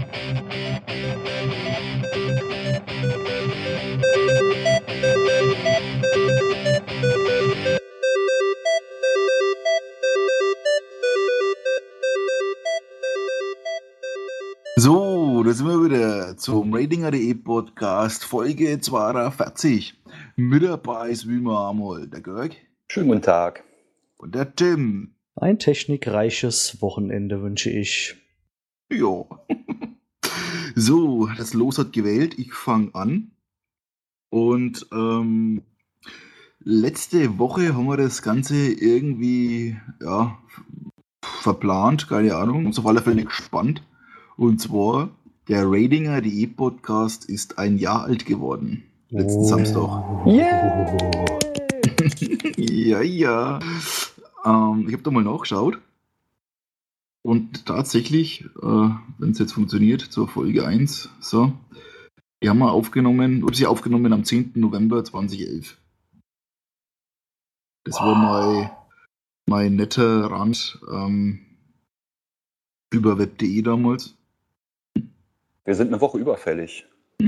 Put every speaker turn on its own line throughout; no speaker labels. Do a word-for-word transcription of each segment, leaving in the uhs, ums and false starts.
So, da sind wir wieder zum Ratinger.de Podcast, Folge zweiundvierzig. Mit dabei ist wie immer einmal der Görg.
Schönen guten Tag.
Und der Tim.
Ein technikreiches Wochenende wünsche ich.
Jo. So, das Los hat gewählt. Ich fange an. Und ähm, letzte Woche haben wir das Ganze irgendwie ja, verplant, keine Ahnung. Uns auf alle Fälle gespannt. Und zwar, der Ratinger.de Podcast ist ein Jahr alt geworden. Letzten
Oh.
Samstag.
Yeah.
Ja, ja. Ähm, ich habe da mal nachgeschaut. Und tatsächlich, äh, wenn es jetzt funktioniert, zur Folge eins, so, die haben wir aufgenommen, oder sie aufgenommen am zehnten November zweitausendelf. Das war mein, mein netter Rand ähm, über web punkt de damals.
Wir sind eine Woche überfällig.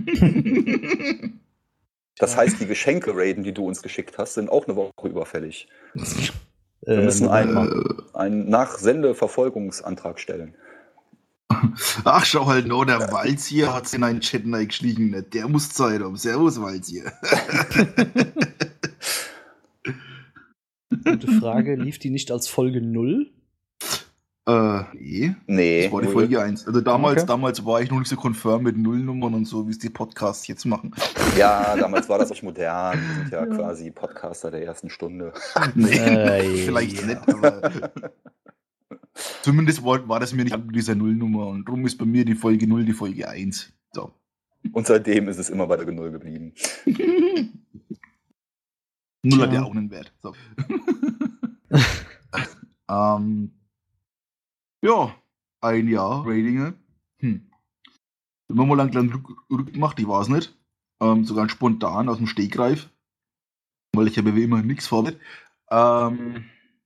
Das heißt, die Geschenke-Raiden, die du uns geschickt hast, sind auch eine Woche überfällig. Wir müssen
Ähm,
einen, einen Nachsendeverfolgungsantrag stellen.
Ach, schau halt noch, der Walzier hat sich in einen Chat reingeschlichen. Ne? Der muss Zeit haben. Servus, Walzier.
Gute Frage, lief die nicht als Folge null?
Äh, nee.
Nee.
Das war die
null.
Folge eins. Also damals,
Okay.
damals war ich noch nicht so konfirm mit Nullnummern und so, wie es die Podcasts jetzt machen.
Ja, damals war das auch modern. Wir sind ja,
Ja.
quasi Podcaster der ersten Stunde.
Nee,
Äh,
vielleicht
ja.
nicht, aber zumindest war, war das mir nicht mit dieser Nullnummer und drum ist bei mir die Folge null die Folge eins. So.
Und seitdem ist es immer bei der Null geblieben.
Null hat
Tja.
ja auch einen Wert. So. ähm, ja, ein Jahr Ratinger. Hm. Wenn man mal lang, lang rück, rück gemacht, ich weiß nicht. Ähm, sogar spontan aus dem Stegreif. Weil ich habe wie immer nichts vorbereitet. Ähm,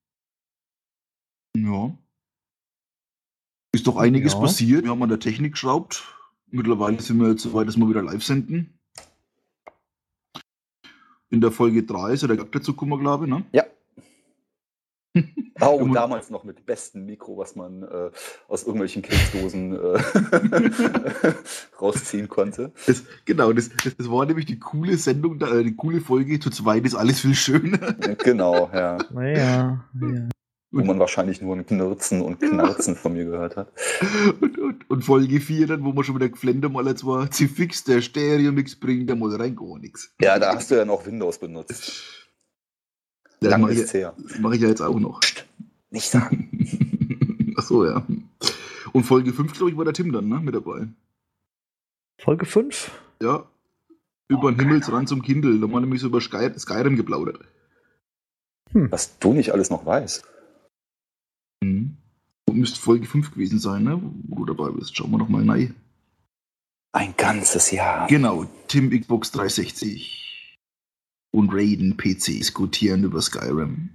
ja. Ist doch einiges
Ja.
passiert. Wir haben an der Technik geschraubt. Mittlerweile sind wir jetzt so weit, dass wir wieder live senden. In der Folge drei ist ja der Gag dazu gekommen, glaube ich, ne?
Ja. Oh,
Und-
damals noch mit bestem Mikro, was man äh, aus irgendwelchen Keksdosen äh, rausziehen konnte.
Das, genau, das, das, das war nämlich die coole Sendung, da, äh, die coole Folge. Zu zweit ist alles viel schöner.
Genau, ja.
Naja, ja.
Wo man wahrscheinlich nur ein Knirzen und Knarzen von mir gehört hat.
Und, und, und Folge vier dann, wo man schon wieder geflennt mal als war, sie fix, der Stereo nix bringt, da mal rein gar nichts.
Ja, da hast du ja noch Windows benutzt.
Das
Lang
mache
ist's
ich,
her.
mach ich ja jetzt auch noch.
Nicht sagen.
Achso, ja. Und Folge fünf, glaube ich, war der Tim dann, ne, mit dabei.
Folge fünf?
Ja. Über den Himmelsrand zum Kindle. Da haben wir nämlich so über Sky, Skyrim geplaudert.
Was du nicht alles noch weißt.
Mhm. Müsste Folge fünf gewesen sein, ne? Wo du dabei bist. Schauen wir noch mal rein.
Ein ganzes Jahr.
Genau, Tim Xbox dreihundertsechzig und Raiden P C diskutieren über Skyrim.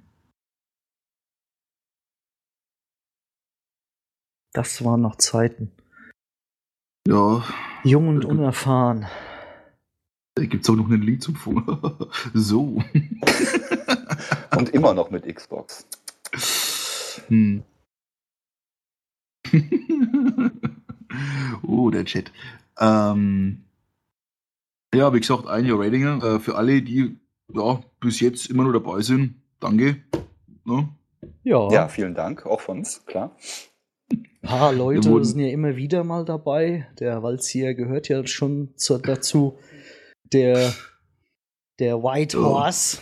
Das waren noch Zeiten.
Ja,
Jung und unerfahren.
da gibt es auch noch einen Link zum Vor. So.
Und immer noch mit Xbox.
Hm. Oh, der Chat. Ähm, ja, wie gesagt, ein Jahr Ratinger. Äh, für alle, die ja, bis jetzt immer nur dabei sind, danke. Ne?
Ja,
Ja, vielen Dank, auch von uns, klar.
ein paar Leute
Wir wurden-
sind ja immer wieder mal dabei. Der Walzier gehört ja schon zu, dazu. Der, der White
Ja.
Horse.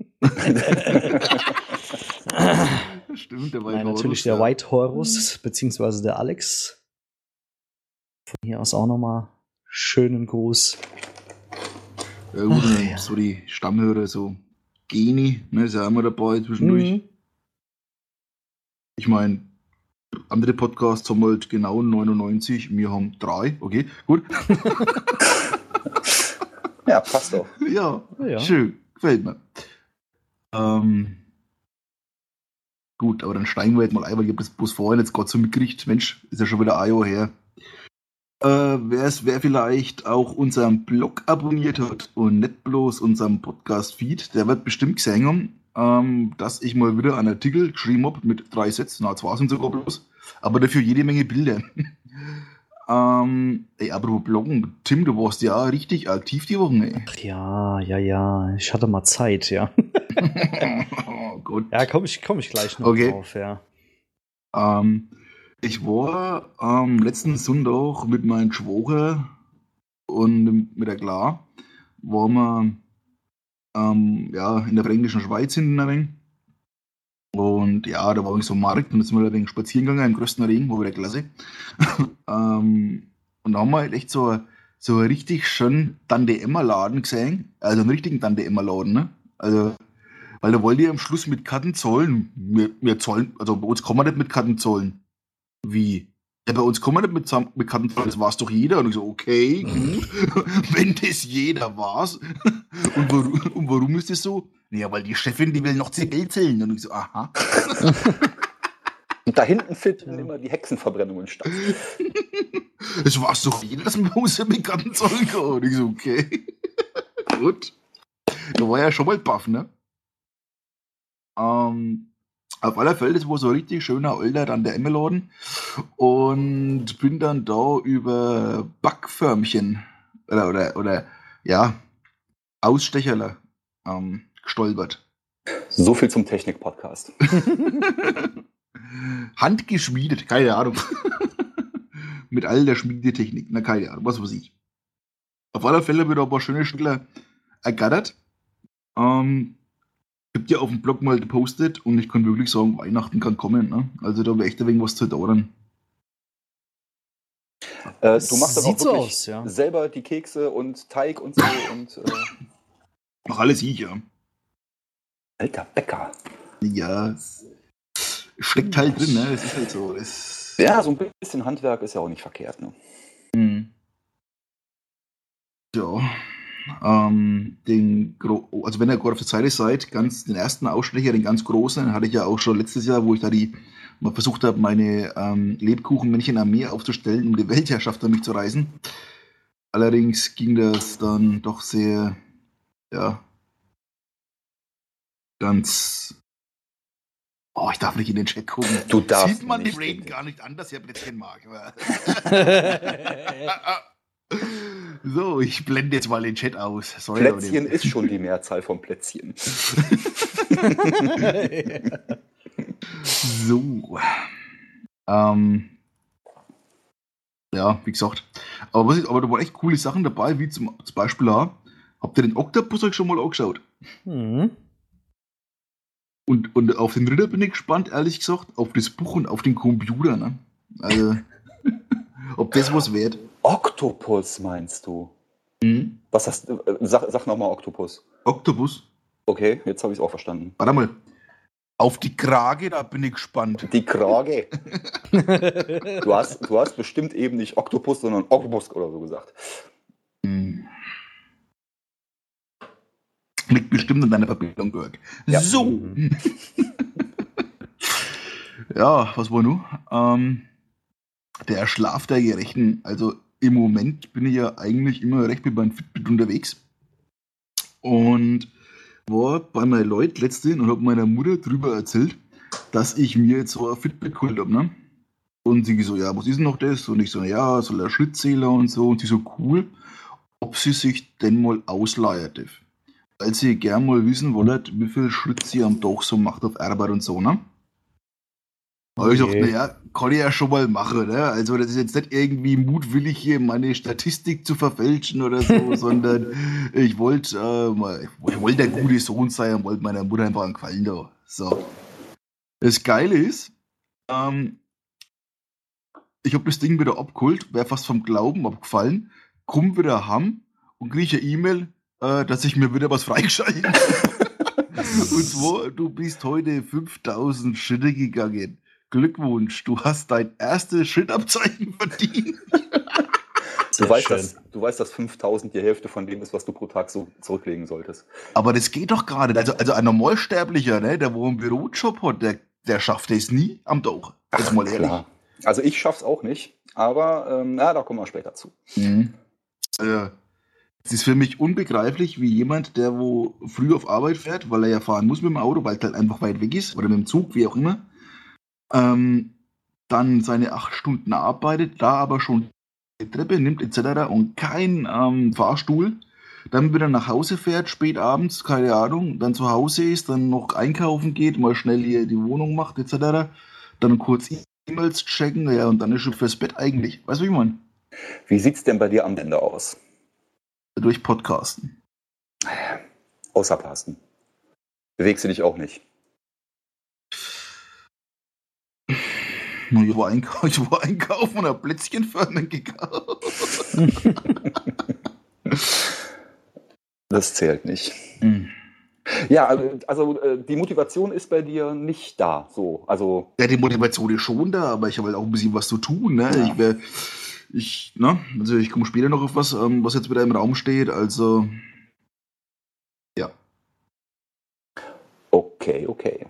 Stimmt, der war
Nein, natürlich der White Horus, beziehungsweise der Alex. Von hier aus auch nochmal schönen Gruß.
Ja, gut,
Ach,
dann
ja.
so die Stammhörer, so Geni, ne, ist ja immer dabei zwischendurch.
Mhm.
Ich meine, andere Podcasts haben halt genau neunundneunzig, wir haben drei, okay, gut.
Ja, passt doch.
Ja,
Ja.
schön, gefällt mir. Ähm, gut, aber dann steigen wir jetzt mal ein, weil ich habe das bloß vorhin jetzt gerade so mitgekriegt. Mensch, ist ja schon wieder ein Jahr her. Äh, wer's, wer vielleicht auch unseren Blog abonniert hat und nicht bloß unseren Podcast-Feed, der wird bestimmt gesehen haben, ähm, dass ich mal wieder einen Artikel geschrieben habe mit drei Sätzen, na, zwei sind sogar bloß, aber dafür jede Menge Bilder. ähm, ey, apropos Bloggen, Tim, du warst ja richtig aktiv die Woche, ey.
Ach ja, ja, ja. Ich hatte mal Zeit, ja.
Oh Gott.
Ja, komme ich, komm ich gleich noch
Okay.
drauf, ja.
Ähm, ich war am letzten Sonntag mit meinem Schwager und mit der Klar, waren wir ähm, ja, in der fränkischen Schweiz hinten ein wenig. Und ja, da war irgendwie so ein Markt und da sind wir ein wenig spazieren gegangen im größten Regen, war wieder klasse. ähm, und da haben wir halt echt so, so einen richtig schönen Tante-Emma-Laden gesehen. Also einen richtigen Tante-Emma-Laden, ne? Also, weil da wollte ich am Schluss mit Karten zahlen. Wir, wir zahlen, also bei uns kann man nicht mit Karten zahlen. Wie? Ja, bei uns kann man nicht mit, Zam- mit Karten zahlen, das war's doch jeder. Und ich so, okay, gut, wenn das jeder war's. Und, warum, und warum ist das so? Ja, weil die Chefin, die will noch zu Geld zählen. Und ich so, aha.
Und da hinten finden immer die Hexenverbrennungen statt.
Das war's doch jeder, dass man bei uns mit Karten zahlen kann. Und ich so, okay. Gut. Da war ja schon mal baff, ne? Ähm, auf alle Fälle, das war so ein richtig schöner alter Tante-Emma-Laden. Und bin dann da über Backförmchen oder, oder, oder ja, Ausstecherler ähm, gestolpert.
So viel zum Technik-Podcast.
Handgeschmiedet, keine Ahnung. Mit all der Schmiedetechnik, na keine Ahnung, was weiß ich. Auf alle Fälle wird aber schöne Stückler ergattert. Ähm, Gibt ja auf dem Blog mal gepostet und ich kann wirklich sagen, Weihnachten kann kommen. Ne? Also da wäre echt ein wenig was zu dauern.
Äh, du machst dann auch
Sieht so
wirklich
aus, ja.
selber die Kekse und Teig und so. Und, äh,
Ach, alles ich, ja.
alter Bäcker.
Ja, es steckt halt drin, ne? Das ist halt so. Das
Ja, so ein bisschen Handwerk ist ja auch nicht verkehrt. Ne?
Mhm. Ja. Ähm, den Gro also wenn ihr gerade auf der Seite seid, ganz den ersten Ausstecher, den ganz großen, den hatte ich ja auch schon letztes Jahr, wo ich da die mal versucht habe, meine ähm, Lebkuchenmännchen-Armee aufzustellen, um die Weltherrschaft an mich zu reißen. Allerdings ging das dann doch sehr, ja, ganz. Oh, ich darf nicht in den Chat gucken.
Du darfst
Sieht man
nicht
dem Raiden
in den-
gar nicht an, dass er Plätzchen mag. aber- So, ich blende jetzt mal den Chat aus. Sorry,
Plätzchen
Leute.
ist schon die Mehrzahl von Plätzchen.
So. Ähm, ja, wie gesagt. Aber, was ist, aber da waren echt coole Sachen dabei, wie zum, zum Beispiel auch, habt ihr den Oktopus euch schon mal angeschaut?
Hm.
Und, und auf den Ritter bin ich gespannt, ehrlich gesagt, auf das Buch und auf den Computer. Ne? Also, ob das was wert.
Oktopus meinst du?
Mhm.
Was hast du? Äh, sag, sag nochmal Oktopus.
Oktopus?
Okay, jetzt habe ich es auch verstanden.
Warte mal. Auf die Krage, da bin ich gespannt.
Die Krage. Du hast, du hast bestimmt eben nicht Oktopus, sondern Oktopus oder so gesagt.
Hm. Liegt bestimmt an deiner Verbindung, Görg.
Ja.
So.
Mhm.
Ja, was war nun? Ähm, der Schlaf der Gerechten. Also im Moment bin ich ja eigentlich immer recht mit meinem Fitbit unterwegs. Und war bei meinen Leuten letztens und habe meiner Mutter drüber erzählt, dass ich mir jetzt so ein Fitbit geholt habe. Ne? Und sie so, ja, was ist denn noch das? Und ich so, ja, so ein Schrittzähler und so. Und sie so, cool, ob sie sich denn mal ausleihen darf. Weil sie gern mal wissen wollen, wie viel Schritt sie am Tag so macht auf Arbeit und so, ne? Aber ich dachte,
Okay.
naja, kann ich ja schon mal machen, ne? Also das ist jetzt nicht irgendwie mutwillig hier meine Statistik zu verfälschen oder so, sondern ich wollte äh, mal- ich wollte der gute Sohn sein und wollte meiner Mutter einfach einen Gefallen da. So. Das Geile ist, ähm, ich habe das Ding wieder abgeholt, wäre fast vom Glauben abgefallen, komm wieder heim und kriege eine E-Mail, äh, dass ich mir wieder was freigeschalten habe. Und zwar, du bist heute fünftausend Schritte gegangen. Glückwunsch, du hast dein erstes Schrittabzeichen verdient.
Du
Sehr
weißt,
schön.
dass, du weißt, dass fünftausend die Hälfte von dem ist, was du pro Tag so zurücklegen solltest.
Aber das geht doch gerade. Also, also ein Normalsterblicher, ne, der wo einen Bürojob hat, der, der schafft das nie am Tag. Jetzt mal ehrlich.
Klar. Also ich schaff's auch nicht, aber ähm, na, da kommen wir später zu.
Mhm. Äh, es ist für mich unbegreiflich, wie jemand, der wo früh auf Arbeit fährt, weil er ja fahren muss mit dem Auto, weil es halt einfach weit weg ist, oder mit dem Zug, wie auch immer, ähm, dann seine acht Stunden arbeitet, da aber schon die Treppe nimmt et cetera und kein ähm, Fahrstuhl, dann wieder nach Hause fährt, spät abends, keine Ahnung, dann zu Hause ist, dann noch einkaufen geht, mal schnell hier die Wohnung macht et cetera, dann kurz E-Mails checken, ja, und dann ist schon fürs Bett eigentlich. Weißt du, wie ich meine?
Wie sieht's denn bei dir am Ende aus?
Durch Podcasten.
Außer Carsten. Bewegst du dich auch nicht?
Ich war, einkau ich war einkaufen und habe Plätzchenförmchen gekauft.
Das zählt nicht.
Mhm.
Ja, also, also äh, die Motivation ist bei dir nicht da. So, also
Ja, die Motivation ist schon da, aber ich habe halt auch ein bisschen was zu tun. Ne?
Ja.
Ich wär, ich, ne? Also ich komme später noch auf was, ähm, was jetzt wieder im Raum steht. Also, ja.
okay, okay.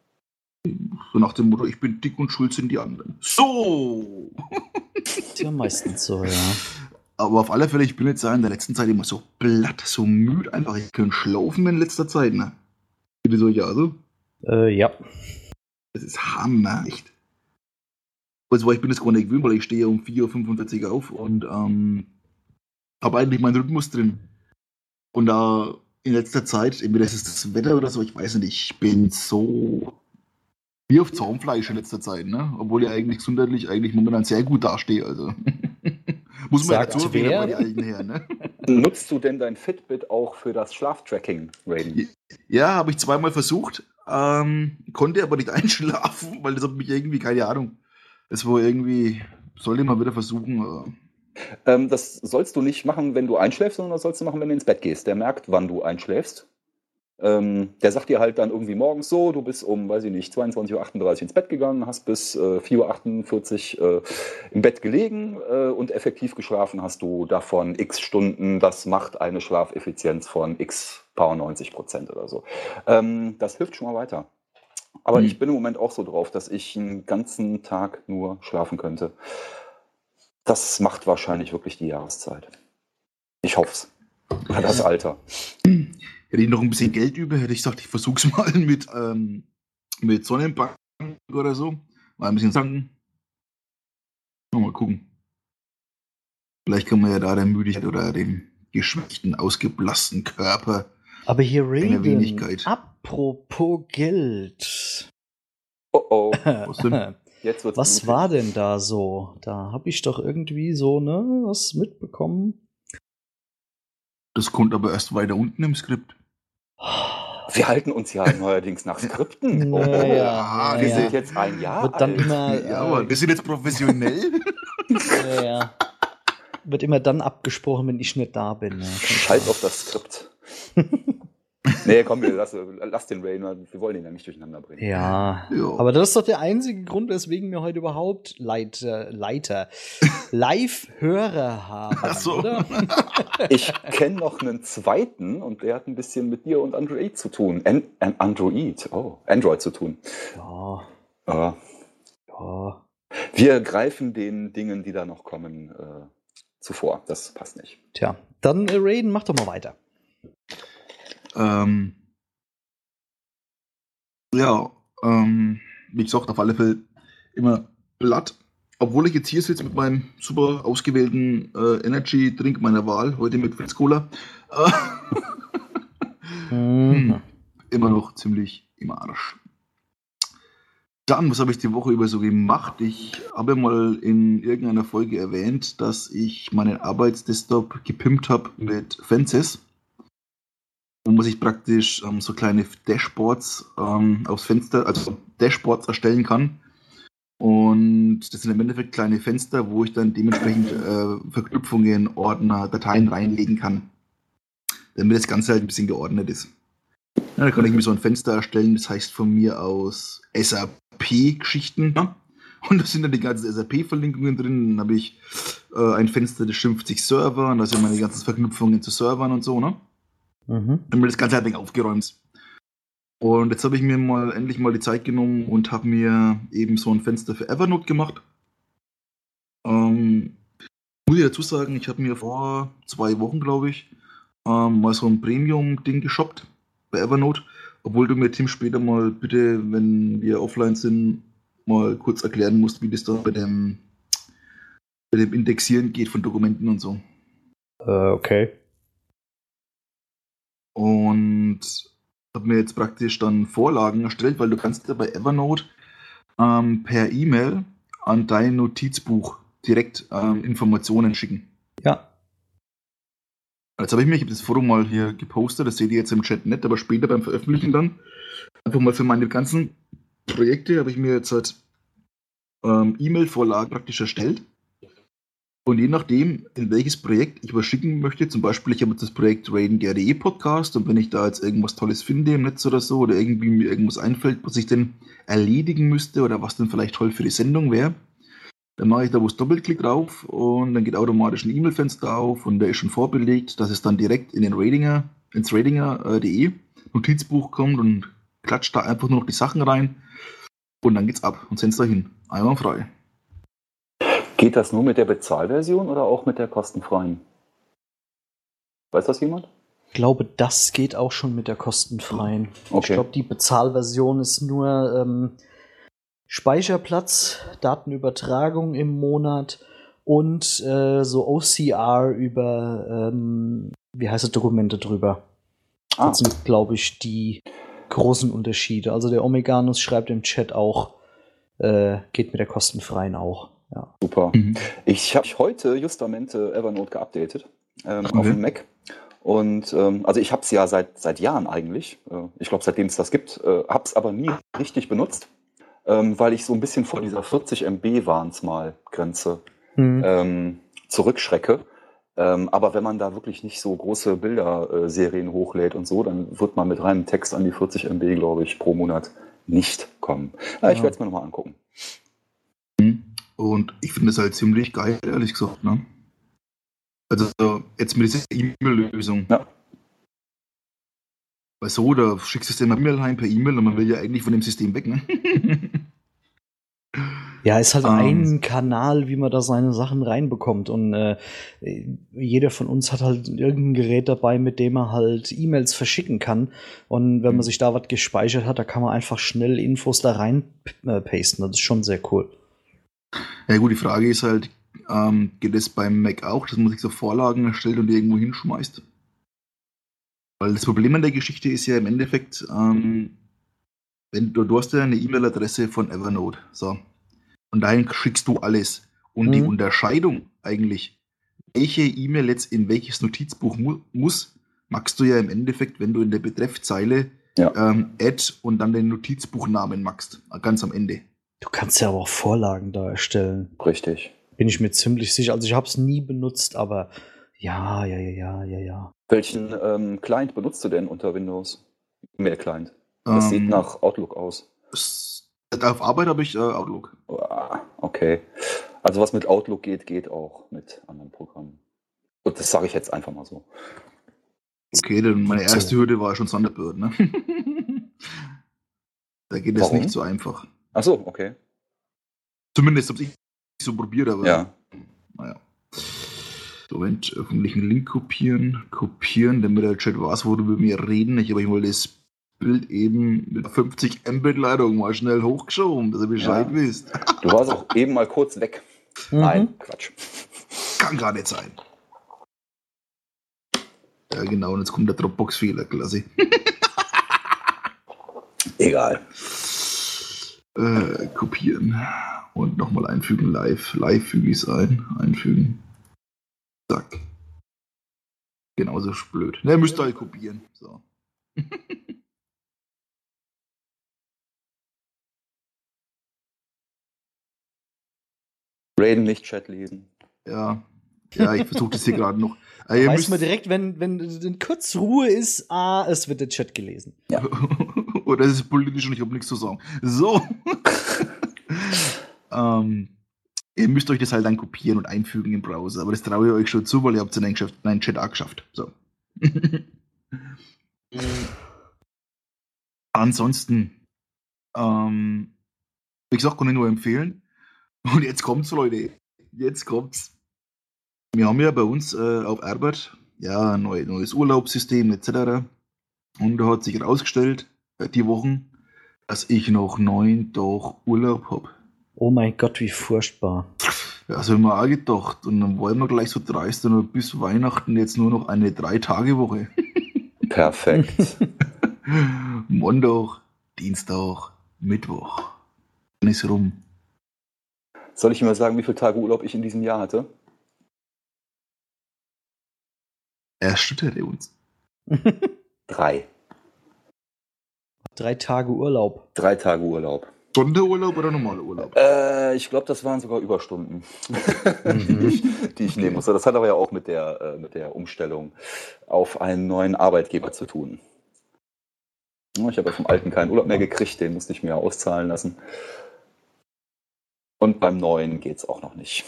So nach dem Motto, ich bin dick und schuld sind die anderen. So!
Ist ja meistens so, ja.
Aber auf alle Fälle, ich bin jetzt in der letzten Zeit immer so platt, so müde einfach. Ich kann schlafen in letzter Zeit, ne? Bitte so, ja, so?
Äh, ja.
Das ist Hammer, echt. Also, ich bin jetzt gar nicht gewöhnt, weil ich stehe um vier Uhr fünfundvierzig auf und ähm, habe eigentlich meinen Rhythmus drin. Und da in letzter Zeit, entweder ist es das Wetter oder so, ich weiß nicht, ich bin so wie auf Zaumfleisch in letzter Zeit, ne? Obwohl ich eigentlich gesundheitlich eigentlich momentan sehr gut dastehe, also. Muss man ja
Sagt
dazu erwähnen,
wer?
bei die alten Herren, ne?
Nutzt du denn dein Fitbit auch für das Schlaftracking, Raiden?
Ja, habe ich zweimal versucht, ähm, konnte aber nicht einschlafen, weil das hat mich irgendwie, keine Ahnung, das war irgendwie, sollte ich mal wieder versuchen. aber-
Ähm, das sollst du nicht machen, wenn du einschläfst, sondern das sollst du machen, wenn du ins Bett gehst. Der merkt, wann du einschläfst. Ähm, der sagt dir halt dann irgendwie morgens so, du bist um, weiß ich nicht, zweiundzwanzig Uhr achtunddreißig ins Bett gegangen, hast bis äh, vier Uhr achtundvierzig äh, im Bett gelegen äh, und effektiv geschlafen hast du davon x Stunden. Das macht eine Schlafeffizienz von x paar neunzig Prozent oder so. Ähm, das hilft schon mal weiter. Aber
Hm.
ich bin im Moment auch so drauf, dass ich einen ganzen Tag nur schlafen könnte. Das macht wahrscheinlich wirklich die Jahreszeit. Ich hoffe es. Das Alter.
Hätte ich noch ein bisschen Geld über, hätte ich gesagt, ich versuch's mal mit, ähm, mit Sonnenbank oder so. Mal ein bisschen tanken. Mal gucken. Vielleicht kann man ja da der Müdigkeit oder dem geschwächten, ausgeblassten Körper
Aber hier
eine
Raiden,
Wenigkeit.
apropos Geld.
Oh oh.
Was denn?
Jetzt wird's
Was
blutig.
war denn da so? Da habe ich doch irgendwie so, ne, was mitbekommen.
Das kommt aber erst weiter unten im Skript.
Wir halten uns ja neuerdings nach Skripten. Oh,
Naja,
wir
naja.
sind jetzt ein Jahr
Wird dann
alt.
immer,
Ja, aber wir sind jetzt professionell.
ja, ja. Wird immer dann abgesprochen, wenn ich nicht da bin. Ja,
Schalt auf das Skript. Nee, komm, wir lass, lass den Rainer. Wir wollen ihn ja nicht durcheinander bringen.
Ja,
Ja.
aber das ist doch der einzige Grund, weswegen wir heute überhaupt Leiter, Leiter, Live-Hörer haben,
Ach so.
oder?
Ich kenne noch einen zweiten und der hat ein bisschen mit dir und Android zu tun. An An Android, oh, Android zu tun.
Ja,
Aber
ja.
wir greifen den Dingen, die da noch kommen, äh, zuvor. Das passt nicht.
Tja, dann äh, Raiden, mach doch mal weiter.
Ähm, ja, ähm, wie gesagt, auf alle Fälle immer platt. Obwohl ich jetzt hier sitze mit meinem super ausgewählten äh, Energy-Drink meiner Wahl, heute mit Fritz Cola, äh,
Mhm.
immer noch ziemlich im Arsch. Dann, was habe ich die Woche über so gemacht? Ich habe mal in irgendeiner Folge erwähnt, dass ich meinen Arbeitsdesktop gepimpt habe mit Fences. Wo ich praktisch ähm, so kleine Dashboards ähm, aufs Fenster, also Dashboards erstellen kann. Und das sind im Endeffekt kleine Fenster, wo ich dann dementsprechend äh, Verknüpfungen, Ordner, Dateien reinlegen kann. Damit das Ganze halt ein bisschen geordnet ist. Ja, da kann ich mir so ein Fenster erstellen, das heißt von mir aus S A P-Geschichten. Ne? Und da sind dann die ganzen S A P-Verlinkungen drin. Dann habe ich äh, ein Fenster, das schimpft sich Server, und da sind meine ganzen Verknüpfungen zu Servern und so, ne?
Mhm.
Dann wird das Ganze halt ein wenig aufgeräumt. Und jetzt habe ich mir mal endlich mal die Zeit genommen und habe mir eben so ein Fenster für Evernote gemacht. Ähm, muss ich dazu sagen, ich habe mir vor zwei Wochen, glaube ich, ähm, mal so ein Premium-Ding geshoppt bei Evernote. Obwohl du mir, Tim, später mal bitte, wenn wir offline sind, mal kurz erklären musst, wie das da bei dem, bei dem Indexieren geht von Dokumenten und so.
Äh, okay.
Und habe mir jetzt praktisch dann Vorlagen erstellt, weil du kannst ja bei Evernote ähm, per E-Mail an dein Notizbuch direkt ähm, Informationen schicken.
Ja.
Jetzt habe ich mir, ich habe das Foto mal hier gepostet, das seht ihr jetzt im Chat nicht, aber später beim Veröffentlichen dann, einfach mal für meine ganzen Projekte habe ich mir jetzt halt ähm, E-Mail-Vorlagen praktisch erstellt. Und je nachdem, in welches Projekt ich was schicken möchte, zum Beispiel, ich habe jetzt das Projekt RadenGR.de Podcast und wenn ich da jetzt irgendwas Tolles finde im Netz oder so oder irgendwie mir irgendwas einfällt, was ich denn erledigen müsste oder was dann vielleicht toll für die Sendung wäre, dann mache ich da bloß Doppelklick drauf und dann geht automatisch ein E-Mail-Fenster auf und der ist schon vorbelegt, dass es dann direkt in den Ratinger, ins Ratinger.de Notizbuch kommt und klatscht da einfach nur noch die Sachen rein und dann geht's ab und send's dahin. Einwandfrei.
Geht das nur mit der Bezahlversion oder auch mit der kostenfreien? Weiß das jemand?
Ich glaube, das geht auch schon mit der kostenfreien.
Okay.
Ich glaube, die Bezahlversion ist nur ähm, Speicherplatz, Datenübertragung im Monat und äh, so O C R über, ähm, wie heißt es, Dokumente drüber.
Ah.
Das sind, glaube ich, die großen Unterschiede. Also der Omeganus schreibt im Chat auch, äh, geht mit der kostenfreien auch. Ja.
Super.
Mhm.
Ich habe heute justamente Evernote geupdatet ähm,
Okay.
auf dem Mac. Und ähm, also ich habe es ja seit, seit Jahren eigentlich. Äh, ich glaube, seitdem es das gibt, äh, habe es aber nie richtig benutzt, ähm, weil ich so ein bisschen vor dieser vierzig Megabyte waren es mal Grenze
Mhm.
ähm, zurückschrecke. Ähm, aber wenn man da wirklich nicht so große Bilderserien äh, hochlädt und so, dann wird man mit reinem Text an die vierzig Megabyte, glaube ich, pro Monat nicht kommen. Ja, ich
Ja.
werde es mir nochmal angucken.
Und ich finde es halt ziemlich geil, ehrlich gesagt. Ne? Also jetzt mit dieser E-Mail-Lösung.
Ja.
Weil so, da schickst du es dir mal E-Mail heim per E-Mail und man will ja eigentlich von dem System weg, ne?
Ja, ist halt
Ähm.
ein Kanal, wie man da seine Sachen reinbekommt. Und äh, jeder von uns hat halt irgendein Gerät dabei, mit dem er halt E-Mails verschicken kann. Und wenn man sich da was gespeichert hat, da kann man einfach schnell Infos da rein äh, pasten. Das ist schon sehr cool.
Ja gut, die Frage ist halt, ähm, geht es beim Mac auch, dass man sich so Vorlagen erstellt und die irgendwo hinschmeißt? Weil das Problem an der Geschichte ist ja im Endeffekt, ähm, wenn du, du hast ja eine E-Mail-Adresse von Evernote, so, und dahin schickst du alles. Und
Mhm.
die Unterscheidung eigentlich, welche E-Mail jetzt in welches Notizbuch mu muss, machst du ja im Endeffekt, wenn du in der Betreffzeile
Ja.
ähm, Add und dann den Notizbuchnamen machst, ganz am Ende.
Du kannst ja aber auch Vorlagen da erstellen.
Richtig.
Bin ich mir ziemlich sicher. Also ich habe es nie benutzt, aber ja, ja, ja, ja, ja, ja.
Welchen ähm, Client benutzt du denn unter Windows? E-Mail-Client. Das
Ähm,
sieht nach Outlook aus.
s- auf Arbeit habe ich äh, Outlook.
Ah, okay. Also was mit Outlook geht, geht auch mit anderen Programmen. Und das sage ich jetzt einfach mal so.
Okay, denn meine erste
So.
Hürde war schon Thunderbird, ne? Da geht es
Warum?
nicht so einfach.
Ach so, okay.
Zumindest habe ich so probiert, aber
Ja.
naja. So, Moment, öffentlichen Link kopieren, kopieren, damit der Chat weiß, worüber wir reden. Ich habe mal das Bild eben mit fünfzig Mbit Leitung mal schnell hochgeschoben, dass ihr Bescheid
Ja.
wisst.
Du warst auch eben mal kurz weg.
Mhm.
Nein, Quatsch.
Kann gar nicht sein. Ja, genau, und jetzt kommt der Dropbox-Fehler, klasse.
Egal.
Äh, kopieren. Und nochmal einfügen, live. Live füge ich es ein. Einfügen. Zack. Genauso blöd. Ne, müsst ihr halt kopieren. So.
Raiden nicht Chat lesen.
Ja. Ja, ich versuche das hier gerade noch.
Da
Äh, ihr
weiß
müsst-
man direkt, wenn, wenn kurz Ruhe ist, ah, es wird der Chat gelesen.
Oder es ist politisch und ich habe nichts zu sagen. So. ähm, ihr müsst euch das halt dann kopieren und einfügen im Browser. Aber das traue ich euch schon zu, weil ihr habt es in einen, Geschäft, in einen Chat auch geschafft. So. Ansonsten, ähm, wie gesagt, kann ich nur empfehlen. Und jetzt kommt's, Leute. jetzt kommt's. Wir haben ja bei uns äh, auf Arbeit ja ein neu, neues Urlaubssystem et cetera. Und da hat sich herausgestellt, äh, die Wochen, dass ich noch neun Tage Urlaub habe.
Oh mein Gott, wie furchtbar.
Ja, das haben wir auch gedacht. Und dann wollen wir gleich so dreist und bis Weihnachten jetzt nur noch eine Drei-Tage-Woche.
Perfekt.
Montag, Dienstag, Mittwoch. Dann ist rum.
Soll ich dir mal sagen, wie viele Tage Urlaub ich in diesem Jahr hatte?
Er schütterte uns.
Drei.
Drei Tage Urlaub.
Drei Tage Urlaub.
Sonderurlaub oder normaler Urlaub?
Äh, ich glaube, das waren sogar Überstunden, die, ich, die ich nehmen musste. Das hat aber ja auch mit der, äh, mit der Umstellung auf einen neuen Arbeitgeber zu tun. Ich habe ja vom Alten keinen Urlaub mehr gekriegt, den musste ich mir auszahlen lassen. Und beim Neuen geht es auch noch nicht.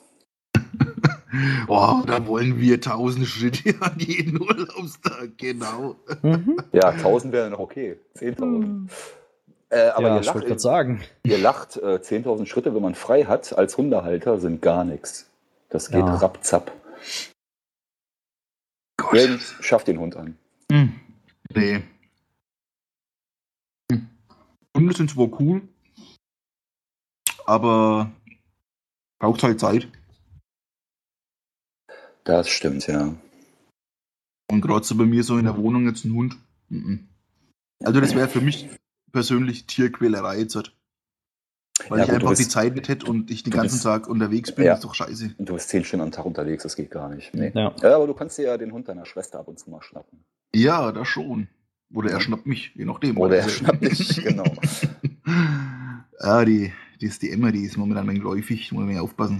Oh, da wollen wir tausend Schritte an jeden Urlaubstag, genau.
Mhm.
Ja, tausend wäre noch okay. zehntausend. Äh, aber
ja,
ihr
ich
lacht,
wollte gerade sagen.
ihr lacht äh, zehntausend Schritte, wenn man frei hat, als Hundehalter sind gar nichts. Das geht
Ja.
rapp-zapp.
Gott.
Wen schafft den Hund an?
Hm. Nee. Hm. Hunde sind zwar cool, aber braucht halt Zeit.
Das stimmt, ja.
Und gerade so bei mir so in der Wohnung jetzt ein Hund. Mhm. Also das wäre für mich persönlich Tierquälerei jetzt. Halt. Weil
Ja,
ich
gut, du
einfach
bist-
die Zeit nicht hätte und ich den
du
ganzen
bist-
Tag unterwegs bin,
Ja.
ist doch scheiße.
Du bist zehn Stunden am Tag unterwegs, das geht gar nicht. Nee.
Ja.
Ja, aber du kannst dir ja den Hund deiner Schwester ab und zu mal schnappen.
Ja, das schon. Oder er
Ja.
schnappt mich, je nachdem.
Oder er
Also-
schnappt dich, genau.
Ja, die, die ist die Emma, die ist momentan ein läufig, muss man aufpassen.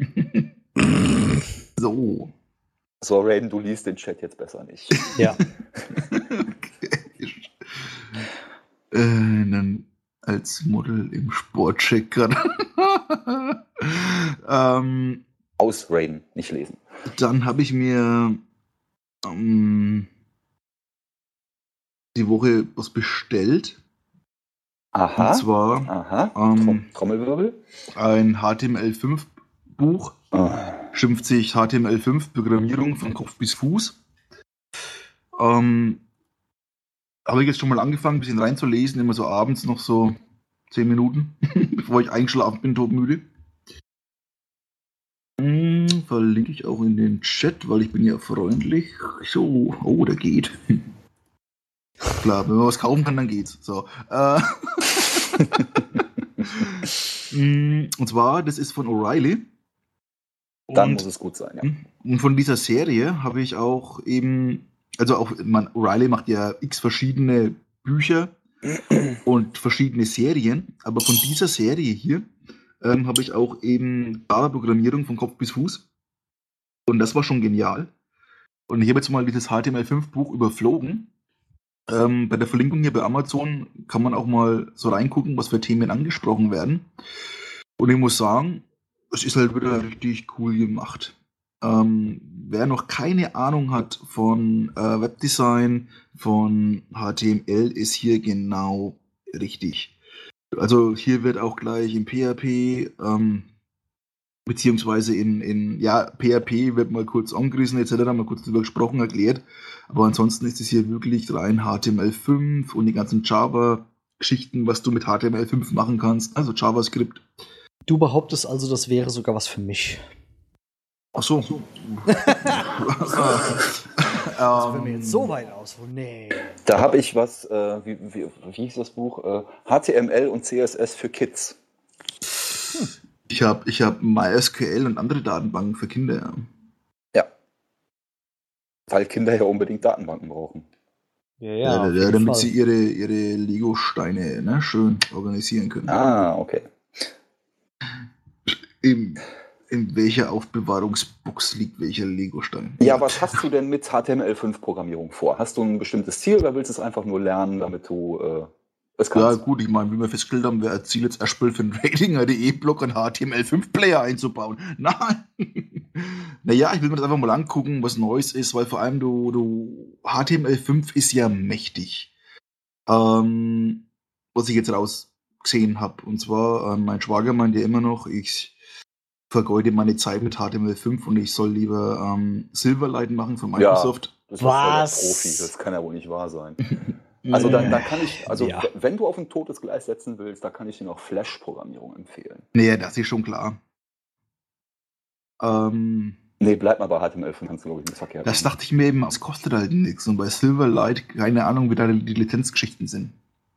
So.
So, Raiden, du liest den Chat jetzt besser nicht.
Ja.
Okay. Äh, dann als Model im Sportcheck gerade. ähm,
Aus Raiden, nicht lesen.
dann habe ich mir ähm, die Woche was bestellt.
Aha.
Und zwar
Aha.
ähm,
Trom- Trommelwirbel.
ein H T M L fünf Buch.
Ah.
Schimpft sich H T M L fünf Programmierung von Kopf bis Fuß. Ähm, habe ich jetzt schon mal angefangen, ein bisschen reinzulesen, immer so abends noch so zehn Minuten, bevor ich eingeschlafen bin, todmüde. Hm, verlinke ich auch in den Chat, weil ich bin ja freundlich. So, oh, der geht. Klar, wenn man was kaufen kann, dann geht's. So. Äh, Mm, und zwar, das ist von O'Reilly.
Dann
Und-
muss es gut sein, ja.
Und von dieser Serie habe ich auch eben, also auch, man, O'Reilly macht ja x verschiedene Bücher und verschiedene Serien, aber von dieser Serie hier ähm, habe ich auch eben Java-Programmierung von Kopf bis Fuß. Und das war schon genial. Und ich habe jetzt mal dieses H T M L fünf Buch überflogen. Ähm, bei der Verlinkung hier bei Amazon kann man auch mal so reingucken, was für Themen angesprochen werden. Und ich muss sagen, es ist halt wieder richtig cool gemacht. Ähm, wer noch keine Ahnung hat von äh, Webdesign, von H T M L, ist hier genau richtig. Also hier wird auch gleich in P H P, ähm, beziehungsweise in, in ja, P H P wird mal kurz angerissen, et cetera, mal kurz drüber gesprochen, erklärt. Aber ansonsten ist es hier wirklich rein H T M L fünf und die ganzen Java-Geschichten, was du mit H T M L fünf machen kannst, also JavaScript.
Du behauptest also, das wäre sogar was für mich.
Ach so.
Also, wenn wir jetzt so weit ausholen, nee.
Da habe ich was, äh, wie, wie, wie hieß das Buch? Äh, H T M L und C S S für Kids.
Ich habe ich hab MySQL und andere Datenbanken für Kinder. Ja.
Ja. Weil Kinder ja unbedingt Datenbanken brauchen.
Ja,
Ja,
auf
ja,
jeden
damit
Fall.
sie ihre, ihre Lego-Steine ne, schön organisieren können.
Ah, okay.
In, in welcher Aufbewahrungsbox liegt welcher Lego-Stein?
Ja, was hast du denn mit H T M L fünf Programmierung vor? Hast du ein bestimmtes Ziel oder willst du es einfach nur lernen, damit du äh, es
Ja,
kannst?
gut, ich meine, wie wir festgestellt haben, wer erzielt jetzt erstmal für einen Ratinger.de-Blog einen H T M L fünf Player einzubauen. Nein! Naja, ich will mir das einfach mal angucken, was Neues ist, weil vor allem du, du H T M L fünf ist ja mächtig. Ähm, was ich jetzt rausgesehen habe. Und zwar, äh, mein Schwager meint ja immer noch, ich vergeude meine Zeit mit H T M L fünf und ich soll lieber ähm, Silverlight machen von Microsoft.
Ja, das ist voll der
Was?
Profi, das kann ja wohl nicht wahr sein. Also dann, dann kann ich, also
Ja.
w- wenn du auf ein totes Gleis setzen willst, da kann ich dir noch Flash-Programmierung empfehlen.
Nee, das ist schon klar. Ähm,
Nee, bleib mal bei H T M L fünf, kannst du glaube ich nichts verkehrt
das
machen.
dachte ich mir eben, es kostet halt nichts. Und bei Silverlight, keine Ahnung, wie da die Lizenzgeschichten sind.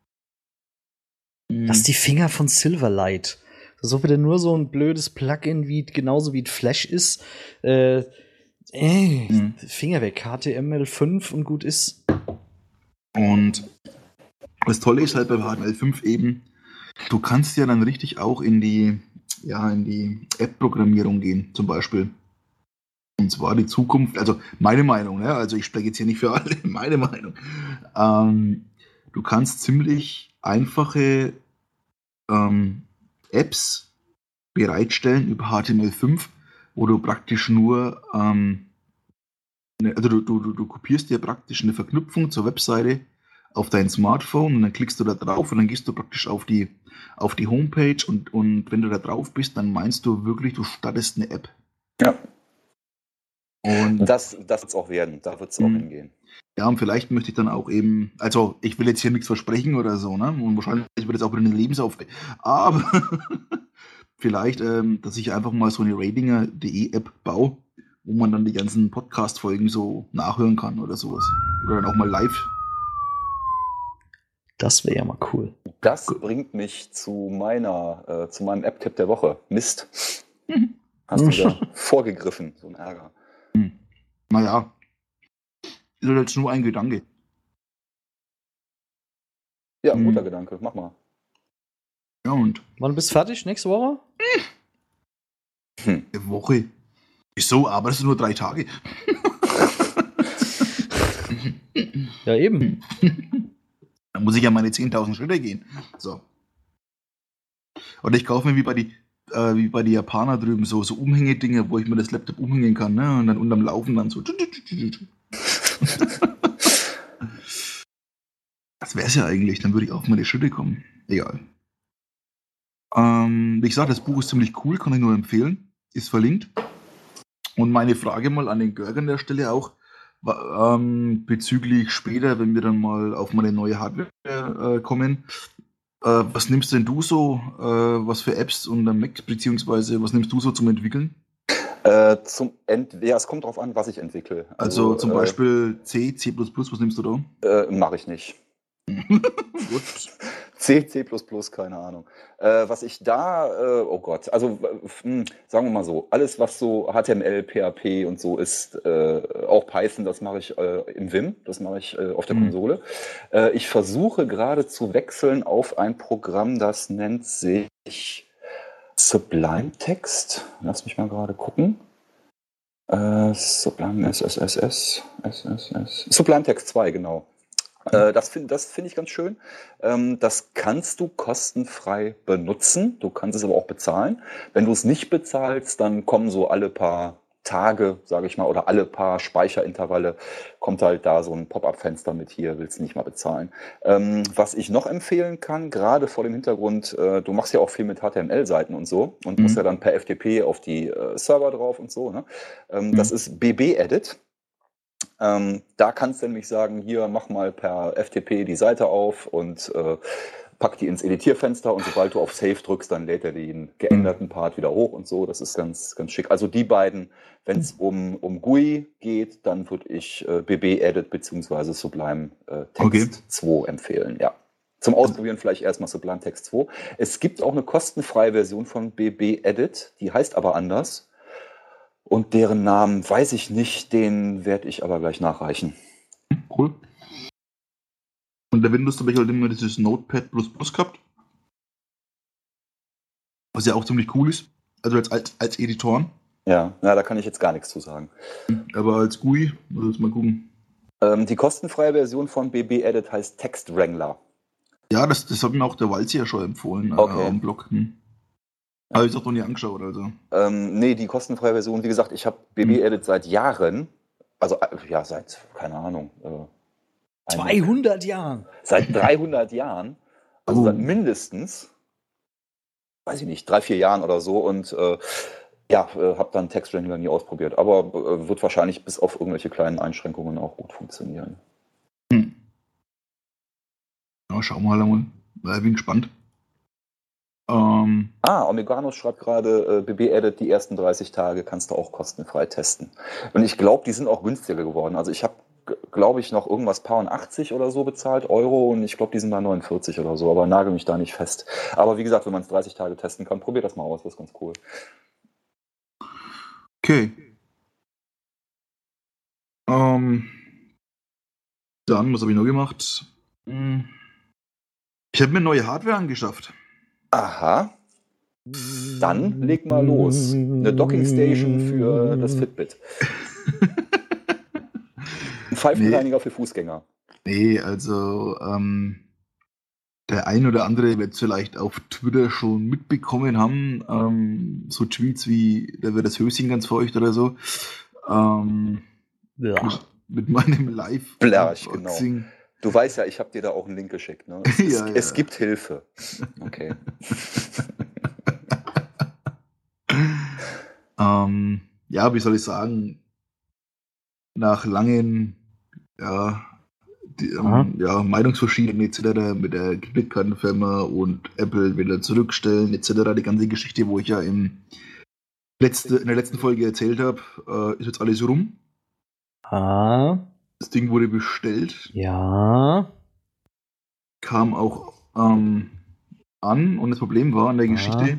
Lass die Finger von Silverlight. Das ist auch wieder nur so ein blödes Plugin, wie genauso wie Flash ist. Äh, ey,
Mhm.
Finger weg, H T M L fünf und gut ist.
Und das Tolle ist halt bei H T M L fünf eben, du kannst ja dann richtig auch in die, ja, in die App-Programmierung gehen, zum Beispiel. Und zwar die Zukunft, also meine Meinung, ne? Also ich spreche jetzt hier nicht für alle, meine Meinung. Ähm, du kannst ziemlich einfache ähm, Apps bereitstellen über H T M L fünf, wo du praktisch nur, ähm, ne, also du, du, du, du kopierst dir praktisch eine Verknüpfung zur Webseite auf dein Smartphone und dann klickst du da drauf und dann gehst du praktisch auf die, auf die Homepage und, und wenn du da drauf bist, dann meinst du wirklich, du startest eine App.
Ja,
Und
das, das wird es auch werden, da wird es auch
Mhm.
hingehen.
ja, und vielleicht möchte ich dann auch eben, also ich will jetzt hier nichts versprechen oder so, ne? Und wahrscheinlich wird es auch wieder eine Lebensaufgabe. Aber vielleicht, ähm, dass ich einfach mal so eine Ratinger punkt de App baue, wo man dann die ganzen Podcast-Folgen so nachhören kann oder sowas. Oder dann auch mal live.
Das wäre ja mal cool.
Das
Gut.
bringt mich zu meiner, äh, zu meinem App-Tipp der Woche. Mist.
Mhm.
Hast du wieder vorgegriffen, so ein Ärger.
Naja, ist halt jetzt nur ein Gedanke.
Ja, ein guter
Hm.
Gedanke, mach mal.
Ja, und
Wann bist du fertig? Nächste Woche?
Hm.
eine Woche. Wieso? Arbeitest du nur drei Tage?
Ja, eben.
Dann muss ich ja meine zehntausend Schritte gehen. So. Und ich kaufe mir wie bei die, äh, wie bei die Japaner drüben so, so Umhängedinger, wo ich mir das Laptop umhängen kann, ne? Und dann unterm Laufen dann so. Das wäre es ja eigentlich, dann würde ich auf meine Schritte kommen. Egal. Ähm, wie gesagt, das Buch ist ziemlich cool, kann ich nur empfehlen. Ist verlinkt. Und meine Frage mal an den Görg an der Stelle auch, wa- ähm, bezüglich später, wenn wir dann mal auf meine neue Hardware äh, kommen. Äh, was nimmst denn du so, äh, was für Apps und dann Mac, beziehungsweise was nimmst du so zum Entwickeln?
Äh, zum Ent ja, es kommt drauf an, was ich entwickle.
Also, zum
äh,
Beispiel C, C plus plus, was nimmst du da?
Äh, mache ich nicht.
Gut.
C, C plus plus, keine Ahnung. Äh, was ich da, äh, oh Gott, also äh, hm, sagen wir mal so, alles was so H T M L, P H P und so ist, äh, auch Python, das mache ich äh, im Vim, das mache ich äh, auf der
Mhm.
Konsole. Äh, ich versuche gerade zu wechseln auf ein Programm, das nennt sich Sublime Text. Lass mich mal gerade gucken. Äh, Sublime S S S S, S S S. Sublime Text zwei, genau. Äh, das finde das find ich ganz schön. Ähm, das kannst du kostenfrei benutzen. Du kannst es aber auch bezahlen. Wenn du es nicht bezahlst, dann kommen so alle paar Tage, sage ich mal, oder alle paar Speicherintervalle, kommt halt da so ein Pop-up-Fenster mit hier, willst du nicht mal bezahlen. Ähm, was ich noch empfehlen kann, gerade vor dem Hintergrund, äh, du machst ja auch viel mit H T M L-Seiten und so und
Mhm.
musst ja dann per F T P auf die äh, Server drauf und so. Ne? Ähm,
Mhm.
Das ist B B-Edit. Ähm, da kannst du nämlich sagen, hier mach mal per F T P die Seite auf und äh, pack die ins Editierfenster und sobald du auf Save drückst, dann lädt er den geänderten Part wieder hoch und so. Das ist ganz, ganz schick. Also die beiden, wenn es um, um G U I geht, dann würde ich äh, B B-Edit bzw. Sublime äh, Text
Okay.
zwei empfehlen, ja. Zum Ausprobieren vielleicht erstmal Sublime Text zwei. Es gibt auch eine kostenfreie Version von B B-Edit, die heißt aber anders. Und deren Namen weiß ich nicht, den werde ich aber gleich nachreichen.
Cool. Und der Windows habe ich halt immer dieses Notepad plus plus gehabt. Was ja auch ziemlich cool ist. Also als, als, als Editor.
Ja, na, da kann ich jetzt gar nichts zu sagen.
Aber als G U I, muss jetzt mal gucken.
Ähm, die kostenfreie Version von B B-Edit heißt Text Wrangler.
Ja, das, das hat mir auch der Walzi ja schon empfohlen.
Okay.
Äh, am Blog. Hm. Habe ich auch noch nie angeschaut, also.
Ähm, nee, die kostenfreie Version, wie gesagt, ich habe B B-Edit seit Jahren, also äh, ja, seit, keine Ahnung, äh,
zweihundert Jahren.
seit dreihundert Jahren, also
Oh.
seit mindestens, weiß ich nicht, drei, vier Jahren oder so und äh, Ja, äh, habe dann Textwrangler nie ausprobiert, aber äh, wird wahrscheinlich bis auf irgendwelche kleinen Einschränkungen auch gut funktionieren.
Hm. Ja, schauen wir mal. Ich bin gespannt. Ähm,
Ah, Omeganos schreibt gerade, äh, B B Edit, die ersten dreißig Tage kannst du auch kostenfrei testen. Und ich glaube, die sind auch günstiger geworden. Also ich habe, glaube ich, noch irgendwas paar achtzig oder so bezahlt, Euro, und ich glaube, die sind bei neunundvierzig oder so, aber nagel mich da nicht fest. Aber wie gesagt, wenn man es dreißig Tage testen kann, probiert das mal aus, das ist ganz cool.
okay. Ähm, dann, was habe ich noch gemacht? Hm. Ich habe mir neue Hardware angeschafft.
Aha. Dann leg mal los. Eine Dockingstation für das Fitbit. Ein Pfeifenreiniger nee. für Fußgänger.
Nee, also ähm, der ein oder andere wird es vielleicht auf Twitter schon mitbekommen haben. Ähm, so Tweets wie, da wird das Höschen ganz feucht oder so. Ähm,
ja.
mit, mit meinem Live.
Blerch, genau. Du weißt ja, ich habe dir da auch einen Link geschickt. Ne? Es,
ja,
es,
ja.
es gibt Hilfe. Okay.
ähm, ja, wie soll ich sagen? Nach langen ja, die, ähm, ja, Meinungsverschiedenheiten et cetera mit der Kreditkartenfirma und Apple wieder zurückstellen et cetera. Die ganze Geschichte, wo ich ja im letzte, in der letzten Folge erzählt habe, äh, ist jetzt alles rum.
Ah.
Das Ding wurde bestellt.
Ja.
Kam auch ähm, an, und das Problem war an der
ah.
Geschichte,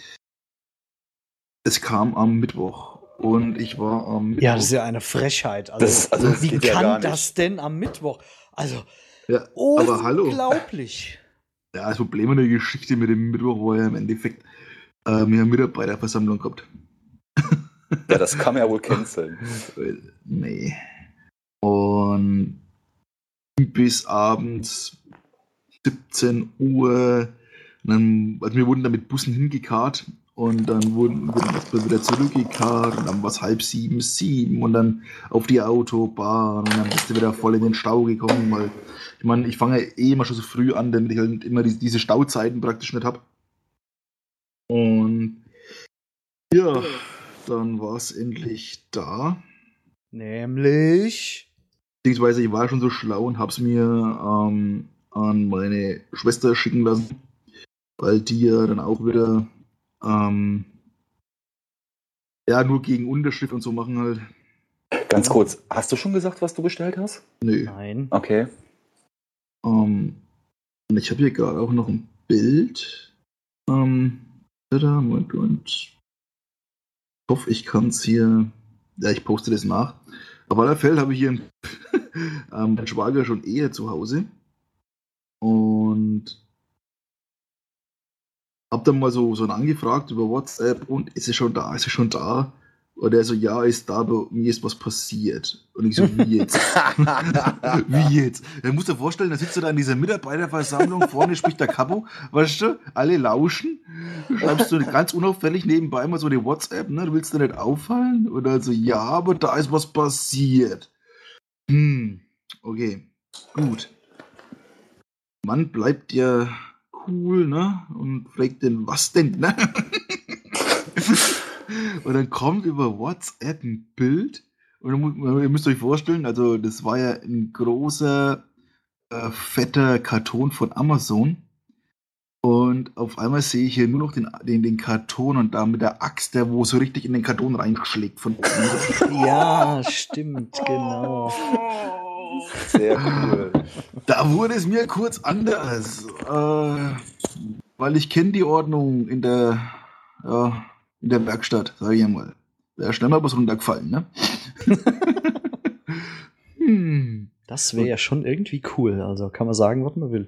es kam am Mittwoch. Und ich war am Mittwoch.
Ja, das ist ja eine Frechheit. Also,
das, also das
wie
geht
kann
ja gar
das
nicht.
denn am Mittwoch? Also,
ja,
unglaublich.
Aber hallo. Ja, das Problem an der Geschichte mit dem Mittwoch war ja im Endeffekt, äh, wir haben Mitarbeiterversammlung gehabt.
Ja, das kann man ja wohl canceln.
Nee. Und bis abends siebzehn Uhr, dann, also wir wurden da mit Bussen hingekarrt. Und dann wurden wir dann wieder zurückgekarrt und dann war es halb sieben, sieben und dann auf die Autobahn und dann bist du wieder voll in den Stau gekommen, weil ich meine, ich fange ja eh immer schon so früh an, damit ich halt immer die, diese Stauzeiten praktisch nicht habe. Und ja, dann war es endlich da.
Nämlich?
Beziehungsweise ich war schon so schlau und hab's mir ähm, an meine Schwester schicken lassen, weil die ja dann auch wieder Ähm, ja, nur gegen Unterschrift und so machen halt.
Ganz kurz, hast du schon gesagt, was du bestellt hast?
Nö.
Nein.
Okay.
Ähm, und ich habe hier gerade auch noch ein Bild. Ähm, und, und ich hoffe, ich kann es hier. Ja, ich poste das nach. Auf alle Fälle habe ich hier ähm, meinen Schwager schon eher zu Hause. Und hab dann mal so, so angefragt über WhatsApp und ist es schon da, ist es schon da? Und er so, ja, ist da, aber mir ist was passiert. Und ich so, wie jetzt? Wie jetzt? Er muss dir vorstellen, da sitzt du da in dieser Mitarbeiterversammlung, vorne spricht der Capo, weißt du, alle lauschen, schreibst du ganz unauffällig nebenbei mal so eine WhatsApp, ne, du willst dir nicht auffallen? Und er so, ja, aber da ist was passiert. Hm, okay, gut. Mann bleibt ja cool, ne? Und fragt den, was denn, ne? Und dann kommt über WhatsApp ein Bild. Und ihr müsst euch vorstellen, also das war ja ein großer, äh, fetter Karton von Amazon. Und auf einmal sehe ich hier nur noch den, den, den Karton und da mit der Axt, der wo so richtig in den Karton reinschlägt. Von
ja, stimmt, genau.
Sehr cool.
Da wurde es mir kurz anders. Äh, weil ich kenne die Ordnung in der, ja, in der Werkstatt, sage ich einmal. Da ist schnell mal was runtergefallen, ne? hm.
Das wäre ja schon irgendwie cool. Also kann man sagen, was man will.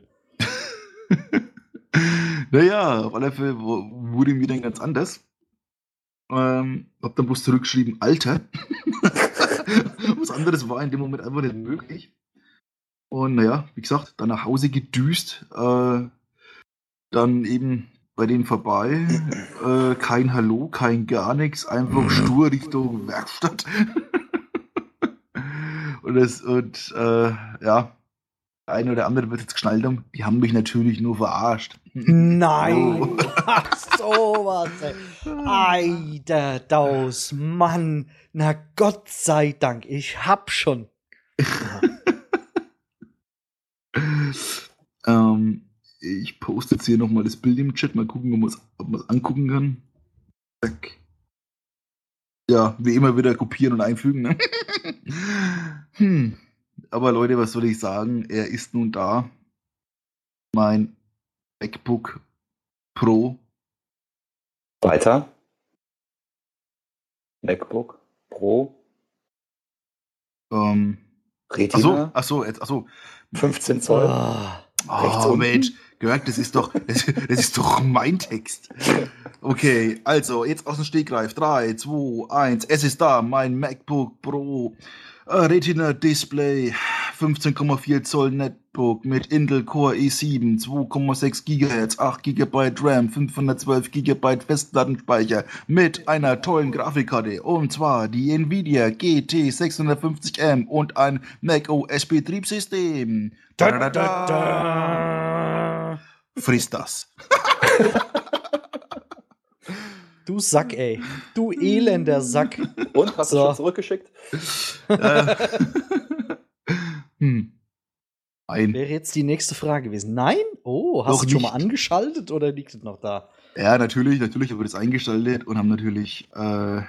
Naja, auf alle Fälle wurde mir dann ganz anders. Ähm, hab dann bloß zurückgeschrieben, Alter. Was anderes war in dem Moment einfach nicht möglich. Und naja, wie gesagt, dann nach Hause gedüst. Äh, dann eben bei denen vorbei. Äh, kein Hallo, kein gar nichts. Einfach stur Richtung Werkstatt. und das, und äh, ja, ein oder andere wird jetzt geschnallt haben, die haben mich natürlich nur verarscht.
Nein!
Oh.
Ach, sowas, ey. Alter, Daus, Mann. Na Gott sei Dank, ich hab schon.
ähm, ich poste jetzt hier nochmal das Bild im Chat, mal gucken, ob man es angucken kann. Zack. Ja, wie immer wieder kopieren und einfügen. Ne? hm. Aber Leute, was soll ich sagen? Er ist nun da. Mein MacBook Pro.
Weiter. MacBook Pro.
Ähm,
Retina.
Achso, achso, achso.
fünfzehn Zoll.
Ah.
Rechts
Oh,
unten.
Mensch, gehört, das ist doch, das, das ist doch mein Text. Okay, also jetzt aus dem Stegreif. drei, zwei, eins. Es ist da, mein MacBook Pro. Äh, Retina Display, fünfzehn Komma vier Zoll Netbook mit Intel Core i sieben, zwei Komma sechs Gigahertz, acht Gigabyte RAM, fünfhundertzwölf Gigabyte Festplattenspeicher mit einer tollen Grafikkarte, und zwar die Nvidia G T sechshundertfünfzig M und ein macOS Betriebssystem. Da, da, da, da. Friss das.
Du Sack, ey. Du elender Sack.
Und, hast du
So.
schon zurückgeschickt?
Äh, hm. Nein.
Wäre jetzt die nächste Frage gewesen. Nein? Oh, hast
Noch
du schon mal
nicht.
angeschaltet oder liegt es noch da?
Ja, natürlich, natürlich haben wir das eingeschaltet und haben natürlich äh,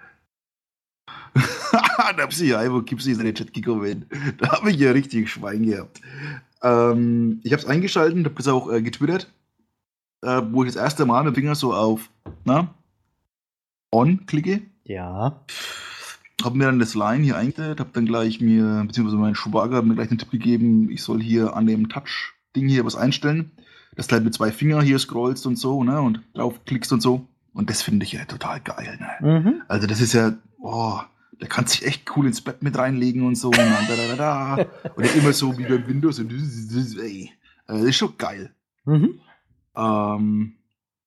da Psy, wo gibt's in den Chat gekommen? Da habe ich ja richtig Schwein gehabt. Ähm, ich habe es eingeschaltet, habe das auch äh, getwittert, äh, wo ich das erste Mal mit dem Finger so auf na, On klicke.
Ja.
Habe mir dann das Line hier eingestellt, habe dann gleich mir, beziehungsweise mein Schwager hat mir gleich den Tipp gegeben, ich soll hier an dem Touch-Ding hier was einstellen, dass du halt mit zwei Fingern hier scrollst und so, ne, und draufklickst und so. Und das finde ich ja total geil, ne.
Mhm.
Also das ist ja, oh, da kannst du dich echt cool ins Bett mit reinlegen und so. Und, dann da, da, da, da. Und nicht immer so wie beim Windows. Und, ey, also das ist schon geil.
Mhm.
Ähm,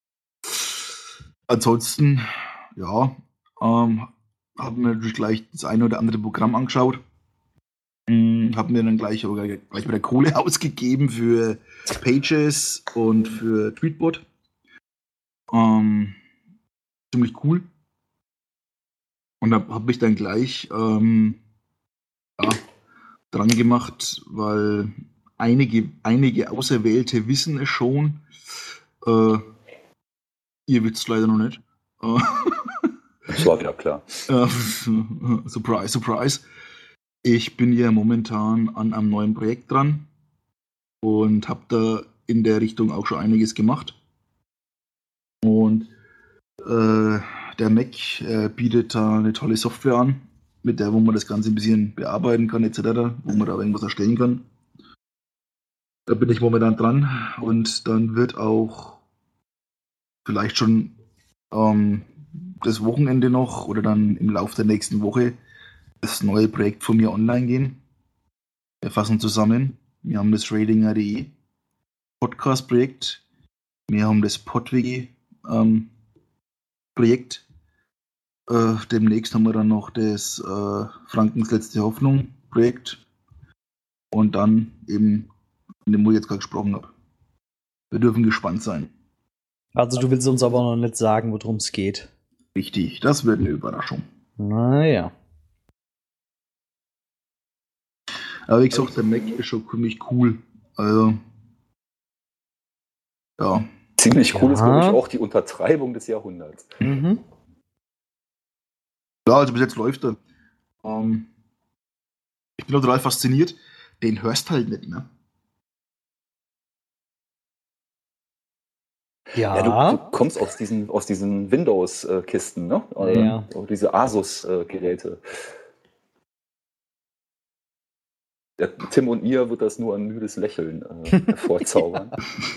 ansonsten, ja, ähm, habe mir natürlich gleich das eine oder andere Programm angeschaut. Hm, habe mir dann gleich, gleich wieder Kohle ausgegeben für Pages und für Tweetbot. Ähm, ziemlich cool. Und da habe ich dann gleich ähm, ja, dran gemacht, weil einige, einige Auserwählte wissen es schon. Äh, ihr wisst es leider noch nicht. Äh,
Das war wieder klar.
äh, surprise, surprise. Ich bin ja momentan an einem neuen Projekt dran und habe da in der Richtung auch schon einiges gemacht. Und äh, der Mac äh, bietet da eine tolle Software an, mit der wo man das Ganze ein bisschen bearbeiten kann, et cetera, wo man da irgendwas erstellen kann. Da bin ich momentan dran und dann wird auch vielleicht schon ähm, das Wochenende noch oder dann im Laufe der nächsten Woche das neue Projekt von mir online gehen. Wir fassen zusammen. Wir haben das Ratinger punkt de Podcast-Projekt. Wir haben das PodWG ähm, Projekt. Äh, demnächst haben wir dann noch das äh, Frankens letzte Hoffnung Projekt. Und dann eben, in dem wo ich jetzt gerade gesprochen habe. Wir dürfen gespannt sein.
Also du willst uns aber noch nicht sagen, worum es geht.
Richtig, das wird eine Überraschung.
Naja.
Aber wie gesagt, der Mac ist schon ziemlich cool. Also, ja.
Ziemlich cool
Ja.
ist, glaube ich, auch die Untertreibung des Jahrhunderts.
Mhm.
Ja, also bis jetzt läuft er. Ähm, ich bin auch total fasziniert. Den hörst halt nicht, ne?
Ja.
Ja, du, du kommst aus diesen, aus diesen Windows-Kisten, ne? Äh,
Ja.
Diese Asus-Geräte. Der Tim und ihr wird das nur ein müdes Lächeln äh, hervorzaubern.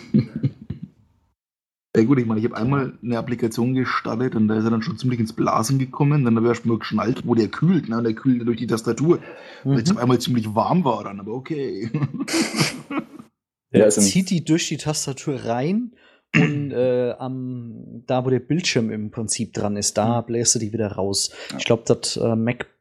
Ja gut, ich meine, ich habe einmal eine Applikation gestartet und da ist er dann schon ziemlich ins Blasen gekommen. Dann habe ich erst mal geschnallt, wo der kühlt. Ne? Der kühlt durch die Tastatur.
Mhm.
Weil es auf einmal ziemlich warm war dann, aber okay.
Der
Ja, ist im-
zieht die durch die Tastatur rein und äh, am, da, wo der Bildschirm im Prinzip dran ist, da bläst du die wieder raus. Ich glaube, das äh, Mac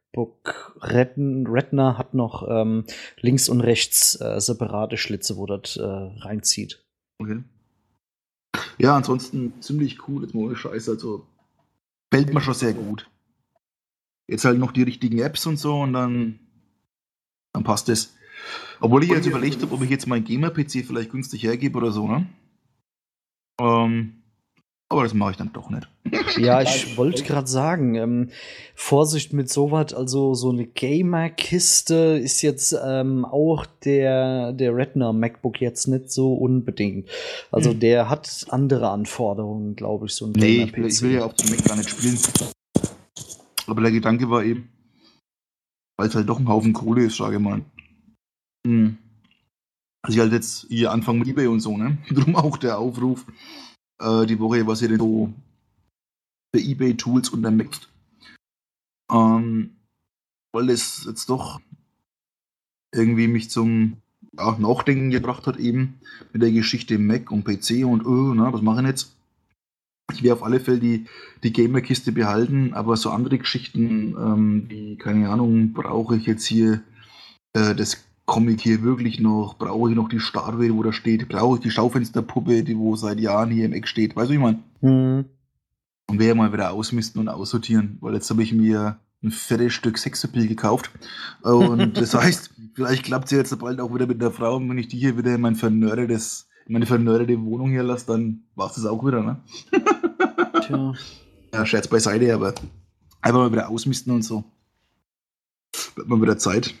MacBook Ret- Retina hat noch ähm, links und rechts äh, separate Schlitze, wo das äh, reinzieht.
Okay. Ja, ansonsten ziemlich cool, jetzt mal ohne Scheiß, also fällt mir schon sehr gut. Jetzt halt noch die richtigen Apps und so und dann, dann passt es. Obwohl ich jetzt überlegt habe, ob ich jetzt meinen Gamer-P C vielleicht günstig hergebe oder so, ne? Ähm, aber das mache ich dann doch nicht.
Ja, ich wollte gerade sagen, ähm, Vorsicht mit sowas, also so eine Gamer-Kiste ist jetzt ähm, auch der, der Retina MacBook jetzt nicht so unbedingt. Also
Hm.
der hat andere Anforderungen, glaube ich, so ein
Nee, ich
Gamer-P
will,
C.
ich will ja auf dem Mac gar nicht spielen. Aber der Gedanke war eben, weil es halt doch ein Haufen Kohle ist, sage ich mal. Hm. Also ich halt jetzt hier anfangen mit eBay und so, ne? Drum auch der Aufruf äh, die Woche, was ihr denn so für eBay-Tools untermixt. Ähm, weil es jetzt doch irgendwie mich zum ja, Nachdenken gebracht hat, eben mit der Geschichte Mac und P C und oh, na, was mache ich jetzt? Ich werde auf alle Fälle die, die Gamer-Kiste behalten, aber so andere Geschichten, ähm, wie, keine Ahnung, brauche ich jetzt hier äh, das Comic hier wirklich noch, brauche ich noch die Statue, wo da steht, brauche ich die Schaufensterpuppe, die wo seit Jahren hier im Eck steht, weißt du, wie ich meine?
Hm.
Und werde mal wieder ausmisten und aussortieren, weil jetzt habe ich mir ein fettes Stück Sexappeal gekauft. Und das heißt, vielleicht klappt es ja jetzt bald auch wieder mit der Frau. Und wenn ich die hier wieder in mein vernördetes, in meine vernördete Wohnung hier lasse, dann war es das auch wieder, ne?
Tja.
Ja, Scherz beiseite, aber einfach mal wieder ausmisten und so. Wird mal wieder Zeit.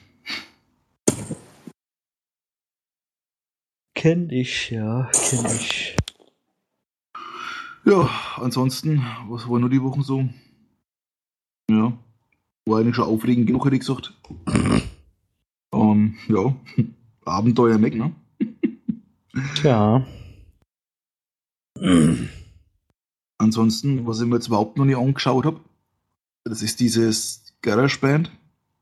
Kenn ich, ja, kenn ich.
Ja, ansonsten, was war nur die Wochen so? Ja, war eigentlich schon aufregend genug, hätte ich gesagt. Ähm, ja, Abenteuer Mac, ne?
Tja.
Ansonsten, was ich mir jetzt überhaupt noch nicht angeschaut habe, das ist dieses GarageBand.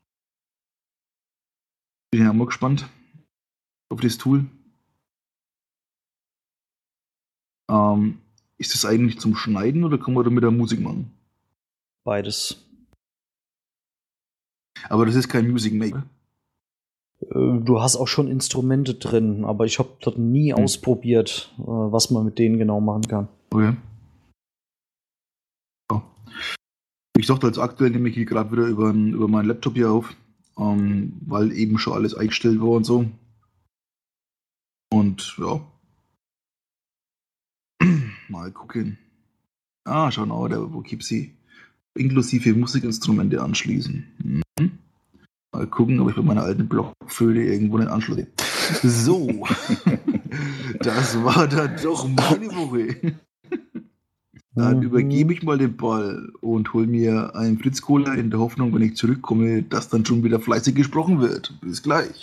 Bin ja mal gespannt auf das Tool. Ähm, ist das eigentlich zum Schneiden oder kann man damit auch Musik machen?
Beides.
Aber das ist kein Music Maker.
Äh, Du hast auch schon Instrumente drin, aber ich habe das nie
Hm.
ausprobiert, äh, was man mit denen genau machen kann.
Okay. Ja. Ich dachte jetzt aktuell nehme ich hier gerade wieder über, über meinen Laptop hier auf, ähm, weil eben schon alles eingestellt war und so. Und ja. Mal gucken. Ah, schau mal, der, wo gibt sie? Inklusive Musikinstrumente anschließen. Mhm. Mal gucken, ob ich bei meiner alten Blockflöte irgendwo einen Anschluss habe. So. Das war dann doch meine Woche. Dann
Mhm.
übergebe ich mal den Ball und hol mir einen Fritz Cola in der Hoffnung, wenn ich zurückkomme, dass dann schon wieder fleißig gesprochen wird. Bis gleich.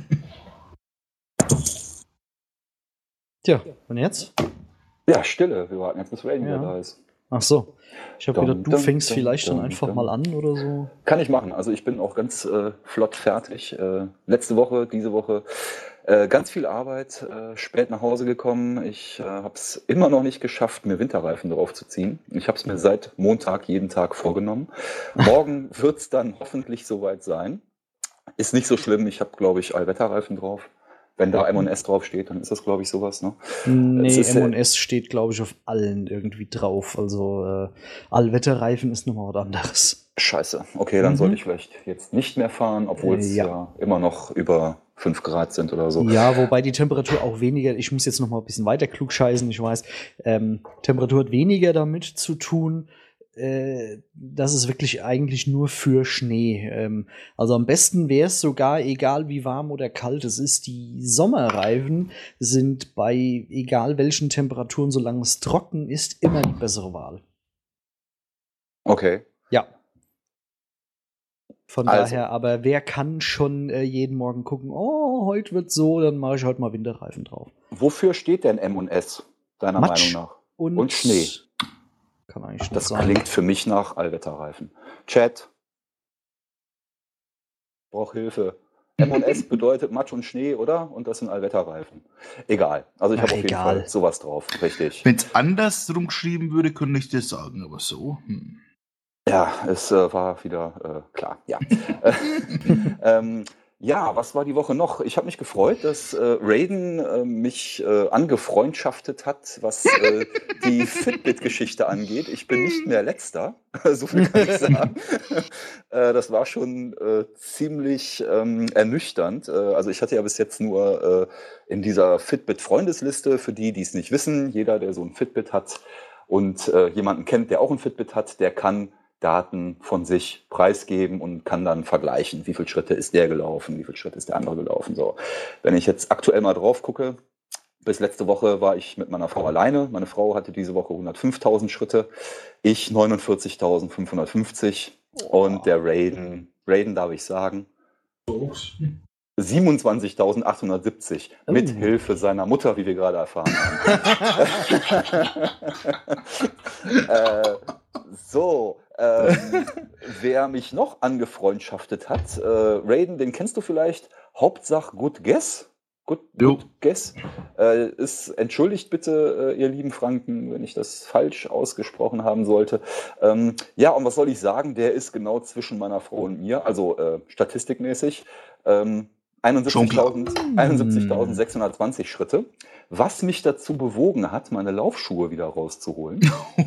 Tja, und jetzt?
Ja, Stille. Wir warten jetzt, bis Rain wieder
Ja.
da ist.
Ach so. Ich habe
Dum,
gedacht, du
dum,
fängst
dum,
vielleicht dann
dum,
einfach
dum.
mal an oder so.
Kann ich machen. Also ich bin auch ganz äh, flott fertig. Äh, letzte Woche, diese Woche äh, ganz viel Arbeit, äh, spät nach Hause gekommen. Ich äh, habe es immer noch nicht geschafft, mir Winterreifen draufzuziehen. Ich habe es mir seit Montag jeden Tag vorgenommen. Morgen wird es dann hoffentlich soweit sein. Ist nicht so schlimm. Ich habe, glaube ich, Allwetterreifen drauf. Wenn da M und S draufsteht, dann ist das, glaube ich, sowas. Ne? Es
Nee,
ist,
M
äh,
und S steht, glaube ich, auf allen irgendwie drauf. Also äh, Allwetterreifen ist nochmal was anderes.
Scheiße. Okay, dann
Mhm.
sollte ich vielleicht jetzt nicht mehr fahren, obwohl es
Äh, ja.
ja immer noch über fünf Grad sind oder so.
Ja, wobei die Temperatur auch weniger, ich muss jetzt noch mal ein bisschen weiter klugscheißen, ich weiß, ähm, Temperatur hat weniger damit zu tun, äh, das ist wirklich eigentlich nur für Schnee. Ähm, also am besten wäre es sogar, egal wie warm oder kalt es ist, die Sommerreifen sind bei egal welchen Temperaturen, solange es trocken ist, immer die bessere Wahl.
Okay.
Ja. Von
Also.
daher, aber wer kann schon äh, jeden Morgen gucken, oh, heute wird so, dann mache ich heute mal Winterreifen drauf.
Wofür steht denn M und S, deiner
Matsch
Meinung nach?
und,
Und Schnee.
Kann eigentlich nicht
Das
sein.
klingt für mich nach Allwetterreifen. Chat. Brauch Hilfe. M und S bedeutet Matsch und Schnee, oder? Und das sind Allwetterreifen. Egal. Also ich
Ach,
habe auf jeden
egal.
Fall sowas drauf. Richtig.
Wenn es andersrum geschrieben würde, könnte ich das sagen, aber so. Hm.
Ja, es äh, war wieder äh, klar, ja. ähm, ja, was war die Woche noch? Ich habe mich gefreut, dass äh, Raiden äh, mich äh, angefreundschaftet hat, was äh, die Fitbit-Geschichte angeht. Ich bin nicht mehr Letzter, so viel kann ich sagen. äh, das war schon äh, ziemlich ähm, ernüchternd. Äh, also ich hatte ja bis jetzt nur äh, in dieser Fitbit-Freundesliste, für die, die es nicht wissen, jeder, der so ein Fitbit hat und äh, jemanden kennt, der auch ein Fitbit hat, der kann Daten von sich preisgeben und kann dann vergleichen, wie viele Schritte ist der gelaufen, wie viele Schritte ist der andere gelaufen. So, wenn ich jetzt aktuell mal drauf gucke, bis letzte Woche war ich mit meiner Frau alleine. Meine Frau hatte diese Woche hundertfünftausend Schritte, ich neunundvierzigtausendfünfhundertfünfzig und der Raiden, Raiden darf ich sagen, siebenundzwanzigtausendachthundertsiebzig
Oh.
mit Hilfe seiner Mutter, wie wir gerade erfahren haben. äh, so, ähm, wer mich noch angefreundschaftet hat, äh, Raiden, den kennst du vielleicht, Hauptsache Good Guess. Good,
Jo.
good Guess. Äh, ist, entschuldigt bitte, äh, ihr lieben Franken, wenn ich das falsch ausgesprochen haben sollte. Ähm, ja, und was soll ich sagen, der ist genau zwischen meiner Frau und mir, also äh, statistikmäßig. Ähm, einundsiebzigtausendsechshundertzwanzig Schritte, was mich dazu bewogen hat, meine Laufschuhe wieder rauszuholen.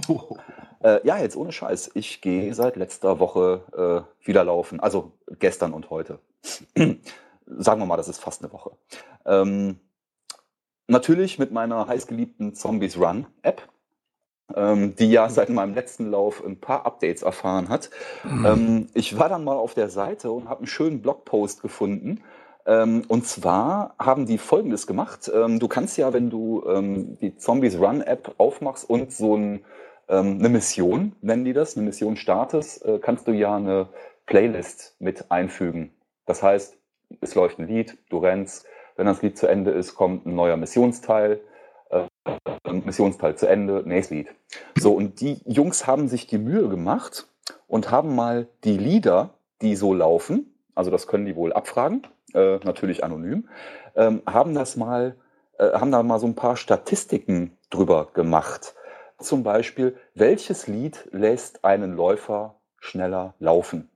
äh, ja, jetzt ohne Scheiß, ich gehe seit letzter Woche äh, wieder laufen, also gestern und heute. Sagen wir mal, das ist fast eine Woche. Ähm, natürlich mit meiner heißgeliebten Zombies Run App, ähm, die ja seit meinem letzten Lauf ein paar Updates erfahren hat. Ähm, ich war dann mal auf der Seite und habe einen schönen Blogpost gefunden. Ähm, und zwar haben die Folgendes gemacht. Ähm, du kannst ja, wenn du ähm, die Zombies Run App aufmachst und so ein, ähm, eine Mission, nennen die das, eine Mission startest, äh, kannst du ja eine Playlist mit einfügen. Das heißt, es läuft ein Lied, du rennst, wenn das Lied zu Ende ist, kommt ein neuer Missionsteil, äh, Missionsteil zu Ende, nächstes Lied. So, und die Jungs haben sich die Mühe gemacht und haben mal die Lieder, die so laufen, also das können die wohl abfragen, äh, natürlich anonym, ähm, haben das mal, äh, haben da mal so ein paar Statistiken drüber gemacht. Zum Beispiel, welches Lied lässt einen Läufer schneller laufen?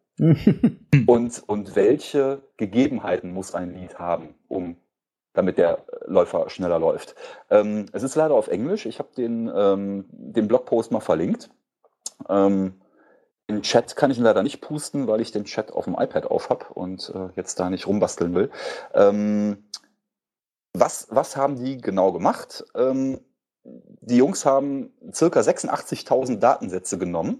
und, und welche Gegebenheiten muss ein Lied haben, um damit der Läufer schneller läuft. Ähm, es ist leider auf Englisch. Ich habe den, ähm, den Blogpost mal verlinkt. Ähm, den Chat kann ich leider nicht pusten, weil ich den Chat auf dem iPad auf habe und äh, jetzt da nicht rumbasteln will. Ähm, was, was haben die genau gemacht? Ähm, die Jungs haben ca. sechsundachtzigtausend Datensätze genommen,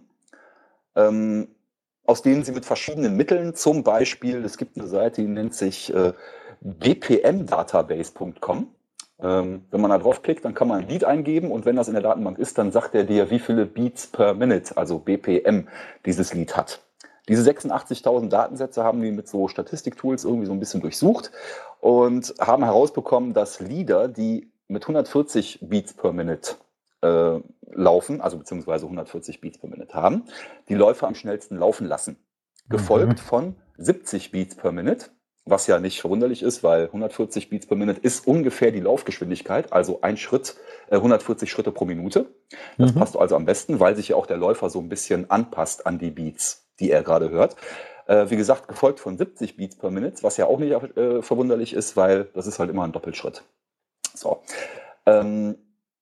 ähm, aus denen sie mit verschiedenen Mitteln, zum Beispiel, es gibt eine Seite, die nennt sich äh, b p m database punkt com. Ähm, wenn man da draufklickt, dann kann man ein Beat eingeben und wenn das in der Datenbank ist, dann sagt er dir, wie viele Beats per Minute, also B P M, dieses Lied hat. Diese sechsundachtzigtausend Datensätze haben die mit so Statistiktools irgendwie so ein bisschen durchsucht und haben herausbekommen, dass Lieder, die mit hundertvierzig Beats per Minute äh, laufen, also beziehungsweise hundertvierzig Beats per Minute haben, die Läufer am schnellsten laufen lassen. Gefolgt
Mhm.
von siebzig Beats per Minute, was ja nicht verwunderlich ist, weil hundertvierzig Beats per Minute ist ungefähr die Laufgeschwindigkeit, also ein Schritt, äh, hundertvierzig Schritte pro Minute. Das
Mhm.
passt also am besten, weil sich ja auch der Läufer so ein bisschen anpasst an die Beats, die er gerade hört. Äh, wie gesagt, gefolgt von siebzig Beats per Minute, was ja auch nicht äh, verwunderlich ist, weil das ist halt immer ein Doppelschritt. So. Ähm,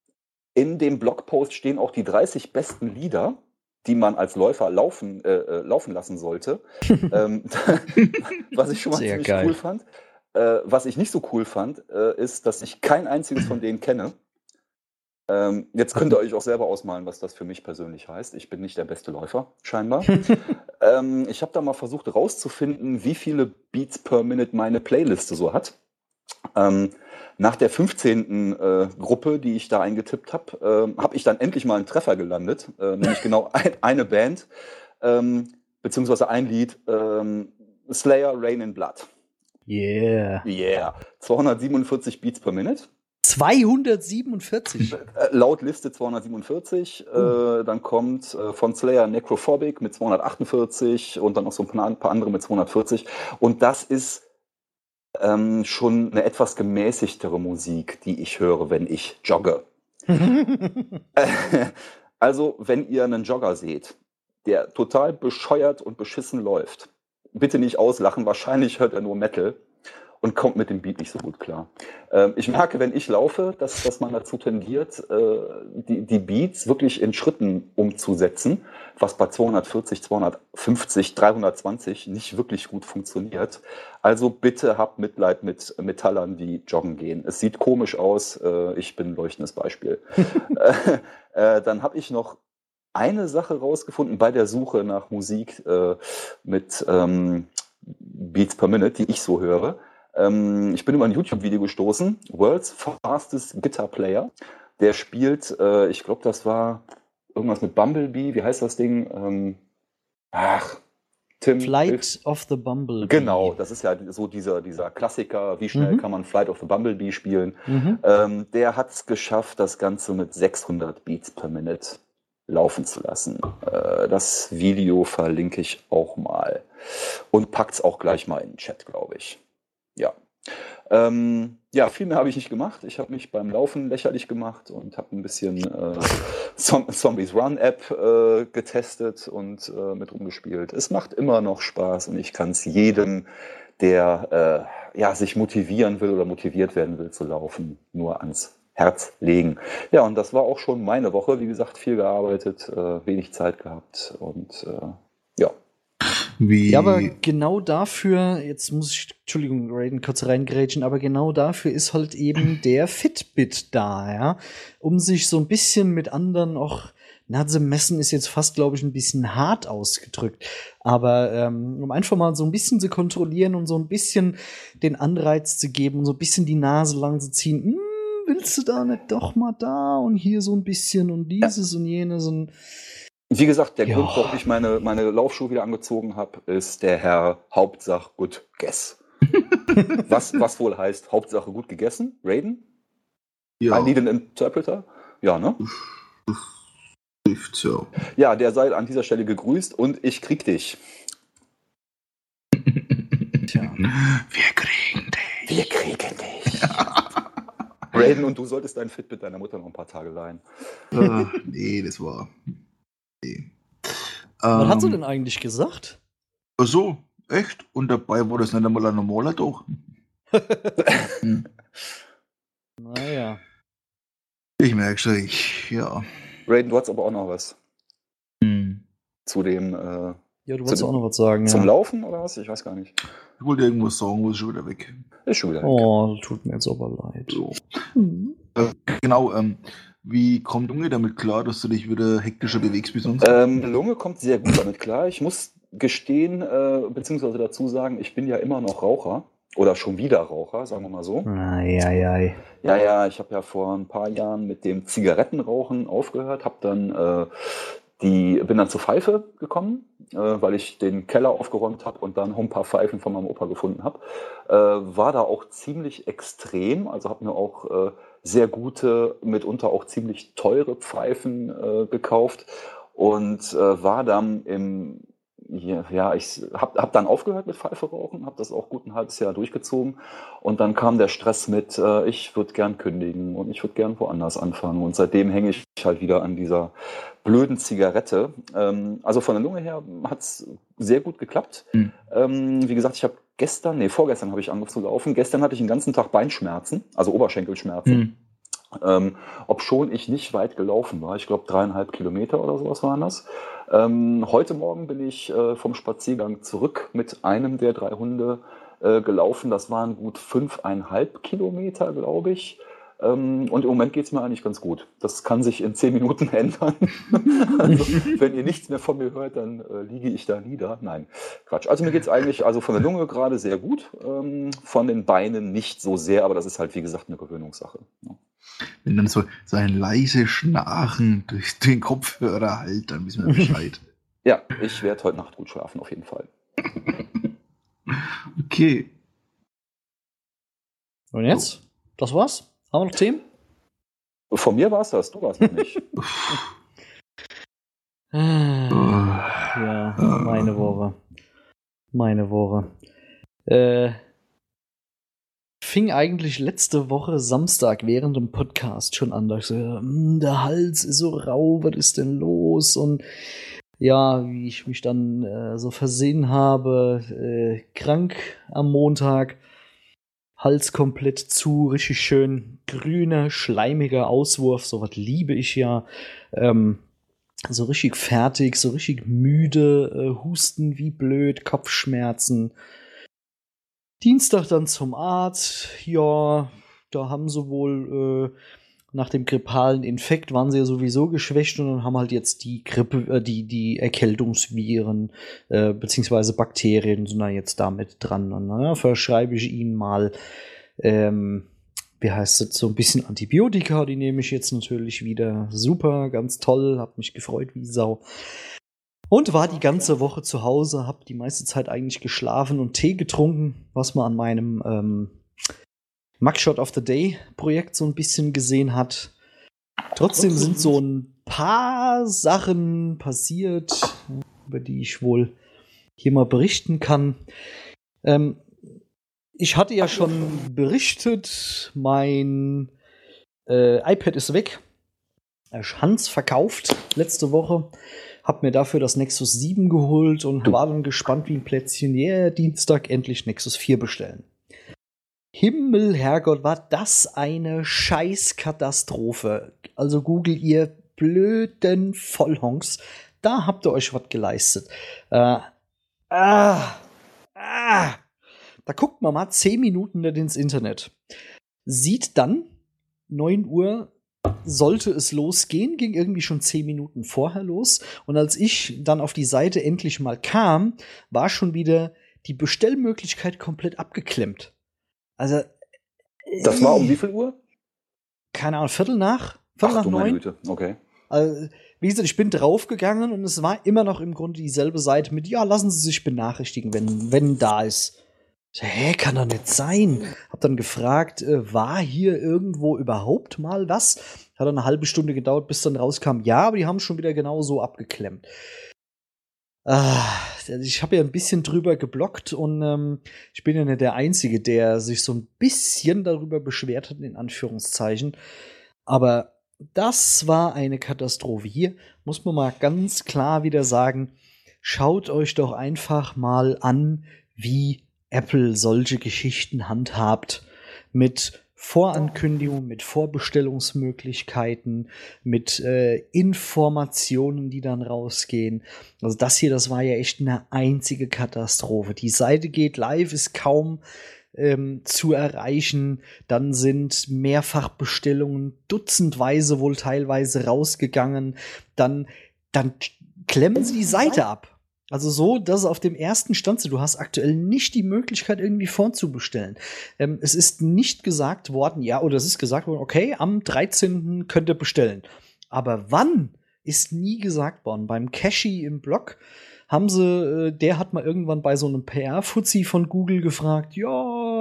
in dem Blogpost stehen auch die dreißig besten Lieder, die man als Läufer laufen, äh, laufen lassen sollte. ähm, was ich schon mal
Sehr
ziemlich
geil.
cool fand. Äh, was ich nicht so cool fand, äh, ist, dass ich kein einziges von denen kenne. Ähm, jetzt könnt ihr euch auch selber ausmalen, was das für mich persönlich heißt. Ich bin nicht der beste Läufer, scheinbar. ähm, ich habe da mal versucht rauszufinden, wie viele Beats per Minute meine Playliste so hat. Ähm, nach der fünfzehnten Äh, Gruppe, die ich da eingetippt habe, äh, habe ich dann endlich mal einen Treffer gelandet, äh, nämlich genau ein, eine Band, ähm, beziehungsweise ein Lied, ähm, Slayer, Rain in Blood.
Yeah.
Yeah, zweihundertsiebenundvierzig Beats per Minute.
zweihundertsiebenundvierzig.
Äh, laut Liste zweihundertsiebenundvierzig.
Oh.
Äh, dann kommt äh, von Slayer Necrophobic mit zweihundertachtundvierzig und dann noch so ein paar, ein paar andere mit zweihundertvierzig. Und das ist ähm, schon eine etwas gemäßigtere Musik, die ich höre, wenn ich jogge. Also, wenn ihr einen Jogger seht, der total bescheuert und beschissen läuft. Bitte nicht auslachen, wahrscheinlich hört er nur Metal und kommt mit dem Beat nicht so gut klar. Ähm, ich merke, wenn ich laufe, dass, dass man dazu tendiert, äh, die, die Beats wirklich in Schritten umzusetzen, was bei zweihundertvierzig, zweihundertfünfzig, dreihundertzwanzig nicht wirklich gut funktioniert. Also bitte habt Mitleid mit Metallern, die joggen gehen. Es sieht komisch aus, äh, ich bin ein leuchtendes Beispiel. äh, äh, dann habe ich noch eine Sache rausgefunden bei der Suche nach Musik äh, mit ähm, Beats per Minute, die ich so höre. Ähm, ich bin über ein YouTube-Video gestoßen, World's Fastest Guitar Player. Der spielt, äh, ich glaube, das war irgendwas mit Bumblebee. Wie heißt das Ding? Ähm, ach, Tim.
Flight
hilf.
of the Bumblebee.
Genau, das ist ja so dieser, dieser Klassiker, wie schnell
Mhm.
kann man Flight of the Bumblebee spielen.
Mhm.
Ähm, der hat es geschafft, das Ganze mit sechshundert Beats per Minute laufen zu lassen. Äh, das Video verlinke ich auch mal und packt's auch gleich mal in den Chat, glaube ich. Ja. Ähm, ja, viel mehr habe ich nicht gemacht. Ich habe mich beim Laufen lächerlich gemacht und habe ein bisschen äh, Zom- Zombies Run App äh, getestet und äh, mit rumgespielt. Es macht immer noch Spaß und ich kann es jedem, der äh, ja, sich motivieren will oder motiviert werden will zu laufen, nur ans Herz legen. Ja, und das war auch schon meine Woche. Wie gesagt, viel gearbeitet, äh, wenig Zeit gehabt und äh, ja.
Wie,
Ja, aber genau dafür, jetzt muss ich, Entschuldigung, Raiden, kurz reingrätschen, aber genau dafür ist halt eben der Fitbit da, ja, um sich so ein bisschen mit anderen auch, na, zu messen ist jetzt fast, glaube ich, ein bisschen hart ausgedrückt, aber ähm, um einfach mal so ein bisschen zu kontrollieren und so ein bisschen den Anreiz zu geben und so ein bisschen die Nase lang zu ziehen, hm, willst du da nicht doch mal da und hier so ein bisschen und dieses und jenes und
Wie gesagt, der
Ja.
Grund, warum ich meine, meine Laufschuhe wieder angezogen habe, ist der Herr Hauptsache gut guess. was, was wohl heißt Hauptsache gut gegessen? Raiden?
ja,
I need an interpreter? Ja, ne?
trifft so.
Ja, der sei an dieser Stelle gegrüßt und ich krieg dich.
Tja.
Wir kriegen dich.
Wir kriegen dich. Raiden, und du solltest dein Fitbit deiner Mutter noch ein paar Tage leihen.
Äh, nee, das war. Nee.
Was hat sie
Ähm,
denn eigentlich gesagt?
Ach so, echt? Und dabei war das nicht einmal ein normaler doch. Hm.
Naja.
Ich merke schon, ich, ja.
Raiden, du hast aber auch noch was
Hm.
zu dem, äh,
Ja, du
Zu
wolltest
dem-
auch noch was sagen,
zum
ja.
Laufen oder was? Ich weiß gar nicht.
Ich wollte irgendwas sagen, wo ist schon wieder weg.
Ist schon wieder weg.
Oh, tut mir jetzt aber leid.
So.
Hm.
Genau, ähm, wie kommt Junge damit klar, dass du dich wieder hektischer bewegst wie sonst?
Ähm, Lunge kommt sehr gut damit klar. Ich muss gestehen, äh, beziehungsweise dazu sagen, ich bin ja immer noch Raucher. Oder schon wieder Raucher, sagen wir mal so.
Eieiei.
Ja, ja, ich habe ja vor ein paar Jahren mit dem Zigarettenrauchen aufgehört, hab dann äh, die, bin dann zur Pfeife gekommen, äh, weil ich den Keller aufgeräumt habe und dann ein paar Pfeifen von meinem Opa gefunden habe. Äh, war da auch ziemlich extrem, also habe mir auch äh, sehr gute, mitunter auch ziemlich teure Pfeifen äh, gekauft und äh, war dann im ja, ja, ich habe hab dann aufgehört mit Pfeife rauchen, habe das auch gut ein halbes Jahr durchgezogen und dann kam der Stress mit, äh, ich würde gern kündigen und ich würde gern woanders anfangen und seitdem hänge ich halt wieder an dieser blöden Zigarette. Ähm, also von der Lunge her hat es sehr gut geklappt.
Hm.
Ähm, wie gesagt, ich habe gestern, nee, vorgestern habe ich angefangen zu laufen. Gestern hatte ich den ganzen Tag Beinschmerzen, also Oberschenkelschmerzen.
Hm.
Ähm, obschon ich nicht weit gelaufen war. Ich glaube, dreieinhalb Kilometer oder sowas waren das. Ähm, heute Morgen bin ich äh, vom Spaziergang zurück mit einem der drei Hunde äh, gelaufen. Das waren gut fünfeinhalb Kilometer, glaube ich. Ähm, und im Moment geht es mir eigentlich ganz gut. Das kann sich in zehn Minuten ändern. Also, wenn ihr nichts mehr von mir hört, dann äh, liege ich da nieder. Nein, Quatsch. Also mir geht es eigentlich also von der Lunge gerade sehr gut. Ähm, von den Beinen nicht so sehr, aber das ist halt, wie gesagt, eine Gewöhnungssache. Ja.
Wenn dann so, so ein leises Schnarchen durch den Kopfhörer halt, dann wissen wir Bescheid.
Ja, ich werde heute Nacht gut schlafen, auf jeden Fall.
Okay.
Und jetzt? Das war's? Haben wir noch Themen?
Von mir war es das, du warst noch nicht.
Ja, meine Woche. Meine Woche. Äh, fing eigentlich letzte Woche Samstag während dem Podcast schon an. Da ich so, hm, der Hals ist so rau, was ist denn los? Und ja, wie ich mich dann äh, so versehen habe, äh, krank am Montag, Hals komplett zu, richtig schön grüner, schleimiger Auswurf, sowas liebe ich ja. Ähm, so richtig fertig, so richtig müde, äh, Husten wie blöd, Kopfschmerzen. Dienstag dann zum Arzt, ja, da haben sie wohl äh, nach dem grippalen Infekt waren sie ja sowieso geschwächt und dann haben halt jetzt die Grippe, äh, die, die Erkältungsviren äh, beziehungsweise Bakterien sind da jetzt damit dran. Und dann verschreibe ich ihnen mal, ähm, wie heißt es, so ein bisschen Antibiotika, die nehme ich jetzt natürlich wieder. Super, ganz toll, hab mich gefreut wie Sau. Und war die ganze Woche zu Hause, hab die meiste Zeit eigentlich geschlafen und Tee getrunken, was man an meinem ähm, Mugshot of the Day Projekt so ein bisschen gesehen hat. Trotzdem sind so ein paar Sachen passiert, über die ich wohl hier mal berichten kann. Ähm, ich hatte ja schon berichtet, mein äh, iPad ist weg. Hans verkauft letzte Woche. Hab mir dafür das Nexus sieben geholt und war dann gespannt wie ein Plätzchen. Yeah, Dienstag endlich Nexus vier bestellen. Himmel, Herrgott, war das eine Scheißkatastrophe. Also Google, ihr blöden Vollhonks, da habt ihr euch was geleistet. Äh, ah, ah, da guckt man mal zehn Minuten nicht ins Internet. Sieht dann, neun Uhr sollte es losgehen, ging irgendwie schon zehn Minuten vorher los. Und als ich dann auf die Seite endlich mal kam, war schon wieder die Bestellmöglichkeit komplett abgeklemmt. Also.
Das war um wie viel Uhr?
Keine Ahnung, Viertel nach? Viertel
Ach,
nach
du meine
neun?
Güte, okay.
Also, wie gesagt, ich bin draufgegangen und es war immer noch im Grunde dieselbe Seite mit, ja, lassen Sie sich benachrichtigen, wenn, wenn da ist. Ich so, hä, kann doch nicht sein. Hab dann gefragt, äh, war hier irgendwo überhaupt mal was? Hat dann eine halbe Stunde gedauert, bis dann rauskam, ja, aber die haben schon wieder genau so abgeklemmt. Ah, ich habe ja ein bisschen drüber geblockt und ähm, ich bin ja nicht der Einzige, der sich so ein bisschen darüber beschwert hat, in Anführungszeichen. Aber das war eine Katastrophe. Hier muss man mal ganz klar wieder sagen, schaut euch doch einfach mal an, wie Apple solche Geschichten handhabt. Mit Vorankündigung, mit Vorbestellungsmöglichkeiten, mit äh, Informationen, die dann rausgehen. Also das hier, das war ja echt eine einzige Katastrophe. Die Seite geht live, ist kaum ähm, zu erreichen. Dann sind Mehrfachbestellungen dutzendweise wohl teilweise rausgegangen. Dann, dann klemmen sie die Seite ab. Also so, dass es auf dem ersten Stand ist. Du hast aktuell nicht die Möglichkeit, irgendwie vorzubestellen. Ähm, es ist nicht gesagt worden, ja, oder es ist gesagt worden, okay, am dreizehnten könnt ihr bestellen. Aber wann, ist nie gesagt worden. Beim Cashy im Blog haben sie, äh, der hat mal irgendwann bei so einem P R-Fuzzi von Google gefragt, ja,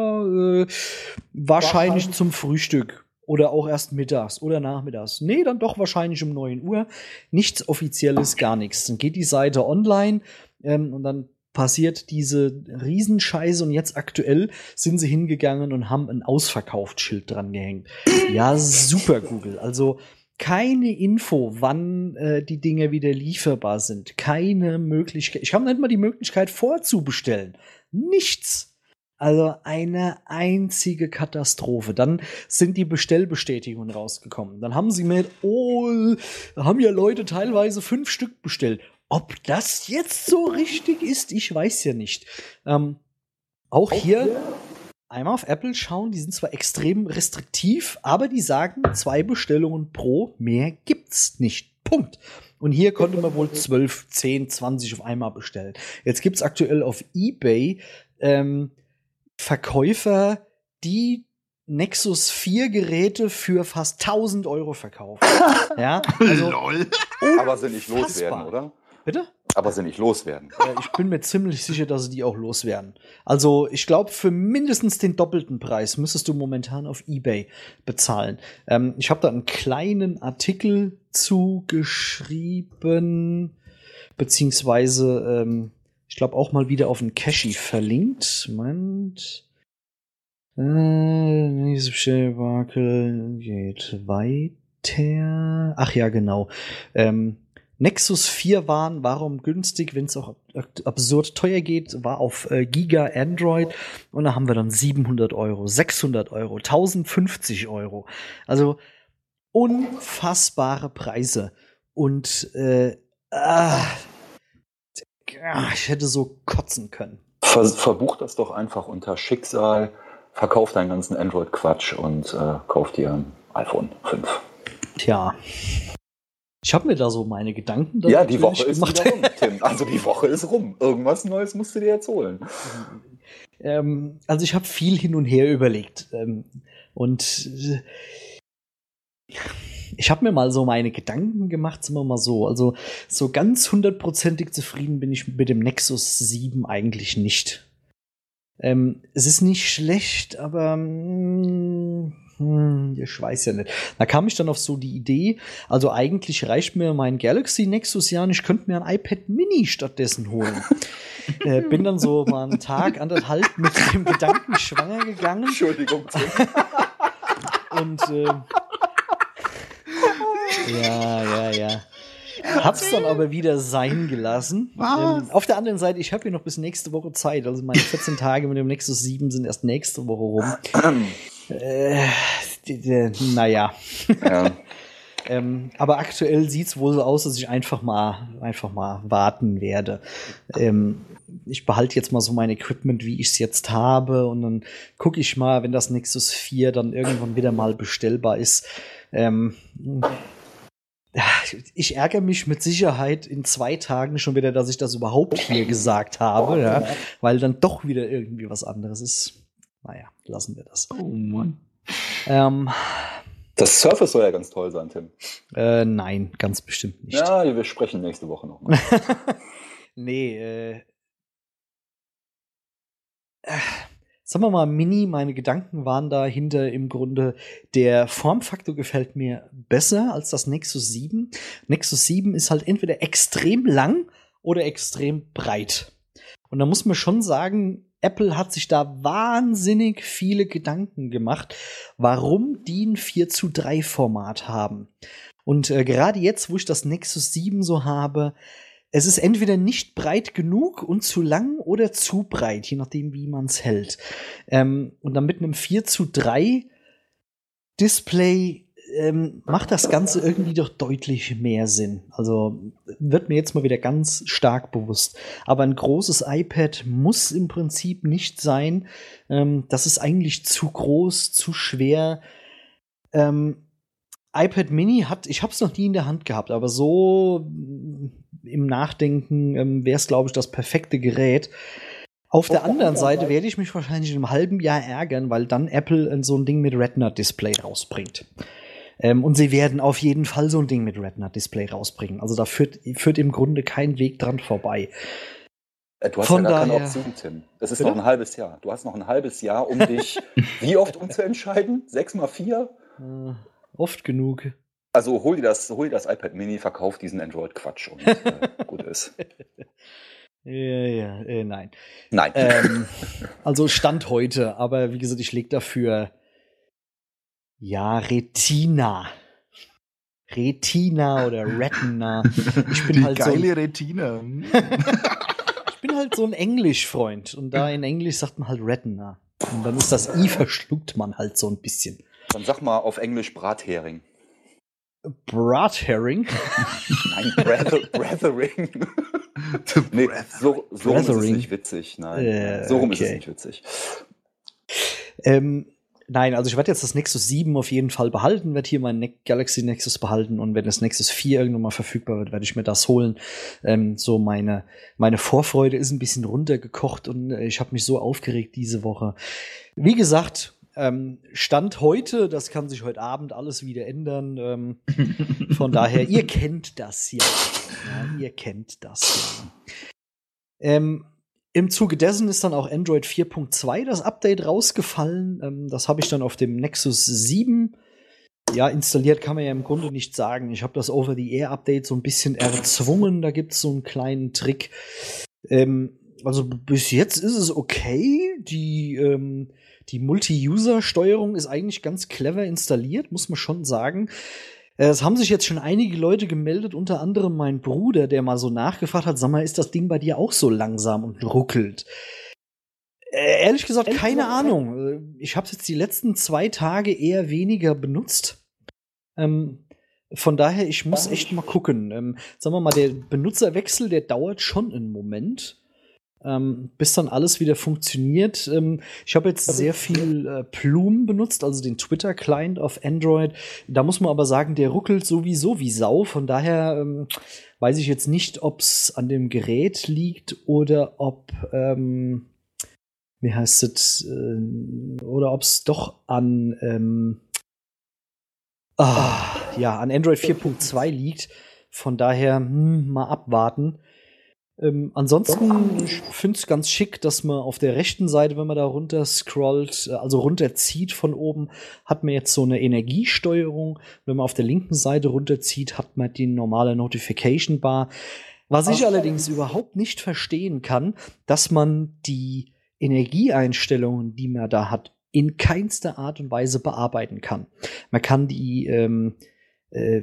äh, wahrscheinlich, wahrscheinlich zum Frühstück. Oder auch erst mittags oder nachmittags. Nee, dann doch wahrscheinlich um neun Uhr. Nichts Offizielles, gar nichts. Dann geht die Seite online ähm, und dann passiert diese Riesenscheiße und jetzt aktuell sind sie hingegangen und haben ein Ausverkaufsschild dran gehängt. Ja, super, Google. Also keine Info, wann äh, die Dinge wieder lieferbar sind. Keine Möglichkeit. Ich habe nicht mal die Möglichkeit vorzubestellen. Nichts. Also eine einzige Katastrophe. Dann sind die Bestellbestätigungen rausgekommen. Dann haben sie mir, oh, haben ja Leute teilweise fünf Stück bestellt. Ob das jetzt so richtig ist, ich weiß ja nicht. Ähm, auch hier einmal auf Apple schauen, die sind zwar extrem restriktiv, aber die sagen, zwei Bestellungen pro, mehr gibt's nicht. Punkt. Und hier konnte man wohl zwölf, zehn, zwanzig auf einmal bestellen. Jetzt gibt's aktuell auf eBay ähm, Verkäufer, die Nexus vier Geräte für fast tausend Euro verkaufen. Ja, also
Lol.
Aber sie nicht loswerden, oder?
Bitte?
Aber sie nicht loswerden.
Äh, ich bin mir ziemlich sicher, dass sie die auch loswerden. Also ich glaube, für mindestens den doppelten Preis müsstest du momentan auf eBay bezahlen. Ähm, ich habe da einen kleinen Artikel zugeschrieben, beziehungsweise ähm, ich glaube auch mal wieder auf einen Cashy verlinkt. Moment. Äh, diese Bestellbarkel geht weiter. Ach ja, genau. Ähm, Nexus vier waren, warum günstig, wenn es auch absurd teuer geht, war auf äh, Giga Android und da haben wir dann siebenhundert Euro, sechshundert Euro, tausendfünfzig Euro. Also unfassbare Preise. Und äh, ah, ich hätte so kotzen können.
Ver verbuch das doch einfach unter Schicksal, verkauf deinen ganzen Android-Quatsch und äh, kauf dir ein iPhone fünf.
Tja. Ich habe mir da so meine Gedanken
Ja, die Woche ist wieder rum, Tim. Also die Woche ist rum. Irgendwas Neues musst du dir jetzt holen.
Ähm, also ich habe viel hin und her überlegt. Ähm, und äh, ich habe mir mal so meine Gedanken gemacht, sagen wir mal so. Also so ganz hundertprozentig zufrieden bin ich mit dem Nexus sieben eigentlich nicht. Ähm, es ist nicht schlecht, aber mh, hm, ich weiß ja nicht. Da kam ich dann auf so die Idee, also eigentlich reicht mir mein Galaxy Nexus ja und ich könnte mir ein iPad Mini stattdessen holen. äh, bin dann so mal einen Tag, anderthalb mit dem Gedanken schwanger gegangen.
Entschuldigung.
Und äh, ja, ja, ja. Hab's dann aber wieder sein gelassen. Ähm, auf der anderen Seite, ich habe hier noch bis nächste Woche Zeit. Also meine vierzehn Tage mit dem Nexus sieben sind erst nächste Woche rum. äh, die, die, naja.
Ja.
ähm, aber aktuell sieht's wohl so aus, dass ich einfach mal, einfach mal warten werde. Ähm, ich behalte jetzt mal so mein Equipment, wie ich es jetzt habe. Und dann gucke ich mal, wenn das Nexus vier dann irgendwann wieder mal bestellbar ist. Ähm, Ich ärgere mich mit Sicherheit in zwei Tagen schon wieder, dass ich das überhaupt hier gesagt habe, ja, weil dann doch wieder irgendwie was anderes ist. Naja, lassen wir das.
Oh Mann.
Ähm,
Das Surface soll ja ganz toll sein, Tim.
äh, nein, ganz bestimmt nicht.
Ja, wir sprechen nächste Woche nochmal.
nee, äh, äh, sagen wir mal, Mini, meine Gedanken waren dahinter im Grunde, der Formfaktor gefällt mir besser als das Nexus sieben. Nexus sieben ist halt entweder extrem lang oder extrem breit. Und da muss man schon sagen, Apple hat sich da wahnsinnig viele Gedanken gemacht, warum die ein vier zu drei Format haben. Und äh, gerade jetzt, wo ich das Nexus sieben so habe, es ist entweder nicht breit genug und zu lang oder zu breit, je nachdem, wie man es hält. Ähm, und dann mit einem vier zu drei Display ähm, macht das Ganze irgendwie doch deutlich mehr Sinn. Also wird mir jetzt mal wieder ganz stark bewusst. Aber ein großes iPad muss im Prinzip nicht sein. Ähm, das ist eigentlich zu groß, zu schwer. Ähm, iPad Mini hat, ich habe es noch nie in der Hand gehabt, aber so im Nachdenken ähm, wäre es, glaube ich, das perfekte Gerät. Auf der anderen Seite werde ich mich wahrscheinlich in einem halben Jahr ärgern, weil dann Apple so ein Ding mit Retina-Display rausbringt. Ähm, und sie werden auf jeden Fall so ein Ding mit Retina-Display rausbringen. Also da führt, führt im Grunde kein Weg dran vorbei.
Du hast
Von
ja gar keine
daher-
Option, Tim. Das ist
Bitte?
noch ein halbes Jahr. Du hast noch ein halbes Jahr, um dich wie oft umzuentscheiden? Sechs mal vier?
Äh, oft genug.
Also hol dir das, hol dir das iPad Mini, verkauf diesen Android-Quatsch und äh, gut ist.
Ja, ja, äh, nein.
Nein.
ähm, also Stand heute, aber wie gesagt, ich lege dafür ja Retina. Retina oder Retina. Ich bin
Die
halt so
geile
ein,
Retina.
ich bin halt so ein Englisch-Freund und da in Englisch sagt man halt Retina. Und dann ist das I verschluckt man halt so ein bisschen.
Dann sag mal auf Englisch Brathering.
Brathering.
Nein, Brether, Brethering. Nee, so, so rum ist es
Brethering.
nicht witzig. Nein,
Äh,
so rum ist es
okay.
nicht witzig.
Ähm, nein, also ich werde jetzt das Nexus sieben auf jeden Fall behalten, werde hier mein Ne- Galaxy Nexus behalten und wenn das Nexus vier irgendwann mal verfügbar wird, werde ich mir das holen. Ähm, so meine, meine Vorfreude ist ein bisschen runtergekocht und äh, ich habe mich so aufgeregt diese Woche. Wie gesagt, ähm, Stand heute, das kann sich heute Abend alles wieder ändern. Ähm, von daher, ihr kennt das ja. ja. Ihr kennt das ja. Ähm, Im Zuge dessen ist dann auch Android vier Punkt zwei das Update rausgefallen. Ähm, das habe ich dann auf dem Nexus sieben ja installiert, kann man ja im Grunde nicht sagen. Ich habe das Over-the-Air-Update so ein bisschen erzwungen. Da gibt es so einen kleinen Trick. Ähm, also bis jetzt ist es okay. Die, ähm, die Multi-User-Steuerung ist eigentlich ganz clever installiert, muss man schon sagen. Es haben sich jetzt schon einige Leute gemeldet, unter anderem mein Bruder, der mal so nachgefragt hat, sag mal, ist das Ding bei dir auch so langsam und ruckelt? Äh, ehrlich gesagt, ehrlich keine gesagt, Ahnung. Ich habe es jetzt die letzten zwei Tage eher weniger benutzt. Ähm, von daher, ich muss echt mal gucken. Ähm, sagen wir mal, der Benutzerwechsel, der dauert schon einen Moment. Ähm, bis dann alles wieder funktioniert. Ähm, ich habe jetzt sehr viel äh, Plume benutzt, also den Twitter-Client auf Android. Da muss man aber sagen, der ruckelt sowieso wie Sau. Von daher ähm, weiß ich jetzt nicht, ob es an dem Gerät liegt oder ob, ähm, wie heißt es, äh, oder ob es doch an, ähm, ah, ja, an Android vier Punkt zwei liegt. Von daher hm, mal abwarten. Ähm, ansonsten, ich finde es ganz schick, dass man auf der rechten Seite, wenn man da runter scrollt, also runterzieht von oben, hat man jetzt so eine Energiesteuerung. Wenn man auf der linken Seite runterzieht, hat man die normale Notification Bar. Was ich allerdings überhaupt nicht verstehen kann, dass man die Energieeinstellungen, die man da hat, in keinster Art und Weise bearbeiten kann. Man kann die ähm, äh,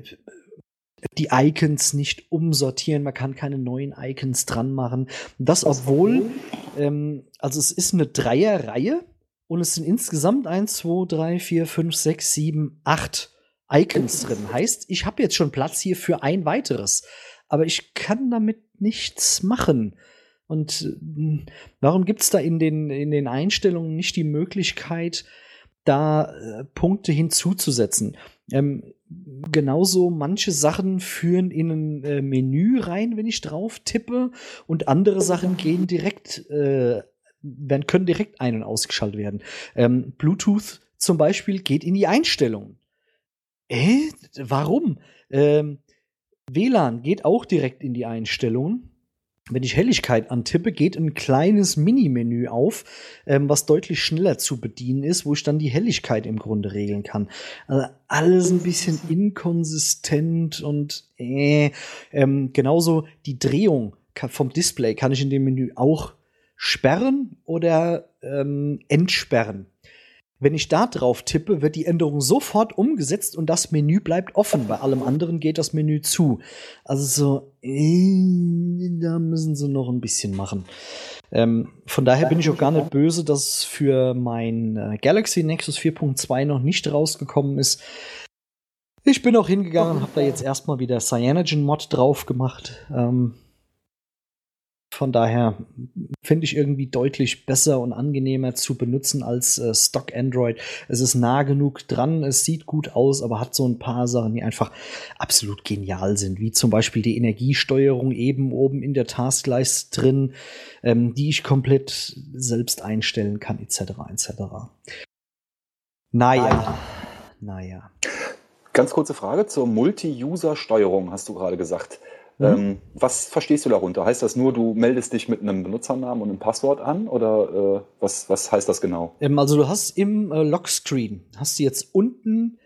die Icons nicht umsortieren, man kann keine neuen Icons dran machen. Das, obwohl, ähm, also es ist eine Dreierreihe und es sind insgesamt eins, zwei, drei, vier, fünf, sechs, sieben, acht Icons drin. Heißt, ich habe jetzt schon Platz hier für ein weiteres, aber ich kann damit nichts machen. Und äh, warum gibt's da in den, in den Einstellungen nicht die Möglichkeit, da äh, Punkte hinzuzusetzen? Ähm, genauso manche Sachen führen in ein äh, Menü rein, wenn ich drauf tippe, und andere Sachen gehen direkt, äh, werden, können direkt ein- und ausgeschaltet werden. Ähm, Bluetooth zum Beispiel geht in die Einstellungen. Äh, warum? Ähm, W L A N geht auch direkt in die Einstellungen. Wenn ich Helligkeit antippe, geht ein kleines Mini-Menü auf, ähm, was deutlich schneller zu bedienen ist, wo ich dann die Helligkeit im Grunde regeln kann. Also alles ein bisschen inkonsistent und äh, ähm, genauso die Drehung vom Display kann ich in dem Menü auch sperren oder ähm, entsperren. Wenn ich da drauf tippe, wird die Änderung sofort umgesetzt und das Menü bleibt offen. Bei allem anderen geht das Menü zu. Also so, äh, da müssen sie noch ein bisschen machen. Ähm, von daher bin ich auch gar nicht böse, dass für mein äh, Galaxy Nexus vier Punkt zwei noch nicht rausgekommen ist. Ich bin auch hingegangen und habe da jetzt erstmal wieder Cyanogen-Mod drauf gemacht. Ähm, Von daher finde ich irgendwie deutlich besser und angenehmer zu benutzen als äh, Stock Android. Es ist nah genug dran, es sieht gut aus, aber hat so ein paar Sachen, die einfach absolut genial sind, wie zum Beispiel die Energiesteuerung eben oben in der Taskleiste drin, ähm, die ich komplett selbst einstellen kann, et cetera et cetera. Naja, naja.
Ganz kurze Frage zur Multi-User-Steuerung, hast du gerade gesagt. Mhm. Ähm, was verstehst du darunter? Heißt das nur, du meldest dich mit einem Benutzernamen und einem Passwort an? Oder äh, was, was heißt das genau?
Ähm, also du hast im äh, Lockscreen, hast du jetzt unten,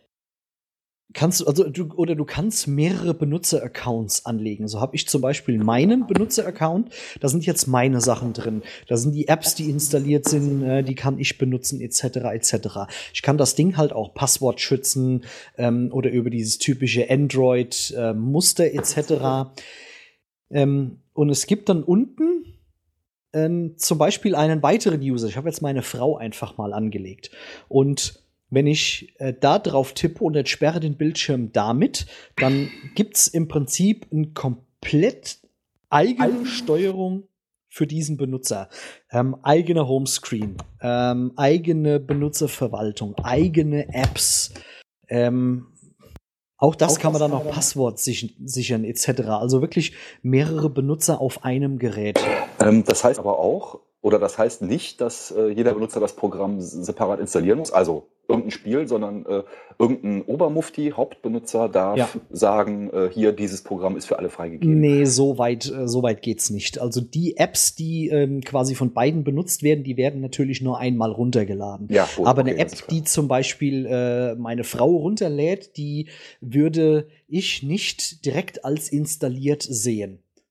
kannst du, also du, oder du kannst mehrere Benutzer-Accounts anlegen. So habe ich zum Beispiel meinen Benutzer-Account, da sind jetzt meine Sachen drin. Da sind die Apps, die installiert sind, äh, die kann ich benutzen, et cetera et cetera. Ich kann das Ding halt auch Passwort schützen ähm, oder über dieses typische Android-Muster äh, et cetera. Ähm, und es gibt dann unten ähm, zum Beispiel einen weiteren User. Ich habe jetzt meine Frau einfach mal angelegt. Und wenn ich äh, da drauf tippe und entsperre den Bildschirm damit, dann gibt's im Prinzip eine komplett eigene Steuerung für diesen Benutzer. Ähm, eigene Homescreen, ähm, eigene Benutzerverwaltung, eigene Apps. Ähm, auch das auch kann man dann noch Passwort sich, sichern et cetera. Also wirklich mehrere Benutzer auf einem Gerät.
Ähm, das heißt aber auch, oder das heißt nicht, dass äh, jeder Benutzer das Programm separat installieren muss, also irgendein Spiel, sondern äh, irgendein Obermufti, Hauptbenutzer darf ja. sagen, äh, hier, dieses Programm ist für alle freigegeben.
Nee, so weit, äh, so weit geht's nicht. Also die Apps, die ähm, quasi von beiden benutzt werden, die werden natürlich nur einmal runtergeladen. Ja, gut, aber okay, eine App, die zum Beispiel äh, meine Frau runterlädt, die würde ich nicht direkt als installiert sehen.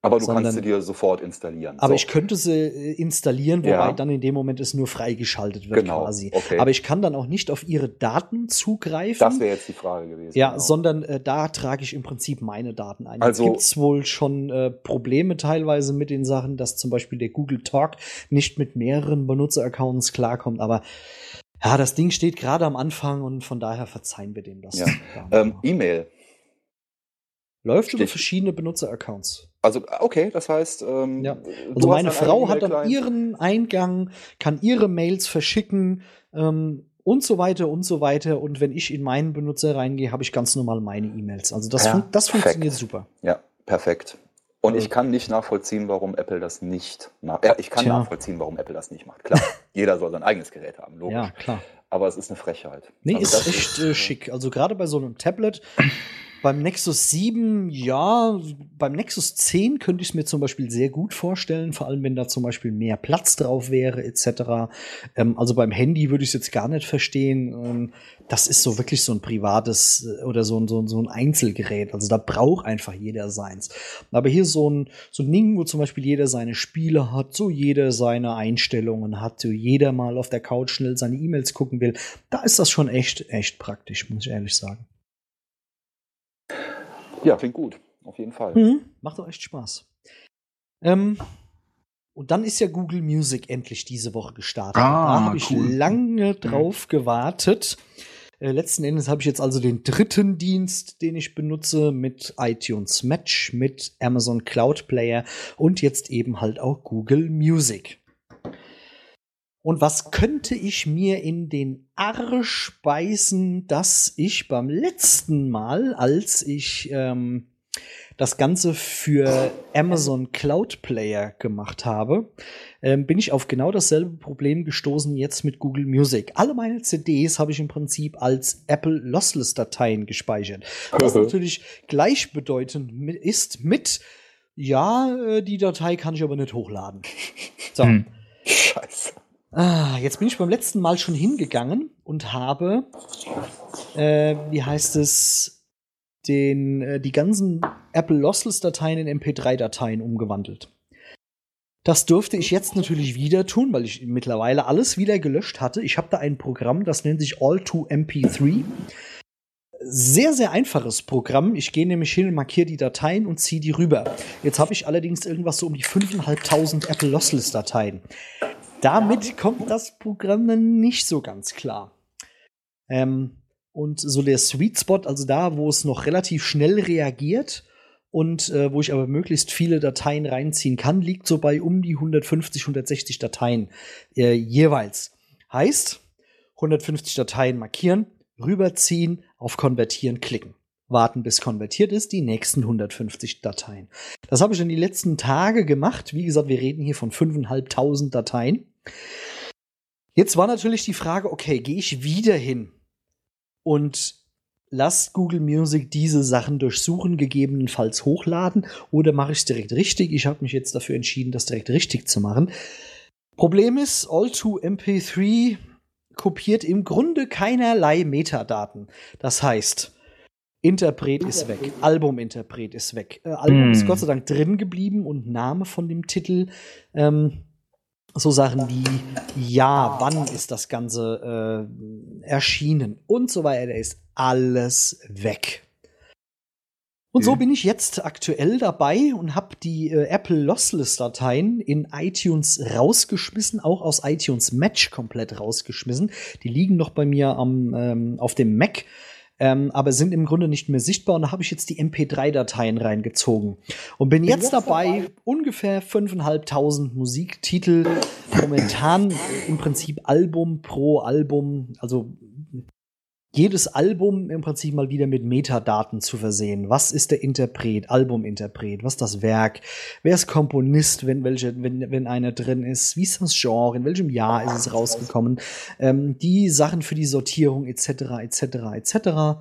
Aber du
sondern,
kannst sie dir sofort installieren.
Aber
so.
ich könnte sie installieren, wobei
Ja.
dann in dem Moment es nur freigeschaltet wird
Genau,
quasi.
okay.
Aber ich kann dann auch nicht auf ihre Daten zugreifen.
Das wäre jetzt die Frage gewesen.
Ja,
genau.
sondern äh, da trage ich im Prinzip meine Daten ein.
Also-
Jetzt gibt es wohl schon äh, Probleme teilweise mit den Sachen, dass zum Beispiel der Google Talk nicht mit mehreren Benutzeraccounts klarkommt. Aber ja, das Ding steht gerade am Anfang und von daher verzeihen wir dem das.
Ja.
Ja.
Ähm, E-Mail.
Läuft über
steht-
verschiedene Benutzeraccounts.
Also, okay, das heißt, ähm,
Ja.
du
Also
hast
meine
einen
Frau hat dann
E-Mail-Client.
ihren Eingang, kann ihre Mails verschicken ähm, und so weiter und so weiter. Und wenn ich in meinen Benutzer reingehe, habe ich ganz normal meine E-Mails. Also das, fun das
Perfekt.
funktioniert super.
Ja, perfekt. Und
Also-
ich kann nicht nachvollziehen, warum Apple das nicht macht. Ja, ich kann
Tja.
nachvollziehen, warum Apple das nicht macht. Klar, jeder soll sein eigenes Gerät haben, logisch.
Ja, klar.
Aber es ist eine Frechheit.
Nee,
Also
ist
das
echt äh, schick. Also gerade bei so einem Tablet, beim Nexus sieben, ja, beim Nexus zehn könnte ich es mir zum Beispiel sehr gut vorstellen, vor allem wenn da zum Beispiel mehr Platz drauf wäre, et cetera. Ähm, also beim Handy würde ich es jetzt gar nicht verstehen. Ähm, das ist so wirklich so ein privates äh, oder so ein, so, ein, so ein Einzelgerät. Also da braucht einfach jeder seins. Aber hier so ein, so ein Ding, wo zum Beispiel jeder seine Spiele hat, so jeder seine Einstellungen hat, so jeder mal auf der Couch schnell seine E-Mails gucken will, da ist das schon echt, echt praktisch, muss ich ehrlich sagen.
Ja, klingt gut. Auf jeden Fall.
Mhm. Macht auch echt Spaß. Ähm, und dann ist ja Google Music endlich diese Woche gestartet.
Ah,
da habe ich
cool.
lange drauf gewartet. Äh, letzten Endes habe ich jetzt also den dritten Dienst, den ich benutze, mit iTunes Match, mit Amazon Cloud Player und jetzt eben halt auch Google Music. Und was könnte ich mir in den Arsch beißen, dass ich beim letzten Mal, als ich ähm, das Ganze für Amazon Cloud Player gemacht habe, ähm, bin ich auf genau dasselbe Problem gestoßen jetzt mit Google Music. Alle meine C Ds habe ich im Prinzip als Apple Lossless Dateien gespeichert. Was natürlich gleichbedeutend mit, ist mit, ja, äh, die Datei kann ich aber nicht hochladen. So.
Hm.
Scheiße.
Ah, jetzt bin ich beim letzten Mal schon hingegangen und habe, äh, wie heißt es, den, äh, die ganzen Apple Lossless-Dateien in M P drei Dateien umgewandelt. Das durfte ich jetzt natürlich wieder tun, weil ich mittlerweile alles wieder gelöscht hatte. Ich habe da ein Programm, das nennt sich All to M P drei. Sehr, sehr einfaches Programm. Ich gehe nämlich hin und markiere die Dateien und ziehe die rüber. Jetzt habe ich allerdings irgendwas so um die fünftausendfünfhundert Apple Lossless-Dateien. Damit kommt das Programm dann nicht so ganz klar. Ähm, und so der Sweet Spot, also da, wo es noch relativ schnell reagiert und äh, wo ich aber möglichst viele Dateien reinziehen kann, liegt so bei um die hundertfünfzig, hundertsechzig Dateien äh, jeweils. Heißt, hundertfünfzig Dateien markieren, rüberziehen, auf Konvertieren klicken. Warten, bis konvertiert ist, die nächsten hundertfünfzig Dateien. Das habe ich in die letzten Tage gemacht. Wie gesagt, wir reden hier von fünftausendfünfhundert Dateien. Jetzt war natürlich die Frage, okay, gehe ich wieder hin und lasse Google Music diese Sachen durchsuchen, gegebenenfalls hochladen, oder mache ich es direkt richtig? Ich habe mich jetzt dafür entschieden, das direkt richtig zu machen. Problem ist, All to M P drei kopiert im Grunde keinerlei Metadaten. Das heißt, Interpret ist weg, Albuminterpret ist weg. Äh, Album
Mm.
ist Gott sei Dank drin geblieben und Name von dem Titel. Ähm, so Sachen wie, ja, wann ist das Ganze äh, erschienen und so weiter, ist alles weg. Und so
Okay.
bin ich jetzt aktuell dabei und habe die äh, Apple Lossless-Dateien in iTunes rausgeschmissen, auch aus iTunes Match komplett rausgeschmissen. Die liegen noch bei mir am, ähm, auf dem Mac, ähm, aber sind im Grunde nicht mehr sichtbar. Und da habe ich jetzt die M P drei Dateien reingezogen und bin jetzt dabei, ungefähr fünftausendfünfhundert Musiktitel, momentan im Prinzip Album pro Album, also jedes Album im Prinzip mal wieder mit Metadaten zu versehen. Was ist der Interpret, Albuminterpret? Was ist das Werk? Wer ist Komponist, wenn, welche, wenn, wenn einer drin ist? Wie ist das Genre? In welchem Jahr ist es rausgekommen? Ähm, die Sachen für die Sortierung et cetera et cetera et cetera.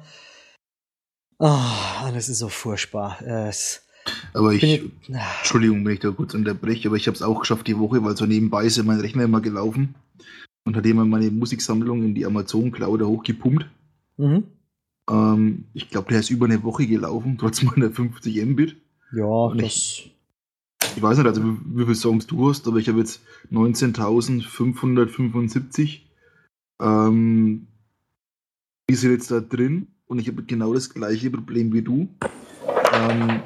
Ah, das ist so furchtbar. Äh, es
Aber ich,
bin jetzt-
Entschuldigung, wenn ich da kurz unterbreche, aber ich habe es auch geschafft die Woche, weil so nebenbei ist ja mein Rechner immer gelaufen und hat immer meine Musiksammlung in die Amazon Cloud hochgepumpt.
Mhm.
Ähm, ich glaube, der ist über eine Woche gelaufen, trotz meiner fünfzig Mbit.
Ja,
Und
das.
ich- Ich weiß nicht, also wie, wie viele Songs du hast, aber ich habe jetzt neunzehntausendfünfhundertfünfundsiebzig. Ähm, die sind jetzt da drin und ich habe genau das gleiche Problem wie du. Ähm,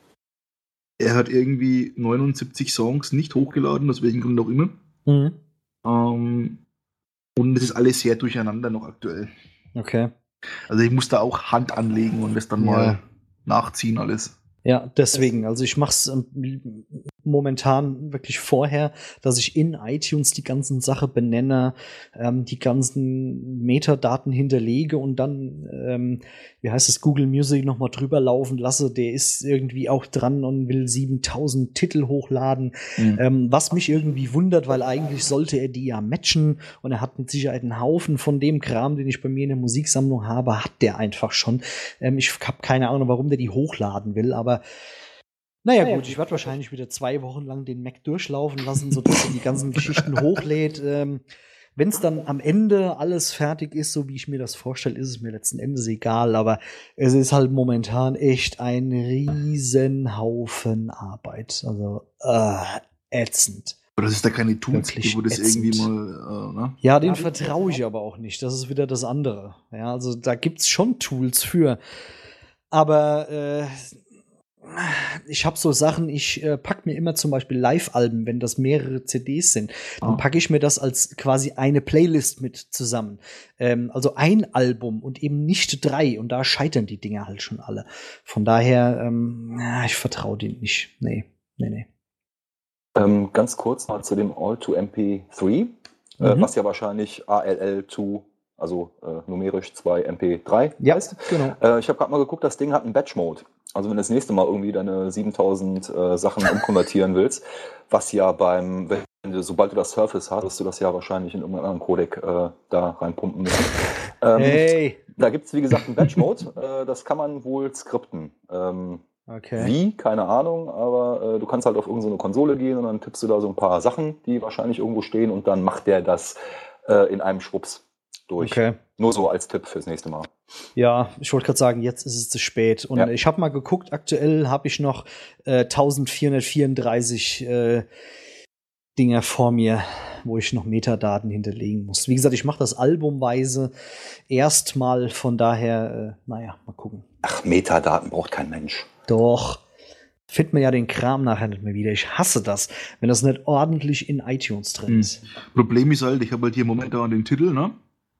er hat irgendwie neunundsiebzig Songs nicht hochgeladen, aus welchem Grund auch immer.
Mhm.
Ähm, und es ist alles sehr durcheinander noch aktuell.
Okay.
Also ich muss da auch Hand anlegen und das dann
Ja.
mal nachziehen alles.
Ja, deswegen. Also ich mache es ähm, momentan wirklich vorher, dass ich in iTunes die ganzen Sachen benenne, ähm, die ganzen Metadaten hinterlege und dann, ähm, wie heißt es, Google Music noch mal drüber laufen lasse. Der ist irgendwie auch dran und will siebentausend Titel hochladen,
Mhm.
ähm, was mich irgendwie wundert, weil eigentlich sollte er die ja matchen und er hat mit Sicherheit einen Haufen von dem Kram, den ich bei mir in der Musiksammlung habe, hat der einfach schon. Ähm, ich habe keine Ahnung, warum der die hochladen will, aber naja, gut, ich werde wahrscheinlich wieder zwei Wochen lang den Mac durchlaufen lassen, sodass er die ganzen Geschichten hochlädt. Ähm, Wenn es dann am Ende alles fertig ist, so wie ich mir das vorstelle, ist es mir letzten Endes egal. Aber es ist halt momentan echt ein Riesenhaufen Arbeit. Also äh, ätzend.
Aber das ist da keine Tools,
Wirklich
wo das
ätzend.
irgendwie mal, äh, ne?
Ja, den vertraue ich aber auch nicht. Das ist wieder das andere. Ja, also da gibt's schon Tools für. Aber äh, ich habe so Sachen, ich äh, pack mir immer zum Beispiel Live-Alben, wenn das mehrere C Ds sind, dann
Ah.
packe ich mir das als quasi eine Playlist mit zusammen. Ähm, also ein Album und eben nicht drei. Und da scheitern die Dinger halt schon alle. Von daher, ähm, ja, ich vertraue denen nicht. Nee, nee, nee.
Ähm, ganz kurz mal zu dem All to M P drei, äh,
Mhm.
was ja wahrscheinlich A L L zwei, also äh, numerisch zwei M P drei
Ja,
heißt.
genau.
Äh, ich habe gerade mal geguckt, das Ding hat einen Batch-Mode. Also wenn du das nächste Mal irgendwie deine siebentausend äh, Sachen umkonvertieren willst, was ja beim, wenn du, sobald du das Surface hast, wirst du das ja wahrscheinlich in irgendeinem anderen Codec äh, da reinpumpen müssen. Ähm,
Hey.
Da gibt es, wie gesagt, einen Batch-Mode. äh, das kann man wohl skripten. Ähm,
Okay.
Wie? Keine Ahnung, aber äh, du kannst halt auf irgendeine Konsole gehen und dann tippst du da so ein paar Sachen, die wahrscheinlich irgendwo stehen und dann macht der das äh, in einem Schwupps durch.
Okay.
Nur so als Tipp fürs nächste Mal.
Ja, ich wollte gerade sagen, jetzt ist es zu spät. Und
Ja.
ich habe mal geguckt, aktuell habe ich noch äh, vierzehnhundertvierunddreißig äh, Dinger vor mir, wo ich noch Metadaten hinterlegen muss. Wie gesagt, ich mache das albumweise erstmal, von daher, äh, naja, mal gucken.
Ach, Metadaten braucht kein Mensch.
Doch, findet man ja den Kram nachher nicht mehr wieder. Ich hasse das, wenn das nicht ordentlich in iTunes drin
Hm.
ist.
Problem ist halt, ich habe halt hier momentan den Titel, ne?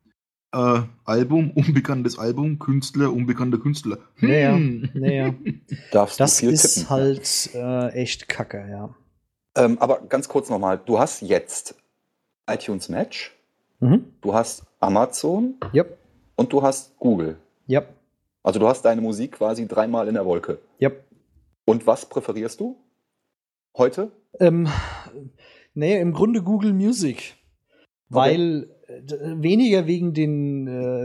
Äh, Album, unbekanntes Album, Künstler, unbekannter Künstler.
Naja,
Hm.
naja.
Darfst
Das
du viel
ist
tippen.
halt äh, echt kacke, ja.
Ähm, aber ganz kurz nochmal, du hast jetzt iTunes Match,
Mhm.
du hast Amazon
Yep,
und du hast Google.
yep,
Also du hast deine Musik quasi dreimal in der Wolke.
yep.
Und was präferierst du heute?
Ähm, nee, im Grunde Google Music. Weil äh, d- weniger wegen den äh,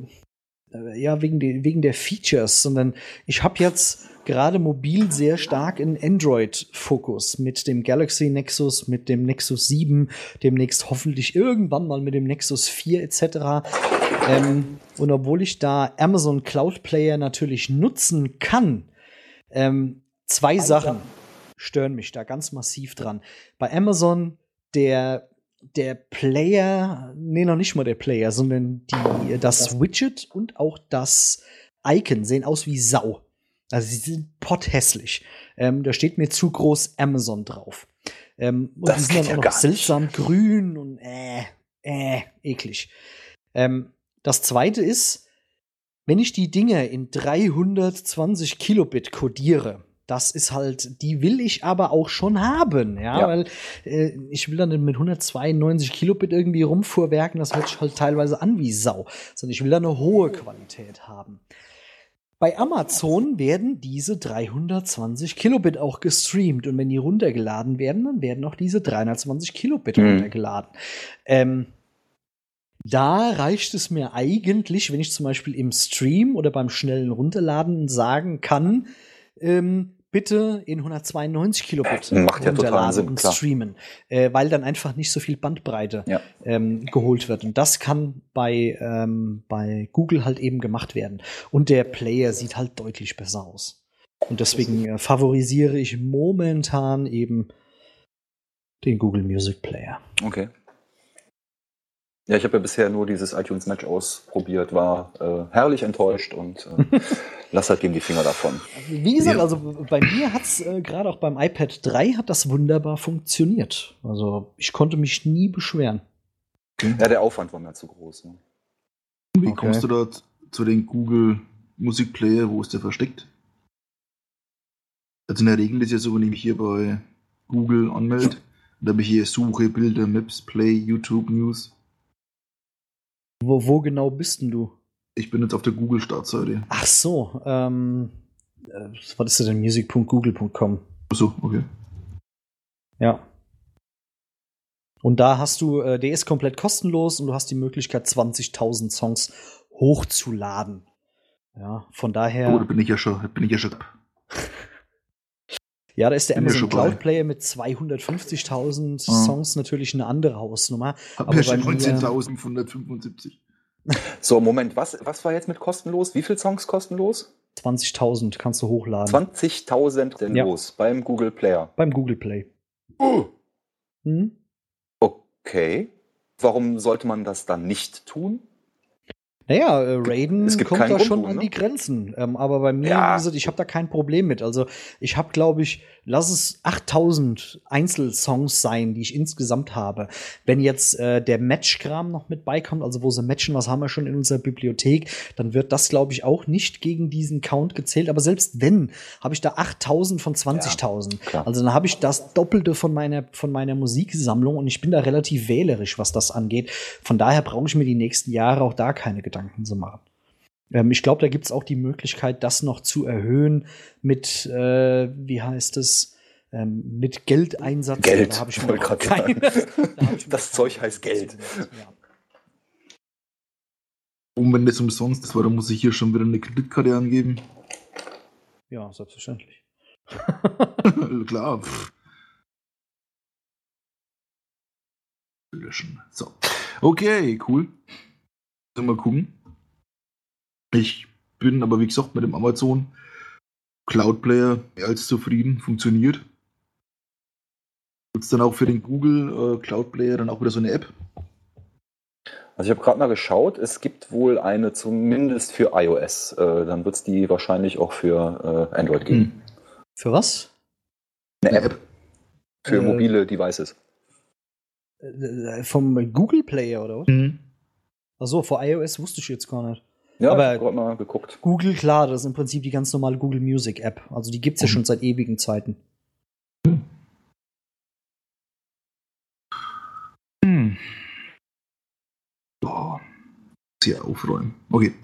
äh, ja, wegen, de, wegen der Features, sondern ich habe jetzt gerade mobil sehr stark in Android-Fokus mit dem Galaxy Nexus, mit dem Nexus sieben, demnächst hoffentlich irgendwann mal mit dem Nexus vier et cetera. Ähm, und obwohl ich da Amazon Cloud Player natürlich nutzen kann, ähm, zwei Sachen stören mich da ganz massiv dran. Bei Amazon der der Player, nee, noch nicht mal der Player, sondern die, das Widget und auch das Icon sehen aus wie Sau. Also sie sind potthässlich. Ähm, da steht mir zu groß Amazon drauf. Ähm, und
Das
die sind
geht
dann
ja
auch noch
gar nicht.
seltsam grün und äh, äh, eklig. Ähm, das zweite ist, wenn ich die Dinger in dreihundertzwanzig Kilobit codiere, das ist halt, die will ich aber auch schon haben, ja,
Ja.
weil äh, ich will dann nicht mit hundertzweiundneunzig Kilobit irgendwie rumfuhrwerken, das hört sich halt teilweise an wie Sau, sondern ich will da eine hohe Qualität haben. Bei Amazon werden diese dreihundertzwanzig Kilobit auch gestreamt und wenn die runtergeladen werden, dann werden auch diese dreihundertzwanzig Kilobit
Mhm.
runtergeladen. Ähm, Da reicht es mir eigentlich, wenn ich zum Beispiel im Stream oder beim schnellen Runterladen sagen kann, ähm, bitte in hundertzweiundneunzig Kilobit
Macht ja totalen
runterladen
Sinn,
und
klar.
streamen, äh, weil dann einfach nicht so viel Bandbreite
Ja.
ähm, geholt wird. Und das kann bei, ähm, bei Google halt eben gemacht werden. Und der Player sieht halt deutlich besser aus. Und deswegen äh, favorisiere ich momentan eben den Google Music Player.
Okay. Ja, ich habe ja bisher nur dieses iTunes Match ausprobiert, war äh, herrlich enttäuscht und äh, lass halt eben die Finger davon.
Wie gesagt,
Ja.
also bei mir hat es äh, gerade auch beim iPad drei hat das wunderbar funktioniert. Also ich konnte mich nie beschweren.
Ja, der Aufwand war mir zu groß. Ne?
Wie
Okay.
kommst du da zu den Google Music Player? Wo ist der versteckt? Also in der Regel ist ja so, wenn ich mich hier bei Google anmelde, da habe ich hier Suche, Bilder, Maps, Play, YouTube, News.
Wo, wo genau bist denn du?
Ich bin jetzt auf der Google-Startseite.
Ach so, ähm, äh, was ist denn music punkt google punkt com?
Achso, okay.
Ja. Und da hast du, äh, der ist komplett kostenlos und du hast die Möglichkeit, zwanzigtausend Songs hochzuladen. Ja, von daher.
Oh, da bin ich ja schon, da bin ich ja schon.
Ja, da ist der
bin ja
Amazon
schon
Cloud
bei.
Player mit zweihundertfünfzigtausend
Ah.
Songs natürlich eine andere Hausnummer.
Hab
Aber
ja schon
bei mir-
neunzehntausendfünfhundertfünfundsiebzig.
So, Moment, was, was war jetzt mit kostenlos? Wie viele Songs kostenlos?
zwanzigtausend kannst du hochladen.
zwanzigtausend denn
Ja.
los beim Google Player.
Beim Google Play.
Oh.
Hm?
Okay. Warum sollte man das dann nicht tun?
Naja, äh, Raiden
Es gibt
kommt
keinen
da
Grund,
schon
wo,
an
ne?
die Grenzen. Ähm, aber bei mir,
Ja.
wie gesagt, ich habe da kein Problem mit. Also ich habe, glaube ich, lass es achttausend Einzelsongs sein, die ich insgesamt habe. Wenn jetzt äh, der Match-Kram noch mit beikommt, also wo sie matchen, was haben wir schon in unserer Bibliothek, dann wird das, glaube ich, auch nicht gegen diesen Count gezählt. Aber selbst wenn, habe ich da achttausend von zwanzigtausend.
klar.
Also dann habe ich das Doppelte von meiner, von meiner Musiksammlung und ich bin da relativ wählerisch, was das angeht. Von daher brauche ich mir die nächsten Jahre auch da keine Gedanken zu machen. Ähm, ich glaube, da gibt es auch die Möglichkeit, das noch zu erhöhen mit, äh, wie heißt es, ähm, mit Geldeinsatz.
Geld,
Da habe ich mir
wollte
noch
grad
keine,
sagen.
da hab ich mir
Das
noch
Zeug
keine
heißt Geld.
Gedanken zu gemacht.
Und wenn das umsonst ist, weil dann muss ich hier schon wieder eine Kreditkarte angeben.
Ja, ja, selbstverständlich.
Klar. Pff. Löschen. So. Okay, cool. Mal gucken. Ich bin aber, wie gesagt, mit dem Amazon Cloud Player mehr als zufrieden. Funktioniert. Gibt es dann auch für den Google äh, Cloud Player dann auch wieder so eine App?
Also ich habe gerade mal geschaut, es gibt wohl eine zumindest für iOS. Äh, dann wird es die wahrscheinlich auch für äh, Android geben.
Für was?
Eine
Eine
App für
Äh,
mobile Devices.
Äh, vom Google Player, oder was?
Mhm.
Achso, vor iOS wusste ich jetzt gar nicht.
Ja,
aber-
ich habe gerade mal geguckt.
Google, klar, das ist im Prinzip die ganz normale Google Music App. Also die gibt's ja
Mhm.
schon seit ewigen Zeiten.
Hm. Boah. Sehr aufräumen. Okay.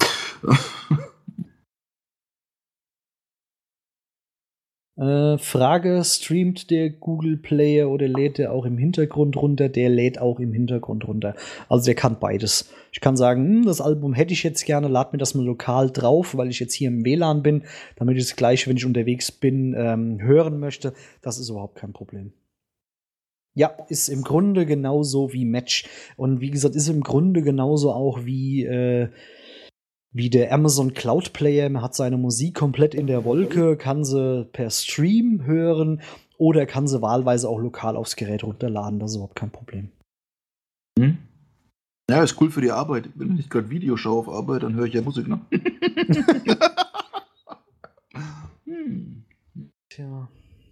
Äh, Frage, streamt der Google Player oder lädt der auch im Hintergrund runter? Der lädt auch im Hintergrund runter. Also der kann beides. Ich kann sagen, hm, das Album hätte ich jetzt gerne, lad mir das mal lokal drauf, weil ich jetzt hier im W L A N bin, damit ich das gleiche, wenn ich unterwegs bin, ähm, hören möchte. Das ist überhaupt kein Problem. Ja, ist im Grunde genauso wie Match. Und wie gesagt, ist im Grunde genauso auch wie äh, wie der Amazon Cloud Player. Man hat seine Musik komplett in der Wolke, kann sie per Stream hören oder kann sie wahlweise auch lokal aufs Gerät runterladen. Das ist überhaupt kein Problem.
Hm? Ja, ist cool für die Arbeit. Wenn ich gerade Video schaue auf Arbeit, dann höre ich ja Musik, ne? hm.
Tja.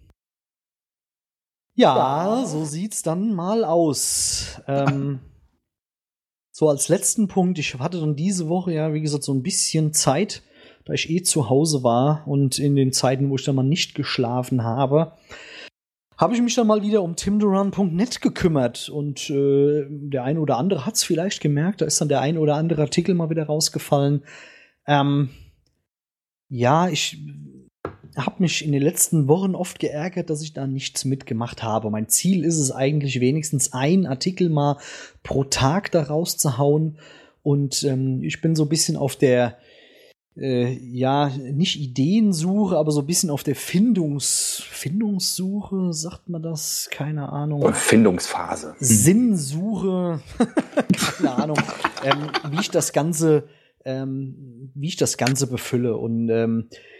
Ja, so sieht's dann mal aus. Ähm, so als letzten Punkt, ich hatte dann diese Woche ja, wie gesagt, so ein bisschen Zeit, da ich eh zu Hause war und in den Zeiten, wo ich dann mal nicht geschlafen habe, habe ich mich dann mal wieder um timduran punkt net gekümmert und äh, der eine oder andere hat's vielleicht gemerkt, da ist dann der ein oder andere Artikel mal wieder rausgefallen. Ähm, ja, ich habe mich in den letzten Wochen oft geärgert, dass ich da nichts mitgemacht habe. Mein Ziel ist es eigentlich, wenigstens einen Artikel mal pro Tag da rauszuhauen. Und ähm, ich bin so ein bisschen auf der, äh, ja, nicht Ideensuche, aber so ein bisschen auf der Findungs Findungssuche, sagt man das? Keine Ahnung.
Findungsphase.
Sinnsuche, keine Ahnung, ähm, wie ich das Ganze, ähm, wie ich das Ganze befülle. Und ähm,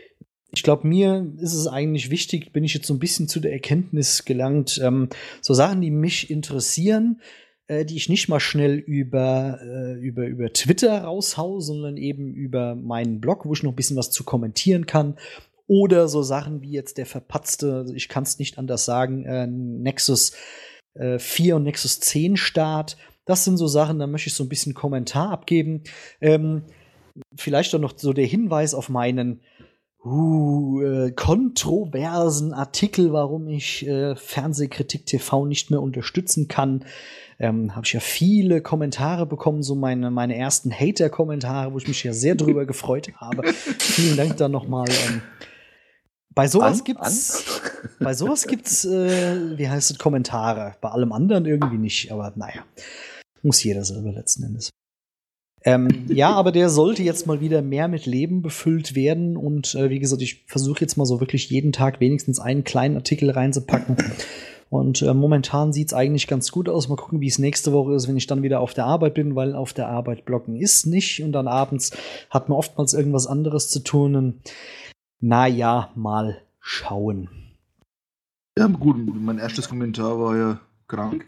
ich glaube, mir ist es eigentlich wichtig, bin ich jetzt so ein bisschen zu der Erkenntnis gelangt, ähm, so Sachen, die mich interessieren, äh, die ich nicht mal schnell über, äh, über, über Twitter raushau, sondern eben über meinen Blog, wo ich noch ein bisschen was zu kommentieren kann. Oder so Sachen wie jetzt der verpatzte, also ich kann es nicht anders sagen, äh, Nexus äh, vier und Nexus zehn Start. Das sind so Sachen, da möchte ich so ein bisschen Kommentar abgeben. Ähm, vielleicht auch noch so der Hinweis auf meinen uh, äh, kontroversen Artikel, warum ich äh, Fernsehkritik T V nicht mehr unterstützen kann. Ähm, habe ich ja viele Kommentare bekommen, so meine, meine ersten Hater-Kommentare, wo ich mich ja sehr drüber gefreut habe. Vielen Dank dann nochmal. Ähm, bei sowas
An?
gibt's, An? bei sowas gibt's, äh, wie heißt es, Kommentare. Bei allem anderen irgendwie nicht, aber naja. Muss jeder selber letzten Endes. Ähm, ja, aber der sollte jetzt mal wieder mehr mit Leben befüllt werden. Und äh, wie gesagt, ich versuche jetzt mal so wirklich jeden Tag wenigstens einen kleinen Artikel reinzupacken. Und äh, momentan sieht's eigentlich ganz gut aus. Mal gucken, wie es nächste Woche ist, wenn ich dann wieder auf der Arbeit bin, weil auf der Arbeit bloggen ist nicht. Und dann abends hat man oftmals irgendwas anderes zu tun. Und naja, mal schauen.
Ja, gut, mein erstes Kommentar war ja krank.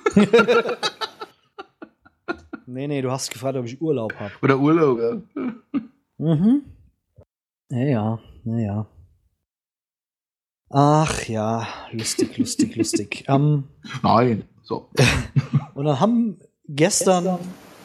Nee, nee, du hast gefragt, ob ich Urlaub habe.
Oder Urlaub, ja.
Mhm. Naja, naja. Ach ja, lustig, lustig, lustig. Ähm,
Nein, so.
und dann haben gestern, gestern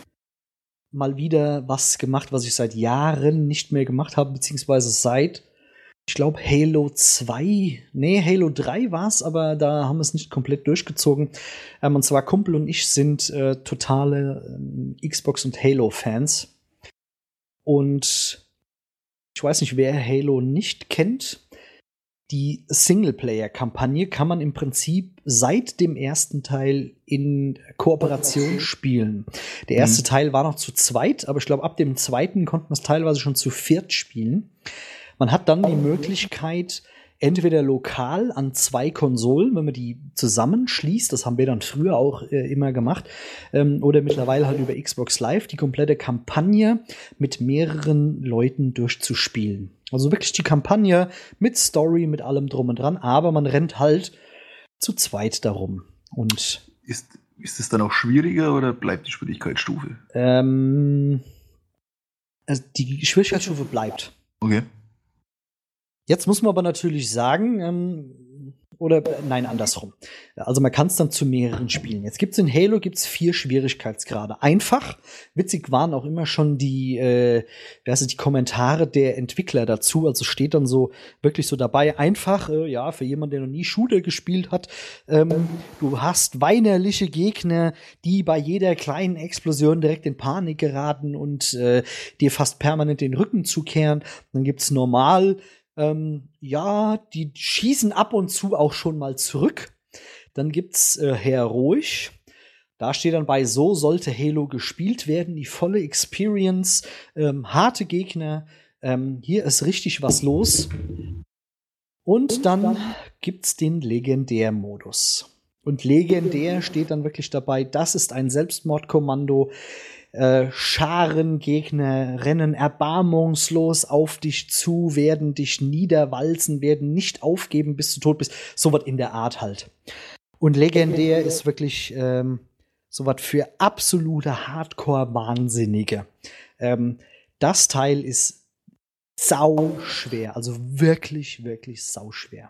mal wieder was gemacht, was ich seit Jahren nicht mehr gemacht habe, beziehungsweise seit, ich glaube, Halo zwei, nee, Halo drei war es, aber da haben wir es nicht komplett durchgezogen. Ähm, und zwar Kumpel und ich sind äh, totale äh, Xbox- und Halo-Fans. Und ich weiß nicht, wer Halo nicht kennt. Die Singleplayer-Kampagne kann man im Prinzip seit dem ersten Teil in Kooperation spielen. Der erste mhm. Teil war noch zu zweit, aber ich glaube, ab dem zweiten konnte man es teilweise schon zu viert spielen. Man hat dann die Möglichkeit, entweder lokal an zwei Konsolen, wenn man die zusammenschließt, das haben wir dann früher auch äh, immer gemacht, ähm, oder mittlerweile halt über Xbox Live, die komplette Kampagne mit mehreren Leuten durchzuspielen. Also wirklich die Kampagne mit Story, mit allem drum und dran, aber man rennt halt zu zweit darum. Und
ist, ist es dann auch schwieriger oder bleibt die Schwierigkeitsstufe?
Ähm, also die Schwierigkeitsstufe bleibt.
Okay.
Jetzt muss man aber natürlich sagen, ähm, oder äh, nein, andersrum. Also man kann es dann zu mehreren spielen. Jetzt gibt's in Halo gibt's vier Schwierigkeitsgrade. Einfach, witzig waren auch immer schon die, äh, wie heißt es, die Kommentare der Entwickler dazu. Also steht dann so wirklich so dabei. Einfach, äh, ja, für jemanden, der noch nie Shooter gespielt hat. Ähm, du hast weinerliche Gegner, die bei jeder kleinen Explosion direkt in Panik geraten und äh, dir fast permanent den Rücken zukehren. Dann gibt's normal. Ähm, ja, die schießen ab und zu auch schon mal zurück. Dann gibt's äh, heroisch. Da steht dann bei, so sollte Halo gespielt werden. Die volle Experience, ähm, harte Gegner. Ähm, hier ist richtig was los. Und dann gibt's den Legendär-Modus. Und legendär steht dann wirklich dabei, das ist ein Selbstmordkommando. Äh, Scharen Gegner rennen erbarmungslos auf dich zu, werden dich niederwalzen, werden nicht aufgeben, bis du tot bist. So was in der Art halt. Und legendär ist wirklich ähm, so was für absolute Hardcore-Wahnsinnige. Ähm, das Teil ist sau schwer, also wirklich, wirklich sau schwer.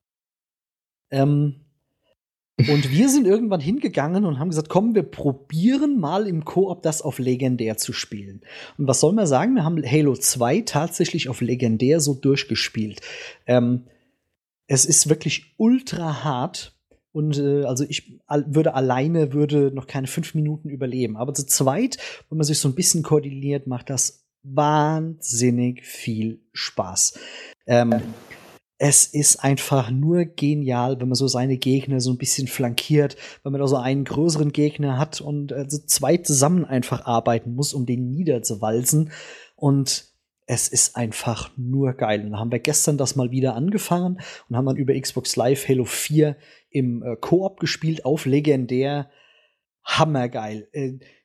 Ähm, Und wir sind irgendwann hingegangen und haben gesagt, komm, wir probieren mal im Koop das auf Legendär zu spielen. Und was soll man sagen? Wir haben Halo zwei tatsächlich auf Legendär so durchgespielt. Ähm, es ist wirklich ultra hart. Und äh, also ich al- würde alleine würde noch keine fünf Minuten überleben. Aber zu zweit, wenn man sich so ein bisschen koordiniert, macht das wahnsinnig viel Spaß. Ähm, Es ist einfach nur genial, wenn man so seine Gegner so ein bisschen flankiert, wenn man da so einen größeren Gegner hat und also zwei zusammen einfach arbeiten muss, um den niederzuwalzen. Und es ist einfach nur geil. Und dann haben wir gestern das mal wieder angefangen und haben dann über Xbox Live Halo vier im äh, Koop gespielt auf Legendär. Hammergeil. Äh,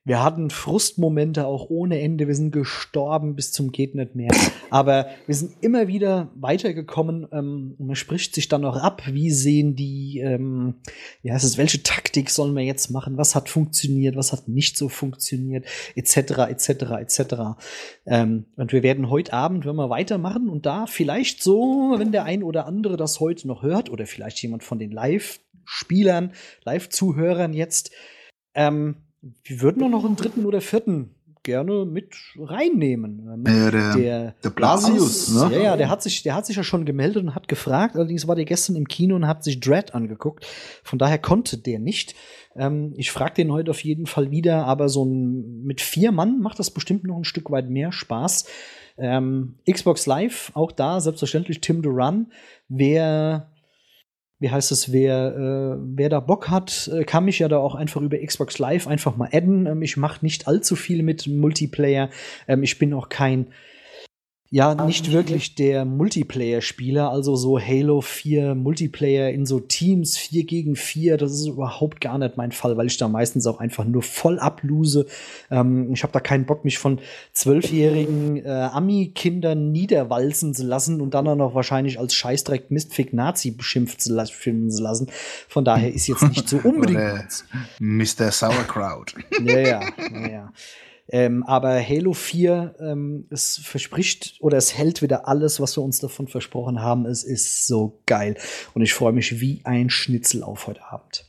Wir hatten Frustmomente auch ohne Ende. Wir sind gestorben bis zum geht nicht mehr. Aber wir sind immer wieder weitergekommen. Ähm, und man spricht sich dann auch ab, wie sehen die, ähm, wie heißt es, welche Taktik sollen wir jetzt machen? Was hat funktioniert? Was hat nicht so funktioniert? Etc. etc. etc. Ähm, und wir werden heute Abend, wenn wir weitermachen und da vielleicht so, wenn der ein oder andere das heute noch hört oder vielleicht jemand von den Live-Spielern, Live-Zuhörern jetzt, ähm, wir würden noch einen dritten oder vierten gerne mit reinnehmen.
Ja, der,
der,
der Blasius,
Blasius,
ne?
Ja, ja, der hat sich, der hat sich ja schon gemeldet und hat gefragt. Allerdings war der gestern im Kino und hat sich Dread angeguckt. Von daher konnte der nicht. Ähm, ich frage den heute auf jeden Fall wieder, aber so ein, mit vier Mann macht das bestimmt noch ein Stück weit mehr Spaß. Ähm, Xbox Live, auch da selbstverständlich Tim the Run. Wer Wie heißt es, wer, äh, wer da Bock hat, äh, kann mich ja da auch einfach über Xbox Live einfach mal adden. Ähm, ich mache nicht allzu viel mit Multiplayer. Ähm, ich bin auch kein, ja, nicht wirklich der Multiplayer-Spieler. Also so Halo vier Multiplayer in so Teams vier gegen vier, das ist überhaupt gar nicht mein Fall, weil ich da meistens auch einfach nur voll abluse. Ähm, ich habe da keinen Bock, mich von zwölfjährigen äh, Ami-Kindern niederwalzen zu lassen und dann auch noch wahrscheinlich als Scheißdreck Mistfick Nazi beschimpft zu lassen. Von daher ist jetzt nicht so unbedingt meins.
Mister Sauerkraut.
Ja, ja, ja, ja. Ähm, aber Halo vier, ähm, es verspricht oder es hält wieder alles, was wir uns davon versprochen haben. Es ist so geil. Und ich freue mich wie ein Schnitzel auf heute Abend.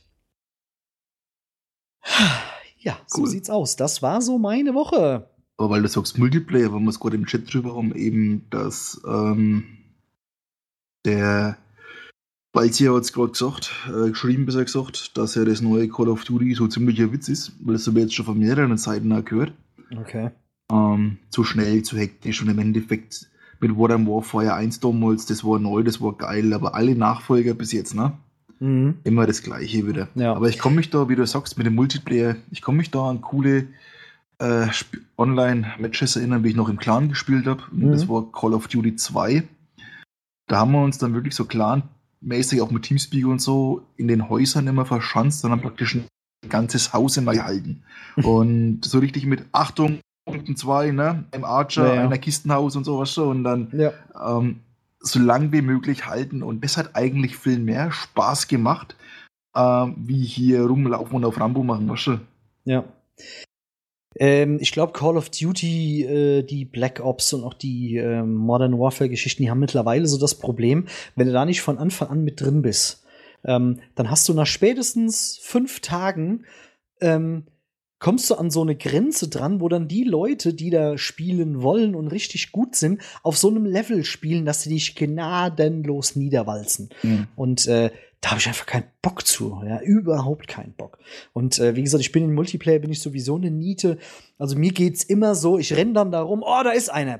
Ja, so
Cool.
sieht's aus. Das war so meine Woche.
Aber weil du sagst Multiplayer, wenn wir es gerade im Chat drüber haben, eben, dass ähm, der Balzi hat es gerade gesagt, äh, geschrieben besser gesagt, dass ja das neue Call of Duty so ziemlicher Witz ist, weil das haben wir jetzt schon von mehreren Seiten auch gehört.
Okay.
Ähm, zu schnell, zu hektisch und im Endeffekt mit Modern Warfare eins damals, das war neu, das war geil, aber alle Nachfolger bis jetzt, ne?
Mhm.
Immer das Gleiche wieder.
Ja.
Aber ich komme mich da, wie du sagst, mit dem Multiplayer, ich komme mich da an coole äh, Sp- Online-Matches erinnern, wie ich noch im Clan gespielt habe.
Mhm.
Das war Call of Duty zwei. Da haben wir uns dann wirklich so clanmäßig auch mit Teamspeak und so in den Häusern immer verschanzt und haben praktisch ein ganzes Haus immer gehalten. Und so richtig mit Achtung, unten zwei, ne? Ein Archer,
Ja, ja.
einer Kistenhaus und sowas schon. Und dann
Ja.
ähm, so lang wie möglich halten. Und das hat eigentlich viel mehr Spaß gemacht, ähm, wie hier rumlaufen und auf Rambo machen, weißt du?
Ja. Ähm, ich glaube, Call of Duty, äh, die Black Ops und auch die äh, Modern Warfare-Geschichten, die haben mittlerweile so das Problem, wenn du da nicht von Anfang an mit drin bist, ähm, dann hast du nach spätestens fünf Tagen ähm, kommst du an so eine Grenze dran, wo dann die Leute, die da spielen wollen und richtig gut sind, auf so einem Level spielen, dass sie dich gnadenlos niederwalzen.
Mhm.
Und äh, da habe ich einfach keinen Bock zu, ja, überhaupt keinen Bock. Und äh, wie gesagt, ich bin in Multiplayer, bin ich sowieso eine Niete. Also mir geht's immer so, ich renn dann da rum, oh, da ist einer.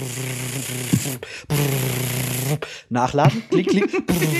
Nachladen, klick, klick.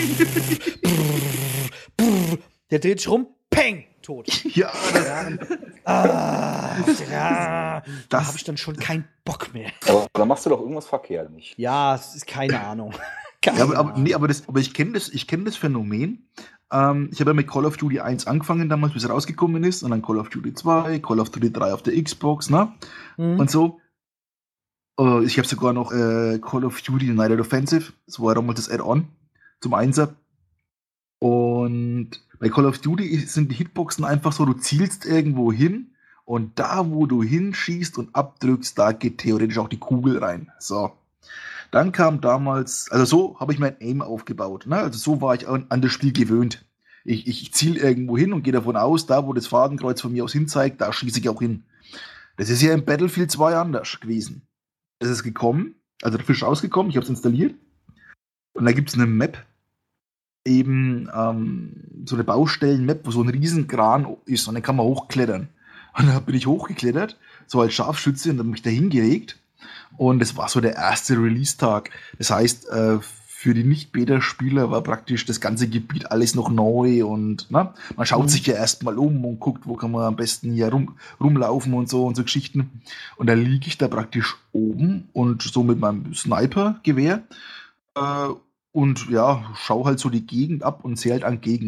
Der dreht sich rum, peng, tot.
Ja,
Ja, ah, ja, da
Das-
habe ich dann schon keinen Bock mehr.
Aber da machst du doch irgendwas verkehrt nicht.
Ja, es ist keine Ahnung. Keine
Ja, aber, aber,
Ahnung.
nee, aber, das, aber ich kenne das, ich kenn das Phänomen. Ähm, ich habe ja mit Call of Duty eins angefangen damals, bis es rausgekommen ist. Und dann Call of Duty zwei, Call of Duty drei auf der Xbox, ne?
Mhm.
Und so. Äh, ich habe sogar noch äh, Call of Duty United Offensive. Das war damals das Add-on zum Einser. Und bei Call of Duty sind die Hitboxen einfach so, du zielst irgendwo hin und da, wo du hinschießt und abdrückst, da geht theoretisch auch die Kugel rein. So. Dann kam damals, also so habe ich mein Aim aufgebaut. Ne? Also so war ich an, an das Spiel gewöhnt. Ich, ich, ich ziele irgendwo hin und gehe davon aus, da wo das Fadenkreuz von mir aus hinzeigt, da schieße ich auch hin. Das ist ja im Battlefield zwei anders gewesen. Es ist gekommen, also frisch rausgekommen, ich habe es installiert. Und da gibt es eine Map, eben ähm, so eine Baustellen-Map, wo so ein Riesenkran ist und dann kann man hochklettern. Und da bin ich hochgeklettert, so als Scharfschütze und dann mich da hingelegt. Und es war so der erste Release-Tag. Das heißt, äh, für die Nicht-Beta-Spieler war praktisch das ganze Gebiet alles noch neu und na, man schaut
Mhm.
sich ja erstmal um und guckt, wo kann man am besten hier rum, rumlaufen und so und so Geschichten. Und da liege ich da praktisch oben und so mit meinem Sniper-Gewehr äh, und ja, schau halt so die Gegend ab und zähl halt an Gegner.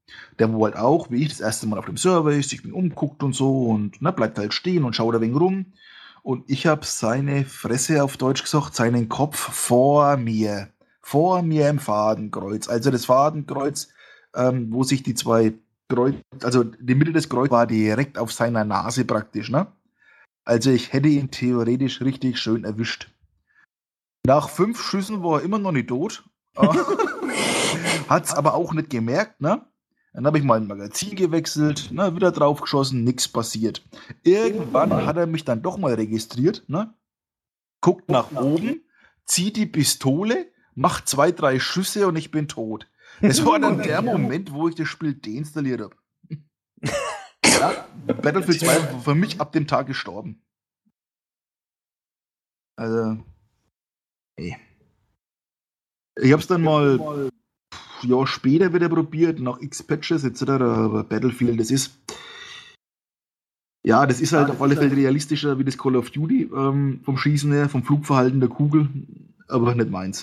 Der wo halt auch, wie ich, das erste Mal auf dem Server ist, sich umguckt und so und ne, bleibt halt stehen und schaut ein wenig rum. Und ich habe seine Fresse auf Deutsch gesagt, seinen Kopf vor mir. Vor mir im Fadenkreuz. Also das Fadenkreuz, ähm, wo sich die zwei Kreuz, also die Mitte des Kreuzes war direkt auf seiner Nase praktisch, ne? Also ich hätte ihn theoretisch richtig schön erwischt. Nach fünf Schüssen war er immer noch nicht tot. Hat's aber auch nicht gemerkt, ne? Dann habe ich mal ein Magazin gewechselt, ne, wieder drauf geschossen, nichts passiert. Irgendwann hat er mich dann doch mal registriert, ne? Guckt nach oben, zieht die Pistole, macht zwei, drei Schüsse und ich bin tot. Das war dann der Moment, wo ich das Spiel deinstalliert habe. Ja, Battlefield zwei war für mich ab dem Tag gestorben. Also, ey. Ich hab's dann mal Jahr später wieder probiert, nach X-Patches et cetera. Aber Battlefield, das ist ja, das ist halt auf alle Fälle realistischer wie das Call of Duty ähm, vom Schießen her, vom Flugverhalten der Kugel, aber nicht meins.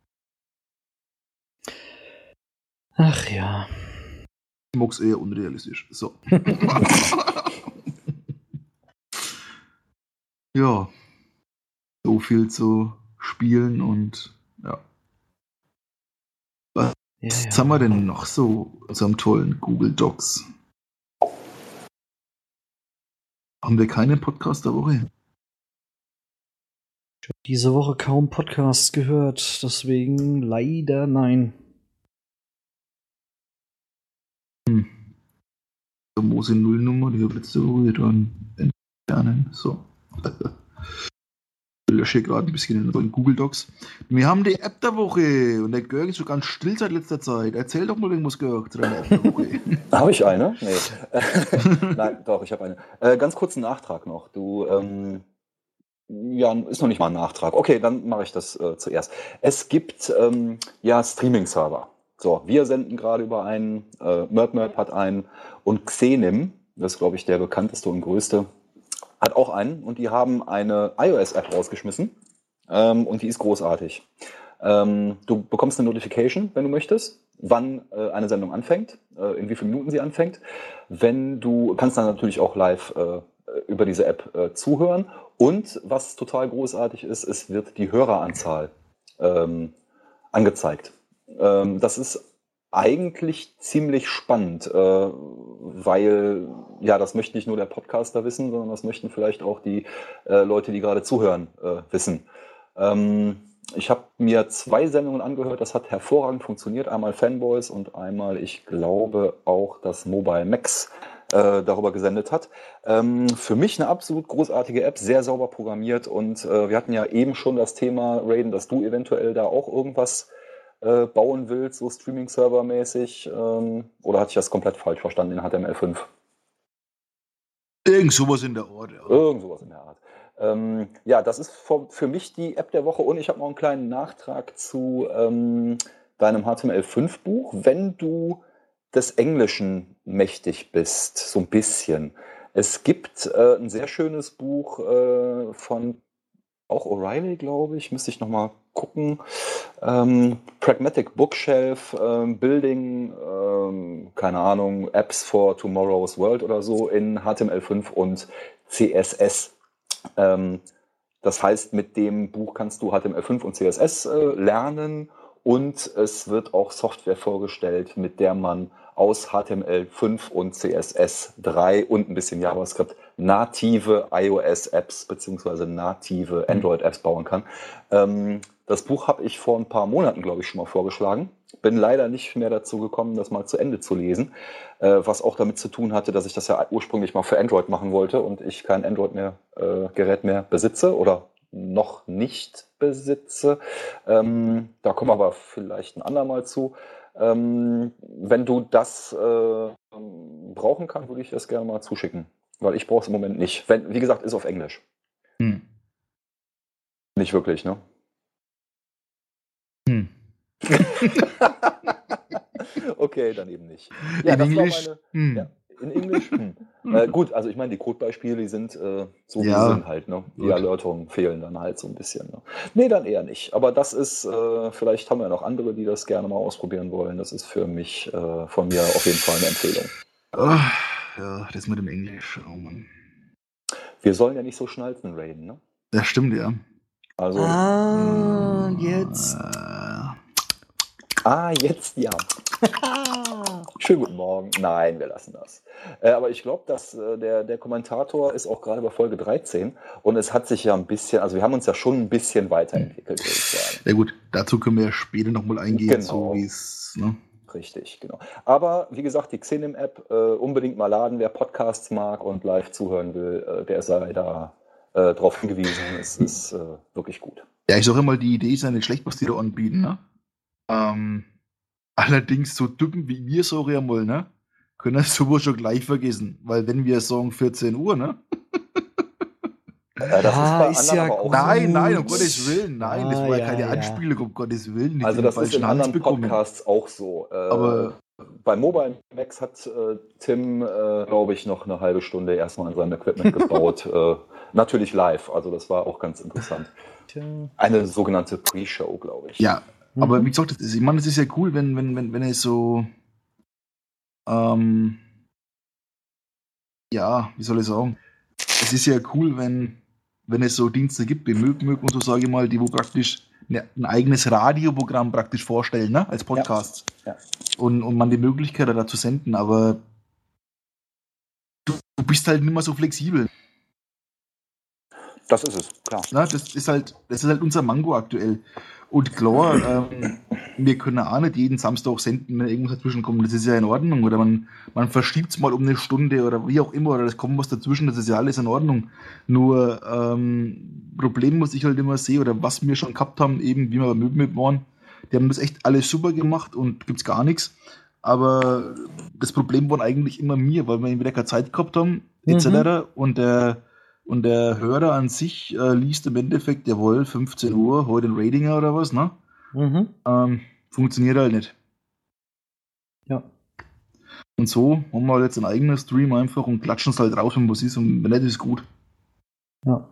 Ach ja.
Ich mag's eher unrealistisch. So. Ja. So viel zu spielen und ja. Was
Ja, ja.
haben wir denn noch so in unserem tollen Google Docs? Haben wir keinen Podcast der Woche?
Ich habe diese Woche kaum Podcasts gehört, deswegen leider nein.
Hm. Die Mose Nullnummer, die habe ich letzte Woche dann entfernen. So. Ich lösche gerade ein bisschen in den Google Docs. Wir haben die App der Woche und der Görg ist schon ganz still seit letzter Zeit. Erzähl doch mal irgendwas, Görg, zu deiner App der Woche.
Habe ich eine? Nee. Nein, doch, ich habe eine. Äh, ganz kurz einen Nachtrag noch. Du, ähm, ja, ist noch nicht mal ein Nachtrag. Okay, dann mache ich das äh, zuerst. Es gibt ähm, ja Streaming-Server. So, wir senden gerade über einen, äh, MerdMerd hat einen und Xenim, das ist glaube ich der bekannteste und größte, hat auch einen und die haben eine iOS-App rausgeschmissen ähm, und die ist großartig. Ähm, du bekommst eine Notification, wenn du möchtest, wann äh, eine Sendung anfängt, äh, in wie vielen Minuten sie anfängt. Wenn du kannst dann natürlich auch live äh, über diese App äh, zuhören und was total großartig ist, es wird die Höreranzahl ähm, angezeigt. Ähm, das ist eigentlich ziemlich spannend, äh, weil ja, das möchte nicht nur der Podcaster wissen, sondern das möchten vielleicht auch die äh, Leute, die gerade zuhören, äh, wissen. Ähm, ich habe mir zwei Sendungen angehört, das hat hervorragend funktioniert. Einmal Fanboys und einmal, ich glaube, auch das Mobile Max äh, darüber gesendet hat. Ähm, für mich eine absolut großartige App, sehr sauber programmiert und äh, wir hatten ja eben schon das Thema, Raiden, dass du eventuell da auch irgendwas äh, bauen willst, so Streaming-Server-mäßig, ähm, oder hatte ich das komplett falsch verstanden in H T M L fünf?
Irgend sowas in der Art, ja.
Irgend sowas in der Art. Ähm, ja, das ist für, für mich die App der Woche und ich habe noch einen kleinen Nachtrag zu ähm, deinem H T M L fünf Buch. Wenn du des Englischen mächtig bist, so ein bisschen. Es gibt äh, ein sehr schönes Buch äh, von auch O'Reilly, glaube ich, müsste ich nochmal gucken. Ähm, Pragmatic Bookshelf, ähm, Building, ähm, keine Ahnung, Apps for Tomorrow's World oder so in H T M L fünf und C S S. Ähm, das heißt, mit dem Buch kannst du H T M L fünf und C S S äh, lernen und es wird auch Software vorgestellt, mit der man aus H T M L fünf und C S S drei und ein bisschen JavaScript native iOS-Apps bzw. native Android-Apps bauen kann. Ähm, das Buch habe ich vor ein paar Monaten, glaube ich, schon mal vorgeschlagen. Bin leider nicht mehr dazu gekommen, das mal zu Ende zu lesen, äh, was auch damit zu tun hatte, dass ich das ja ursprünglich mal für Android machen wollte und ich kein Android-Gerät mehr, äh, mehr besitze oder noch nicht besitze. Ähm, da kommen wir aber vielleicht ein andermal zu. Ähm, wenn du das äh, brauchen kannst, würde ich das gerne mal zuschicken. Weil ich brauche es im Moment nicht. Wenn, wie gesagt, ist auf Englisch.
Hm.
Nicht wirklich, ne?
Hm.
Okay, dann eben nicht.
In
das war
Englisch?
meine-
Hm.
ja, in Englisch? Hm. Äh, gut, also ich meine, die Codebeispiele, die sind äh, so wie
Ja.
sie sind halt, ne? Die
Gut.
Erläuterungen fehlen dann halt so ein bisschen. Ne? Nee, dann eher nicht. Aber das ist, äh, vielleicht haben wir noch andere, die das gerne mal ausprobieren wollen. Das ist für mich, äh, von mir auf jeden Fall eine Empfehlung.
Ah, ja, das mit dem Englisch. Oh Mann.
Wir sollen ja nicht so schnalzen raiden, ne?
Das stimmt, ja.
Also,
Ah, jetzt.
Äh,
ah, jetzt ja. Schönen guten Morgen. Nein, wir lassen das. Äh, aber ich glaube, dass äh, der, der Kommentator ist auch gerade bei Folge dreizehn und es hat sich ja ein bisschen, also wir haben uns ja schon ein bisschen weiterentwickelt, würde ich sagen.
ja gut, dazu können wir ja später nochmal eingehen,
Genau.
so wie es, ne?
Richtig, genau. Aber wie gesagt, die Xenim-App äh, unbedingt mal laden, wer Podcasts mag und live zuhören will, äh, der sei da äh, drauf hingewiesen. Es ist äh, wirklich gut.
Ja, ich sage immer, die Idee ist ja nicht schlecht, was die da anbieten, ne? Ähm, allerdings so Typen wie wir so mal, ne? Können das sowas schon gleich vergessen. Weil wenn wir sagen vierzehn Uhr, ne?
Äh, das
Ja,
ist
ist
bei anderen
ja
aber auch
gut.
so.
Nein, nein, um
Gut.
Gottes Willen, nein, das
Ah,
war ja
ja,
keine
ja.
Anspielung, um Gottes Willen. Nicht
Also
den
das ist in
falschen Hals
anderen
bekommen.
Podcasts auch so. Äh,
Aber-
bei Mobile Max hat äh, Tim, äh, glaube ich, noch eine halbe Stunde erstmal an seinem Equipment gebaut. äh, natürlich live, also das war auch ganz interessant.
Tja.
Eine sogenannte Pre-Show, glaube ich.
Ja, aber
Mhm.
wie gesagt, das ist, ich meine, es ist ja cool, wenn, wenn, wenn, wenn es so, ähm, ja, wie soll ich sagen, es ist ja cool, wenn, wenn es so Dienste gibt, wie Möb Möb und so, sage ich mal, die wo praktisch ne, ein eigenes Radioprogramm praktisch vorstellen, ne, als Podcast.
Ja.
Und, und man die Möglichkeit hat, da zu senden, aber du, du bist halt nicht mehr so flexibel.
Das ist es, klar.
Ne? Das ist halt, das ist halt unser Mango aktuell. Und klar, ähm, wir können auch nicht jeden Samstag senden, wenn irgendwas dazwischen kommt. Das ist ja in Ordnung. Oder man, man verschiebt es mal um eine Stunde oder wie auch immer, oder es kommt was dazwischen, das ist ja alles in Ordnung. Nur ähm, Problem, was ich halt immer sehe, oder was wir schon gehabt haben, eben wie wir bei Möbel waren, die haben das echt alles super gemacht und gibt's gar nichts. Aber das Problem war eigentlich immer mir, weil wir entweder keine Zeit gehabt haben, et cetera. Und der Und der Hörer an sich äh, liest im Endeffekt, jawohl, fünfzehn Uhr, heute ein Ratinger oder was, ne?
Mhm.
Ähm, funktioniert halt nicht.
Ja.
Und so haben wir halt jetzt einen eigenen Stream einfach und klatschen es halt raus, wenn was ist. Und wenn nicht, ist gut.
Ja.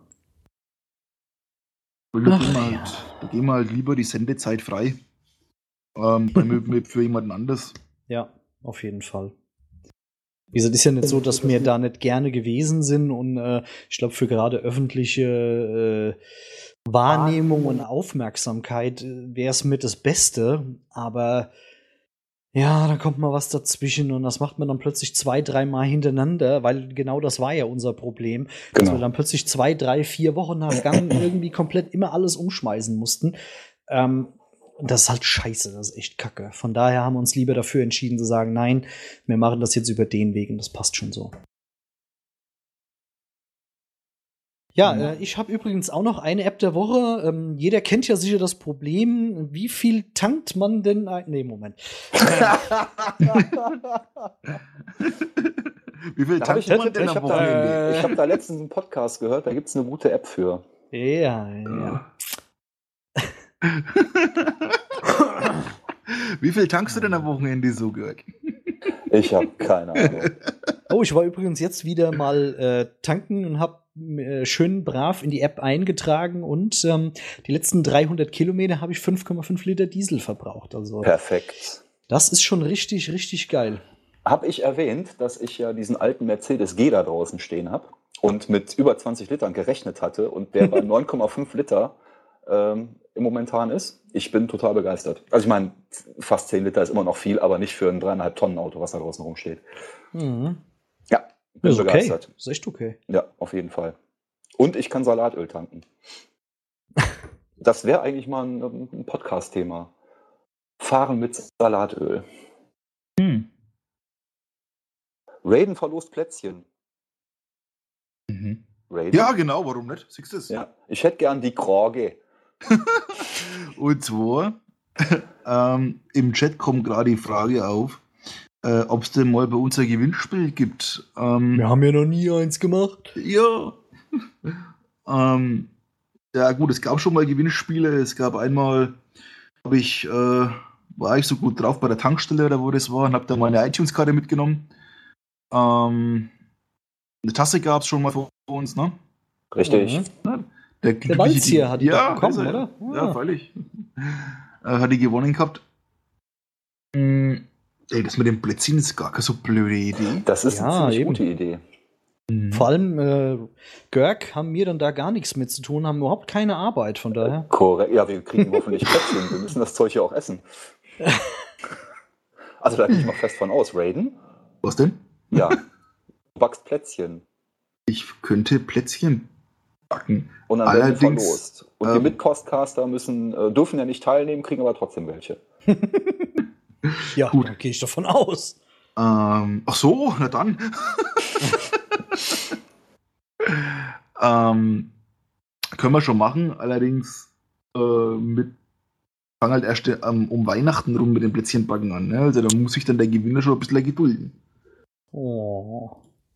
Weil da,
Ach,
gehen wir
ja.
halt, da gehen wir halt lieber die Sendezeit frei. Ähm, bei mir, mir für jemanden anders.
Ja, auf jeden Fall. Wie gesagt, ist ja nicht so, dass wir da nicht gerne gewesen sind und äh, ich glaube, für gerade öffentliche äh, Wahrnehmung und Aufmerksamkeit äh, wäre es mit das Beste, aber ja, da kommt mal was dazwischen und das macht man dann plötzlich zwei, dreimal hintereinander, weil genau das war ja unser Problem, dass
Genau.
wir dann plötzlich zwei, drei, vier Wochen nach Gang irgendwie komplett immer alles umschmeißen mussten. Ähm, und das ist halt scheiße, das ist echt kacke. Von daher haben wir uns lieber dafür entschieden zu sagen, nein, wir machen das jetzt über den Weg und das passt schon so. Ja, äh, ich habe übrigens auch noch eine App der Woche. Ähm, jeder kennt ja sicher das Problem, wie viel tankt man denn ein... Nee, Moment.
Wie viel
Da hab ich
tankt man
ich
denn am
habe da,
Wochenende?
ich hab da letztens einen Podcast gehört, da gibt es eine gute App für.
Ja, ja.
Wie viel tankst du denn am Wochenende so gehört?
Ich habe keine Ahnung.
Oh, ich war übrigens jetzt wieder mal äh, tanken und habe äh, schön brav in die App eingetragen und ähm, die letzten dreihundert Kilometer habe ich fünf Komma fünf Liter Diesel verbraucht. Also
Perfekt.
das ist schon richtig, richtig geil.
Habe ich erwähnt, dass ich ja diesen alten Mercedes G da draußen stehen habe und mit über zwanzig Litern gerechnet hatte und der bei neun Komma fünf Liter ähm, im Momentan ist. Ich bin total begeistert. Also ich meine, fast zehn Liter ist immer noch viel, aber nicht für ein dreieinhalb Tonnen Auto, was da draußen rumsteht.
Mhm.
Ja, bin
Ist okay.
begeistert.
Ist echt okay.
Ja, auf jeden Fall. Und ich kann Salatöl tanken. Das wäre eigentlich mal ein, ein Podcast-Thema. Fahren mit Salatöl.
Hm.
Raiden verlost Plätzchen.
Mhm.
Raiden?
Ja, genau, warum nicht? Siehst du es?
Ja. Ich hätte gern die Krage.
Und zwar, ähm, im Chat kommt gerade die Frage auf, äh, ob es denn mal bei uns ein Gewinnspiel gibt. Ähm,
Wir haben ja noch nie eins gemacht.
Ja. ähm, ja gut, es gab schon mal Gewinnspiele. Es gab einmal, habe ich, äh, war ich so gut drauf bei der Tankstelle oder wo das war und habe da meine iTunes-Karte mitgenommen. Ähm, eine Tasse gab es schon mal für uns, ne?
Richtig.
Mhm.
Der,
Der
glückliche
Balzieher
Ge-
hat die
ja,
doch bekommen,
ist er,
oder?
Ja,
Ah.
freilich. Äh, hat die gewonnen gehabt. Mm, ey, das mit dem Plätzchen ist gar keine so blöde Idee.
Das ist eine
Ja,
ziemlich
eben.
gute Idee.
Vor allem äh, Görg haben wir dann da gar nichts mit zu tun, haben überhaupt keine Arbeit, von daher.
Korrekt. Ja, wir kriegen hoffentlich Plätzchen. Wir müssen das Zeug ja auch essen. Also da gehe ich mal fest von aus. Raiden?
Was denn?
Ja. Du backst Plätzchen.
Ich könnte Plätzchen backen.
Und dann werden die
Allerdings,
verlost. Und die
ähm,
Mitcostcaster müssen, äh, dürfen ja nicht teilnehmen, kriegen aber trotzdem welche.
Ja,
Gut.
da gehe ich davon aus.
Ähm, ach so, na dann. ähm, können wir schon machen, allerdings äh, mit fangen halt erst ähm, um Weihnachten rum mit den Plätzchenbacken an. Ne? Also da muss sich dann der Gewinner schon ein bisschen gedulden.
Oh.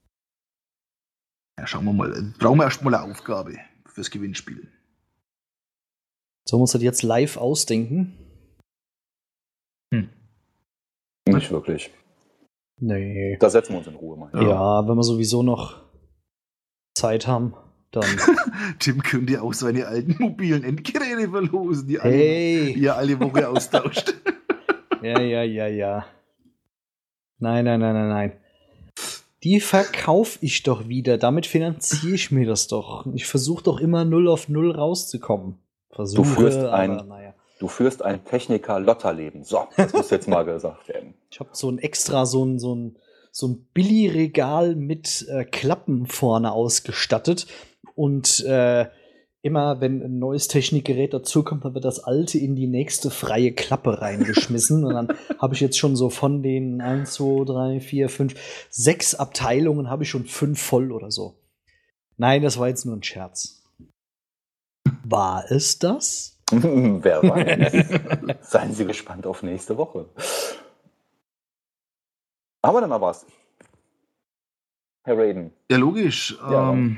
Ja, schauen wir mal. Also, brauchen wir erstmal eine Aufgabe fürs Gewinnspiel.
Sollen wir uns das jetzt live ausdenken?
Hm.
Nicht wirklich.
Nee.
Da setzen wir uns in Ruhe mal.
Ja.
Ja.
wenn wir sowieso noch Zeit haben, dann.
Tim könnte auch seine alten mobilen Endgeräte verlosen, die,
Hey.
alle, die er alle Woche austauscht.
Ja, ja, ja, ja. Nein, nein, nein, nein, nein. Die verkaufe ich doch wieder. Damit finanziere ich mir das doch. Ich versuche doch immer null auf null rauszukommen. Versuche,
Du führst
aber
ein-
naja.
Du führst ein Techniker-Lotterleben. So, das muss jetzt mal gesagt werden.
Ich habe so ein extra, so ein, so ein, so ein Billigregal mit äh, Klappen vorne ausgestattet. Und äh, immer, wenn ein neues Technikgerät dazukommt, dann wird das alte in die nächste freie Klappe reingeschmissen. Und dann habe ich jetzt schon so von den eins, zwei, drei, vier, fünf, sechs Abteilungen habe ich schon fünf voll oder so. Nein, das war jetzt nur ein Scherz. War es das?
Wer weiß. Seien Sie gespannt auf nächste Woche. Haben wir denn mal was? Herr Raiden.
Ja, logisch.
Ja.
Ähm,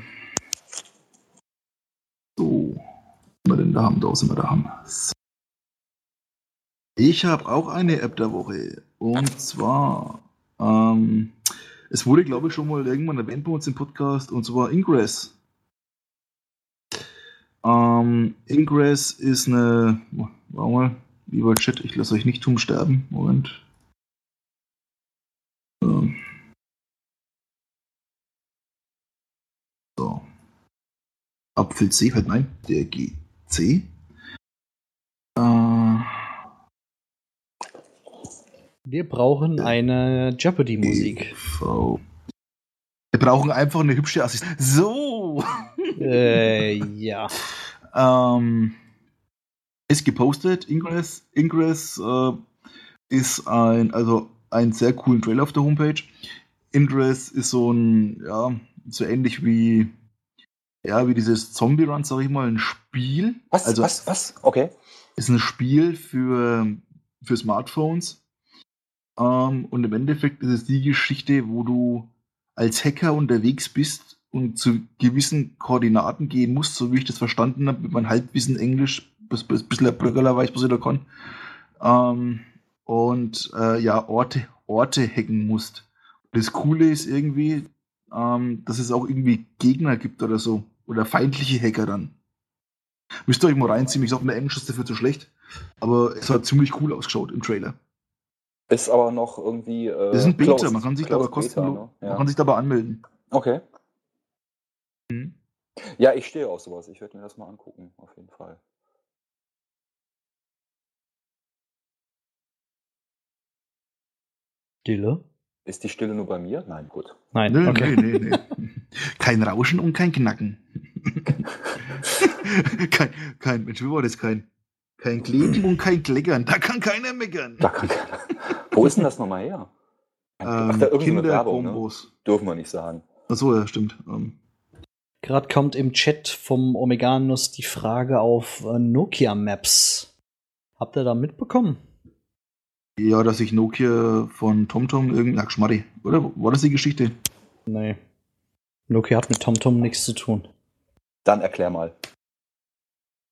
so. Was wir denn da haben, da sind wir da haben. So. Ich habe auch eine App der Woche. Und zwar, ähm, es wurde, glaube ich, schon mal irgendwann erwähnt bei uns im Podcast, und zwar Ingress. Ähm, Ingress ist eine, warte mal, lieber Chat, ich lasse euch nicht zum Sterben. Moment. Ähm. So. Apfel C, halt nein, der G C. Äh,
Wir brauchen eine Jeopardy-Musik.
E V. Wir brauchen einfach eine hübsche Assistentin. So!
äh, ja.
ähm, ist gepostet, Ingress. Ingress äh, ist ein, also ein sehr coolen Trailer auf der Homepage. Ingress ist so ein, ja, so ähnlich wie, ja, wie dieses Zombie Run, sag ich mal, ein Spiel.
Was?
Also,
was? Was? Okay.
ist ein Spiel für, für Smartphones. Ähm, und im Endeffekt ist es die Geschichte, wo du als Hacker unterwegs bist und zu gewissen Koordinaten gehen musst, so wie ich das verstanden habe, mit meinem Halbwissen Englisch, bis, bis, bisschen der Brüggeler weiß, was ich da kann. Ähm, und äh, ja, Orte, Orte hacken musst. Das Coole ist irgendwie, ähm, dass es auch irgendwie Gegner gibt oder so. Oder feindliche Hacker dann. Müsst ihr euch mal reinziehen. Ich sag, mein Englisch ist dafür zu schlecht. Aber es hat ziemlich cool ausgeschaut im Trailer.
Ist aber noch irgendwie. Äh,
Das ist ein Beta,
closed-
man kann sich da aber
closed
kostenlos,
Beta, ne? Ja.
man kann sich dabei anmelden.
Okay.
Mhm.
Ja, ich stehe auf sowas. Ich werde mir das mal angucken, auf jeden Fall.
Stille?
Ist die Stille nur bei mir? Nein, gut.
Nein,
Nee,
okay.
nee, nee, nee. Kein Rauschen und kein Knacken. kein, kein, Mensch, wie war das? Kein, kein Kleben und kein Kleckern. Da kann keiner meckern.
Da kann keiner. Wo ist denn das nochmal her? Ach,
Ähm,
da irgendeine Werbung, ne?
Kinderkombos.
Dürfen wir nicht sagen.
Achso, ja, stimmt. Ähm,
Gerade kommt im Chat vom Omeganus die Frage auf äh, Nokia Maps. Habt ihr da mitbekommen?
ja, dass ich Nokia von TomTom irgendein Schmarri. Oder war das die Geschichte?
Nee. Nokia hat mit TomTom nichts zu tun.
Dann erklär mal.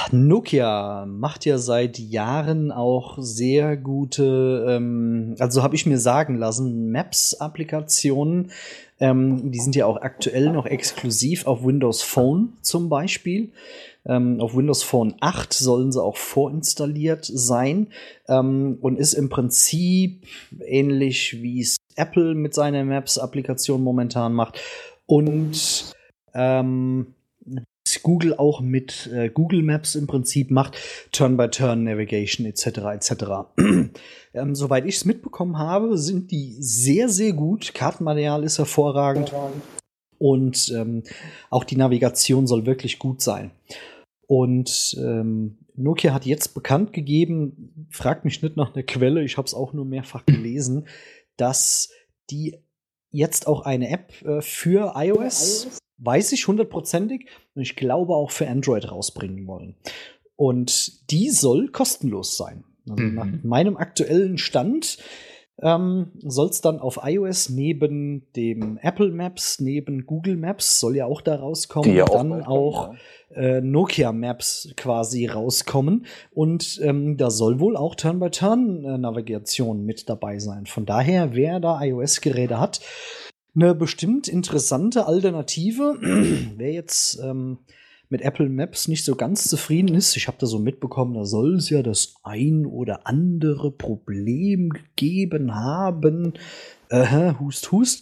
Nokia macht ja seit Jahren auch sehr gute, ähm, also habe ich mir sagen lassen, Maps-Applikationen. Ähm, die sind ja auch aktuell noch exklusiv auf Windows Phone zum Beispiel. Ähm, auf Windows Phone acht sollen sie auch vorinstalliert sein, ähm, und ist im Prinzip ähnlich wie es Apple mit seiner Maps-Applikation momentan macht. Und ähm, Google auch mit äh, Google Maps im Prinzip macht, Turn-by-Turn-Navigation et cetera et cetera. ähm, soweit ich es mitbekommen habe, sind die sehr, sehr gut. Kartenmaterial ist hervorragend und ähm, auch die Navigation soll wirklich gut sein. Und ähm, Nokia hat jetzt bekannt gegeben, fragt mich nicht nach einer Quelle, ich habe es auch nur mehrfach gelesen, dass die jetzt auch eine App äh, für iOS, weiß ich hundertprozentig, und ich glaube auch für Android rausbringen wollen. Und die soll kostenlos sein. Also
Mhm.
nach meinem aktuellen Stand ähm, soll es dann auf iOS neben dem Apple Maps, neben Google Maps, soll ja auch da rauskommen,
Die ja auch
dann
bald
auch
kommen,
äh, Nokia Maps quasi rauskommen. Und ähm, da soll wohl auch Turn-by-Turn-Navigation mit dabei sein. Von daher, wer da iOS-Geräte hat, eine bestimmt interessante Alternative. Wer jetzt ähm, mit Apple Maps nicht so ganz zufrieden ist, ich habe da so mitbekommen, da soll es ja das ein oder andere Problem gegeben haben. Äh, hust, hust.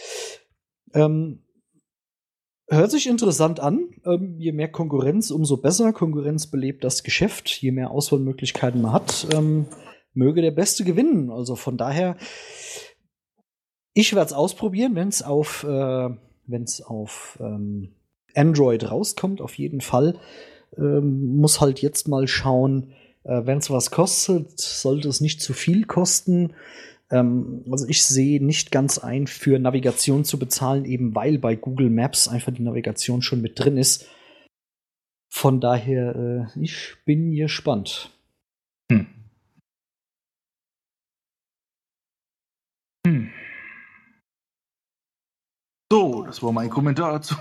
Ähm, hört sich interessant an. Ähm, je mehr Konkurrenz, umso besser. Konkurrenz belebt das Geschäft. Je mehr Auswahlmöglichkeiten man hat, ähm, möge der Beste gewinnen. Also von daher, ich werde es ausprobieren, wenn es auf, äh, wenn's auf ähm, Android rauskommt, auf jeden Fall. Ähm, muss halt jetzt mal schauen, äh, wenn es was kostet, sollte es nicht zu viel kosten. Ähm, also ich sehe nicht ganz ein, für Navigation zu bezahlen, eben weil bei Google Maps einfach die Navigation schon mit drin ist. Von daher, äh, ich bin gespannt.
Hm. Hm. So, das war mein Kommentar dazu.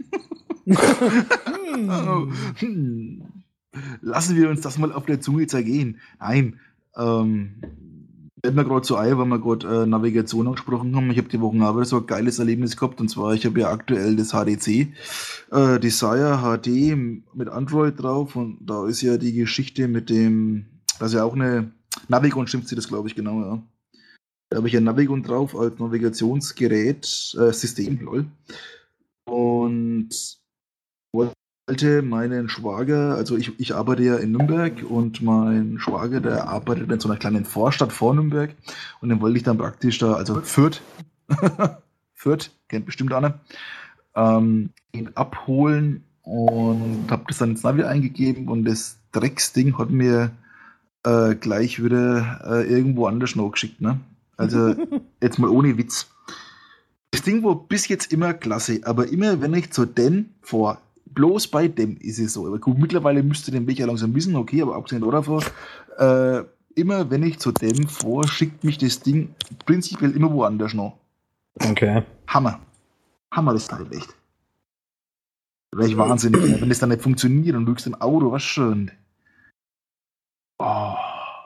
Hm. Lassen wir uns das mal auf der Zunge zergehen. Nein, ähm, fällt mir gerade so ein, weil wir gerade äh, Navigation angesprochen haben. Ich habe die Woche aber so ein geiles Erlebnis gehabt, und zwar, ich habe ja aktuell das H D C äh, Desire H D mit Android drauf, und da ist ja die Geschichte mit dem, das ist ja auch eine Navigon, stimmt sie das, glaube ich, genau, ja. Da habe ich ja Navigon drauf als Navigationsgerät, äh, System, lol. Und wollte meinen Schwager, also ich, ich arbeite ja in Nürnberg, und mein Schwager, der arbeitet in so einer kleinen Vorstadt vor Nürnberg, und den wollte ich dann praktisch da, also Fürth, Fürth, kennt bestimmt einer, ähm, ihn abholen, und habe das dann ins Navi eingegeben, und das Drecksding hat mir äh, gleich wieder äh, irgendwo anders noch geschickt, ne? Also jetzt mal ohne Witz. Das Ding war bis jetzt immer klasse, aber immer wenn ich zu dem vor, bloß bei dem ist es so. Aber gut, mittlerweile müsste den Weg ja langsam wissen, okay, aber abgesehen davon, äh, immer wenn ich zu dem vor, schickt mich das Ding prinzipiell immer woanders noch.
Okay.
Hammer. Hammer, das Teil, echt. Wäre ich wahnsinnig, wenn das dann nicht funktioniert und du kriegst im Auto, was schön. Oh.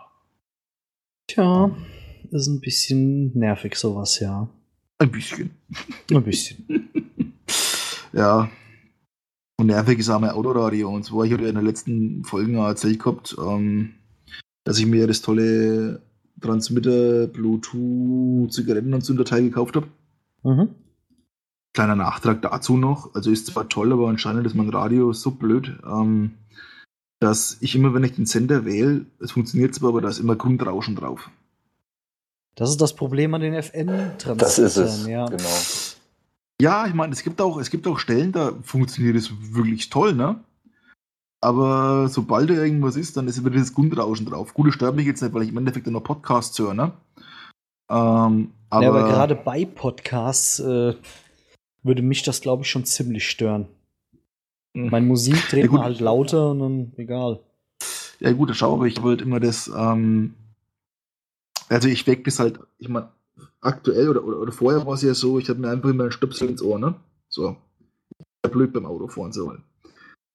Tja, ist ein bisschen nervig sowas, ja.
Ein bisschen.
Ein bisschen.
Ja. Und nervig ist auch mein Autoradio. Und zwar, ich hatte ja in den letzten Folgen auch erzählt gehabt, ähm, dass ich mir das tolle Transmitter Bluetooth Zigarettenanzünderteil gekauft habe.
Mhm.
Kleiner Nachtrag dazu noch. Also ist zwar toll, aber anscheinend ist mein Radio so blöd, ähm, dass ich immer, wenn ich den Sender wähle, es funktioniert zwar, aber da ist immer Grundrauschen drauf.
Das ist das Problem an den F N-Transmittern.
Das ist es,
ja.
genau.
Ja, ich meine, es gibt auch, es gibt auch Stellen, da funktioniert es wirklich toll, ne? Aber sobald da irgendwas ist, dann ist wieder das Grundrauschen drauf. Gut, das stört mich jetzt nicht, weil ich im Endeffekt dann noch Podcasts höre, ne? Ähm, aber,
Ja, aber gerade bei Podcasts äh, würde mich das, glaube ich, schon ziemlich stören. Meine Musik dreht
Ja, gut.
man halt lauter und dann egal.
Ja gut, schau, aber ich wollte immer das, ähm, also ich weck das halt, ich meine, aktuell oder, oder, oder vorher war es ja so, ich habe mir einfach immer einen Stöpsel ins Ohr, ne? So. Ja, blöd beim Autofahren so.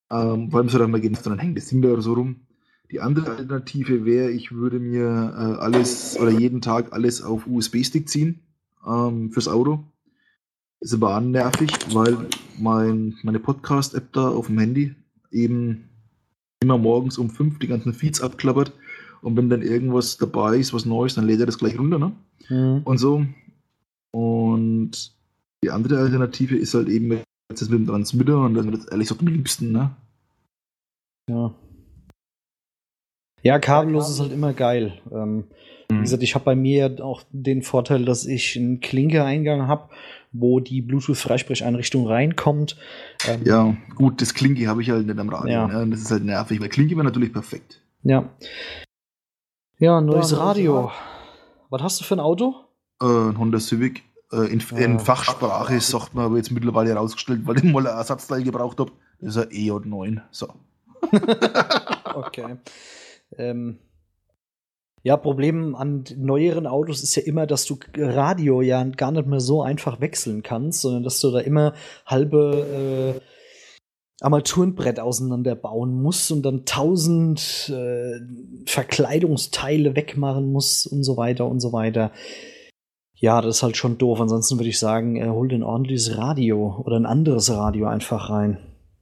Ähm, vor allem so, dass man genervt, dann hängt das Ding da so rum. Die andere Alternative wäre, ich würde mir äh, alles oder jeden Tag alles auf U S B-Stick ziehen ähm, fürs Auto. Ist aber auch nervig, weil mein, meine Podcast-App da auf dem Handy eben immer morgens um fünf die ganzen Feeds abklappert und wenn dann irgendwas dabei ist, was Neues, dann lädt er das gleich runter, ne?
Mhm.
Und so. Und die andere Alternative ist halt eben jetzt das mit dem Transmitter und das wird ehrlich gesagt am liebsten, ne?
Ja. Ja, kabellos ist halt immer geil. Ähm, Wie gesagt, ich habe bei mir auch den Vorteil, dass ich einen Klinke-Eingang habe, wo die Bluetooth-Freisprecheinrichtung reinkommt. Ähm,
Ja, gut, das Klinke habe ich halt nicht am Radio,
Ja.
ne? Und das ist halt nervig, weil Klinke wäre natürlich perfekt.
Ja. Ja, neues
Ja, neues
Radio. Was hast du für ein Auto?
Äh, ein Honda Civic. Äh, in, in
Ah.
Fachsprache sagt man aber jetzt mittlerweile herausgestellt, weil ich mal ein Ersatzteil gebraucht habe. Das ist ein E J neun. So.
Okay. Ähm, ja, Problem an neueren Autos ist ja immer, dass du Radio ja gar nicht mehr so einfach wechseln kannst, sondern dass du da immer halbe äh, Armaturenbrett auseinanderbauen musst und dann tausend äh, Verkleidungsteile wegmachen musst und so weiter und so weiter. Ja, das ist halt schon doof. Ansonsten würde ich sagen, äh, hol dir ein ordentliches Radio oder ein anderes Radio einfach rein.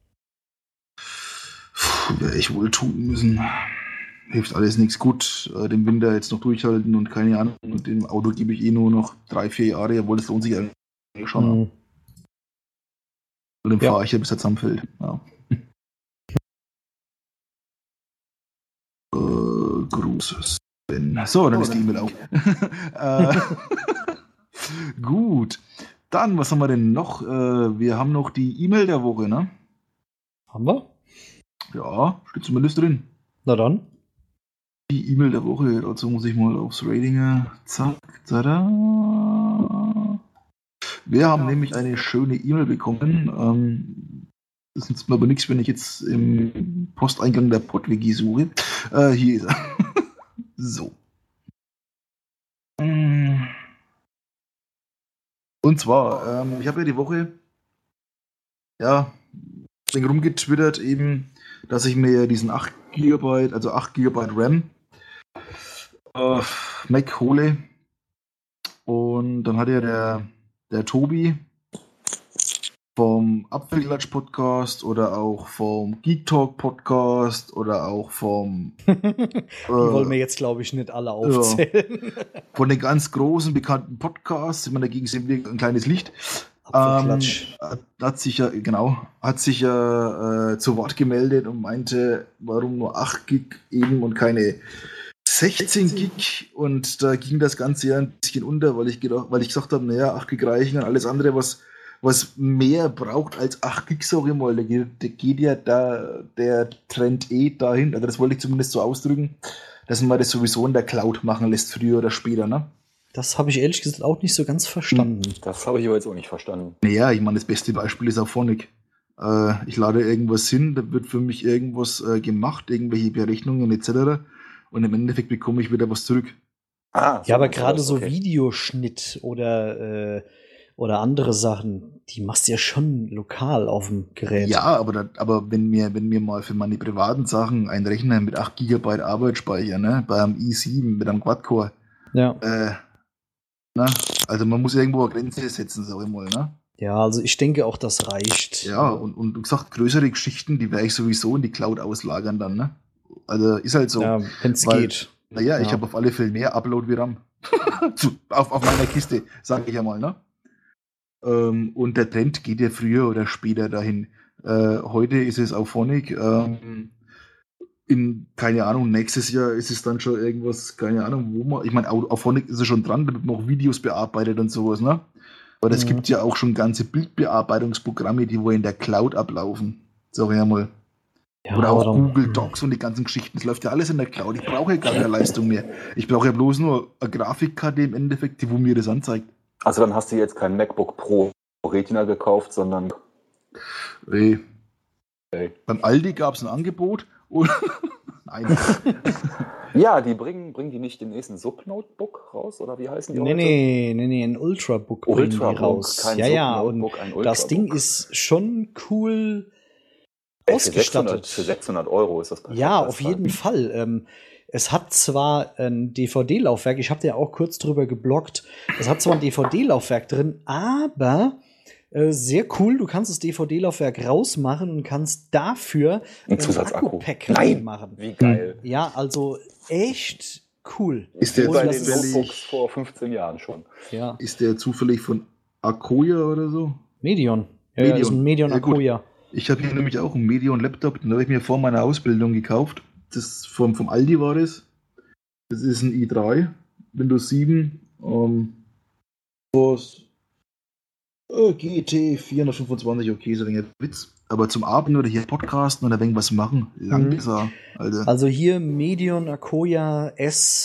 Puh, wäre ich wohl tun müssen. Hilft alles nichts gut. Äh, den Winter jetzt noch durchhalten und keine Ahnung. Und dem Auto gebe ich eh nur noch drei, vier Jahre, obwohl das lohnt sich eigentlich schon.
Mhm.
Und dann
Ja.
fahre ich ja bis er zusammenfällt. Ja. äh, Gruß. Sven. So, dann ist die E-Mail auch. äh, gut. Dann, was haben wir denn noch? Äh, wir haben noch die E-Mail der Woche, ne?
Haben wir?
Ja, steht zumindest drin.
Na dann.
Die E-Mail der Woche, dazu muss ich mal aufs Rating. Zack, tada. Wir haben nämlich eine schöne E-Mail bekommen. Ähm, das nützt mir aber nichts, wenn ich jetzt im Posteingang der PodWiki suche. Äh, hier ist er. So. Und zwar, ähm, ich habe ja die Woche ja, den rumgetwittert eben, dass ich mir diesen acht Gigabyte, also acht Gigabyte RAM äh, Mac hole. Und dann hat ja der, der Tobi vom Apfelklatsch-Podcast oder auch vom Geek Talk Podcast oder auch vom
Die
äh,
wollen wir jetzt, glaube ich, nicht alle aufzählen.
von den ganz großen bekannten Podcasts, ich meine, dagegen sind wir ein kleines Licht.
Apfelklatsch.
Ähm, hat, hat sich ja, genau, hat sich ja äh, zu Wort gemeldet und meinte, warum nur acht Gig eben und keine sechzehn Gig, und da ging das Ganze ja ein bisschen unter, weil ich, gedacht, weil ich gesagt habe, naja, acht Gig reichen und alles andere, was, was mehr braucht als acht Gig, sag ich mal, da geht, da geht ja da der Trend eh dahin, also das wollte ich zumindest so ausdrücken, dass man das sowieso in der Cloud machen lässt, früher oder später, ne?
Das habe ich ehrlich gesagt auch nicht so ganz verstanden.
Das habe ich aber jetzt auch nicht verstanden.
Naja, ich meine, das beste Beispiel ist Auphonic. Äh, ich lade irgendwas hin, da wird für mich irgendwas äh, gemacht, irgendwelche Berechnungen et cetera. Und im Endeffekt bekomme ich wieder was zurück.
Ah,
Ja, aber
meinst du
gerade
das?
so
Okay.
Videoschnitt oder, äh, oder andere Sachen, die machst du ja schon lokal auf dem Gerät.
Ja, aber, da, aber wenn, mir, wenn mir mal für meine privaten Sachen ein Rechner mit acht Gigabyte Arbeitsspeicher, ne, bei einem i sieben mit einem Quad-Core,
Ja.
äh, ne, also man muss irgendwo eine Grenze setzen, sag ich mal, ne?
Ja, also ich denke auch, das reicht.
Ja, und, und du gesagt, größere Geschichten, die werde ich sowieso in die Cloud auslagern dann, ne? Also ist halt so.
Ja, wenn es
Weil-
geht.
Naja, ich
Ja.
habe auf alle Fälle mehr Upload wie RAM. Zu, auf, auf meiner Kiste, sage ich ja mal, ne? Ähm, und der Trend geht ja früher oder später dahin. Äh, heute ist es Auphonic. Ähm, in, keine Ahnung, nächstes Jahr ist es dann schon irgendwas, keine Ahnung, wo man. Ich meine, Au- Auphonic ist ja schon dran, da wird noch Videos bearbeitet und sowas, ne? Aber es
Mhm.
gibt ja auch schon ganze Bildbearbeitungsprogramme, die wohl in der Cloud ablaufen. Sag ich ja mal.
Ja,
Oder auch
aber-
Google Docs und die ganzen Geschichten. Das läuft ja alles in der Cloud. Ich brauche ja gar keine Leistung mehr. Ich brauche ja bloß nur eine Grafikkarte im Endeffekt, die wo mir das anzeigt.
Also dann hast du jetzt kein MacBook Pro Retina gekauft, sondern
Ey.
Okay.
Beim Aldi gab es ein Angebot. Und Nein.
ja, die bringen, bringen die nicht den nächsten Sub-Notebook raus oder wie heißen die
Nee,
heute?
nee, nee, nee, ein Ultrabook bringen die
Ultrabook,
raus.
kein
Ja, ja, und
Sub-Notebook, ein
das Ding
Ultrabook.
ist schon cool,
Ey, für
ausgestattet.
sechshundert, für sechshundert Euro ist das perfekt.
Ja,
das
auf
Teil.
jeden Fall. Ähm, es hat zwar ein D V D-Laufwerk, ich habe ja auch kurz drüber gebloggt, es hat zwar ein D V D-Laufwerk drin, aber äh, sehr cool, du kannst das D V D-Laufwerk rausmachen und kannst dafür
Ein
ein
Zusatzakku.
Akku-Pack
Nein!
reinmachen.
Wie geil.
Ja, also echt cool.
Ist
Wie
der
bei
das
den
ist-
zufällig-
Notebooks vor fünfzehn Jahren schon.
Ja,
Ist der zufällig von Akoya oder so?
Medion. Ja, ja, ist ein Medion
Ja, gut.
Akoya.
Ich habe hier nämlich auch einen Medion-Laptop, den habe ich mir vor meiner Ausbildung gekauft. Das vom, vom Aldi war das. Das ist ein i drei, Windows sieben, ähm, was, äh, G T vierhundertfünfundzwanzig, okay, so ein wenig Witz. Aber zum Abend oder hier Podcasten oder wenn was machen, lang
Mhm.
besser. Alter.
Also hier Medion Akoya S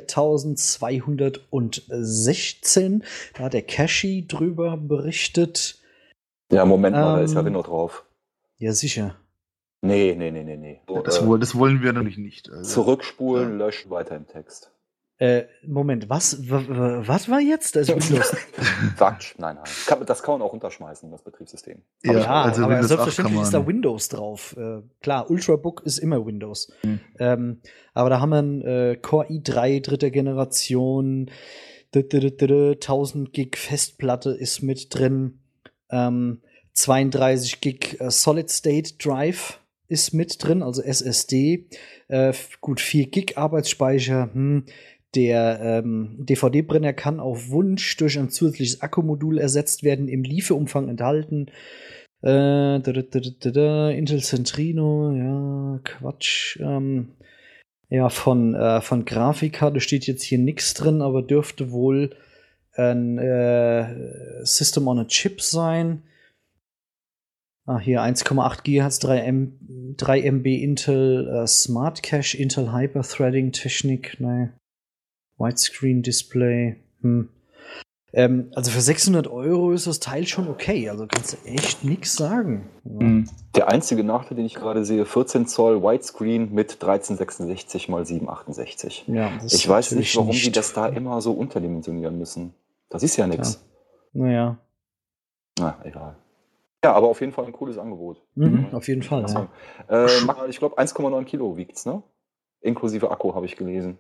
vierzehntausendzweihundertsechzehn. Da hat der Kashi drüber berichtet.
Ja, Moment mal, da
Ähm,
ist ja Windows drauf.
Ja, sicher.
Nee, nee, nee, nee, nee. So,
das,
äh,
woll- das wollen wir natürlich nicht. Also.
zurückspulen,
Ja.
löschen, weiter im Text.
Äh, Moment, was, w- w- was war jetzt? Das ist Windows.
Quatsch, nein, nein. Kann, das kann man auch runterschmeißen, das Betriebssystem.
Ja,
Ja,
also
aber
Windows acht
selbstverständlich
kann
ist da
man-
Windows drauf. Äh, klar, Ultrabook ist immer Windows.
Hm.
Ähm, aber da haben wir einen äh, Core i drei dritter Generation, d- d- d- d- tausend Gig Festplatte ist mit drin, ähm, zweiunddreißig Gig äh, Solid State Drive ist mit drin, also S S D, äh, f- gut vier Gig Arbeitsspeicher. Hm. Der ähm, D V D-Brenner kann auf Wunsch durch ein zusätzliches Akkumodul ersetzt werden, im Lieferumfang enthalten. Äh, da, da, da, da, da, Intel Centrino, ja, Quatsch. Ähm, ja, von, äh, von Grafikkarte steht jetzt hier nichts drin, aber dürfte wohl ein äh, System on a Chip sein. Ah, hier eins Komma acht Gigahertz, drei M B Intel äh, Smart Cache, Intel Hyper-Threading Technik, nein. Widescreen-Display. Hm. Ähm, also für sechshundert Euro ist das Teil schon okay. Also kannst du echt nichts sagen. Ja.
Hm.
Der einzige Nachteil, den ich gerade sehe, vierzehn Zoll Widescreen mit dreizehn sechsundsechzig mal sieben achtundsechzig.
Ja, das
Ich
ist
weiß
natürlich
nicht, warum
nicht.
die das da immer so unterdimensionieren müssen. Das ist ja nichts.
Naja.
Na, egal. Ja, aber auf jeden Fall ein cooles Angebot.
Mhm, auf jeden Fall.
Ach
Ja.
so. Äh, Max, ich glaube, eins Komma neun Kilo wiegt's, ne? Inklusive Akku, habe ich gelesen.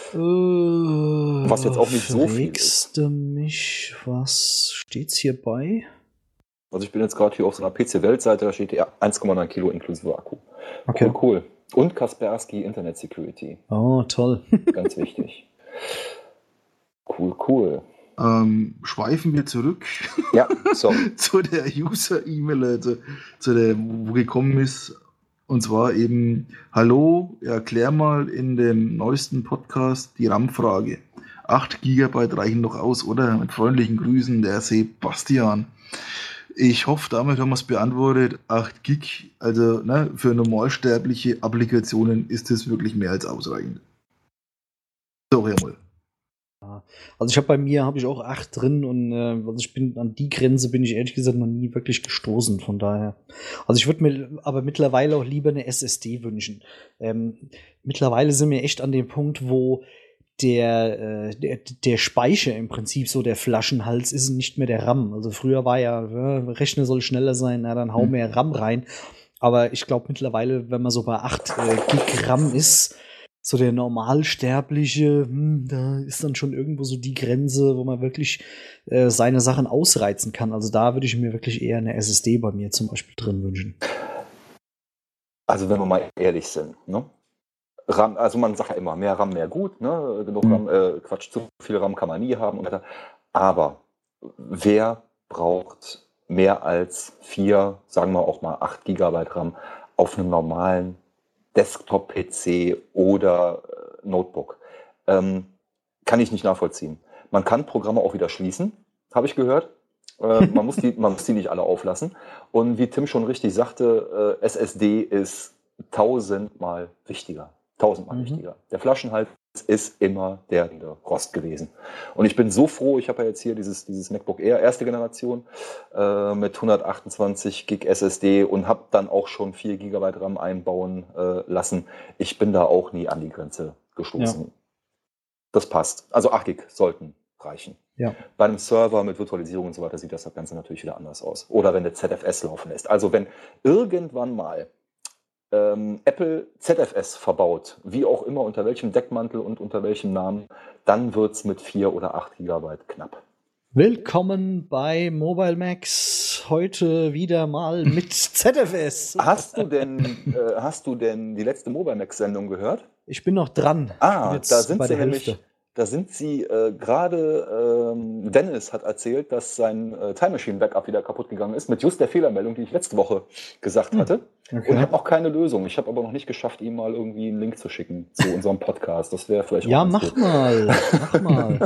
Was
jetzt auch nicht so viel ist.
du mich? Was steht's hier bei?
Also ich bin jetzt gerade hier auf so einer P C-Welt-Seite, da steht ja eins Komma neun Kilo inklusive Akku.
Okay.
Cool, cool. Und Kaspersky Internet Security.
Oh, toll.
Ganz wichtig. Cool, cool.
Ähm, schweifen wir zurück
Ja, sorry.
zu der User-E-Mail, also zu der, wo gekommen ist. Und zwar eben, hallo, erklär mal in dem neuesten Podcast die RAM-Frage. acht Gigabyte reichen doch aus, oder? Mit freundlichen Grüßen, der Sebastian. Ich hoffe, damit haben wir es beantwortet. acht Gig, also ne, für normalsterbliche Applikationen ist das wirklich mehr als ausreichend. So, Herr Moll.
Also ich habe bei mir habe ich auch acht drin und äh, also ich bin an die Grenze bin ich ehrlich gesagt noch nie wirklich gestoßen, von daher. Also ich würde mir aber mittlerweile auch lieber eine S S D wünschen. Ähm, mittlerweile sind wir echt an dem Punkt, wo der, äh, der, der Speicher im Prinzip so der Flaschenhals ist und nicht mehr der RAM. Also früher war ja, ja Rechner soll schneller sein, na dann hau mehr RAM rein. Aber ich glaube mittlerweile, wenn man so bei acht äh, Gig RAM ist, so der Normalsterbliche, hm, da ist dann schon irgendwo so die Grenze, wo man wirklich äh, seine Sachen ausreizen kann. Also da würde ich mir wirklich eher eine S S D bei mir zum Beispiel drin wünschen.
Also wenn wir mal ehrlich sind, ne? RAM, also man sagt ja immer, mehr RAM, mehr gut, ne? Genug
Mhm.
RAM, äh, Quatsch, zu viel RAM kann man nie haben und weiter. Aber wer braucht mehr als vier, sagen wir auch mal acht Gigabyte RAM auf einem normalen Desktop-P C oder äh, Notebook? Ähm, kann ich nicht nachvollziehen. Man kann Programme auch wieder schließen, habe ich gehört. Äh, man, muss die, man muss die nicht alle auflassen. Und wie Tim schon richtig sagte, äh, S S D ist tausendmal wichtiger. Tausendmal
Mhm.
wichtiger. Der Flaschenhals ist immer der, der Rost gewesen. Und ich bin so froh, ich habe ja jetzt hier dieses, dieses MacBook Air, erste Generation, äh, mit hundertachtundzwanzig Gig S S D und habe dann auch schon vier Gigabyte RAM einbauen äh, lassen. Ich bin da auch nie an die Grenze gestoßen.
Ja.
Das passt. Also acht Gig sollten reichen.
Ja.
Bei einem Server mit Virtualisierung und so weiter sieht das Ganze natürlich wieder anders aus. Oder wenn der Z F S laufen lässt. Also wenn irgendwann mal ähm, Apple Z F S verbaut, wie auch immer, unter welchem Deckmantel und unter welchem Namen, dann wird es mit vier oder acht Gigabyte knapp.
Willkommen bei Mobile Max. Heute wieder mal mit Z F S.
Hast du denn, äh, hast du denn die letzte Mobile Max-Sendung gehört?
Ich bin noch dran.
Ah,
jetzt
da sind
bei
sie
der
nämlich,
Hälfte.
da sind sie äh, gerade, ähm, Dennis hat erzählt, dass sein äh, Time Machine Backup wieder kaputt gegangen ist, mit just der Fehlermeldung, die ich letzte Woche gesagt hatte.
Okay.
Und habe noch keine Lösung. Ich habe aber noch nicht geschafft, ihm mal irgendwie einen Link zu schicken zu unserem Podcast. Das wäre vielleicht auch
Ja,
ganz
mach
gut.
mal. Mach mal.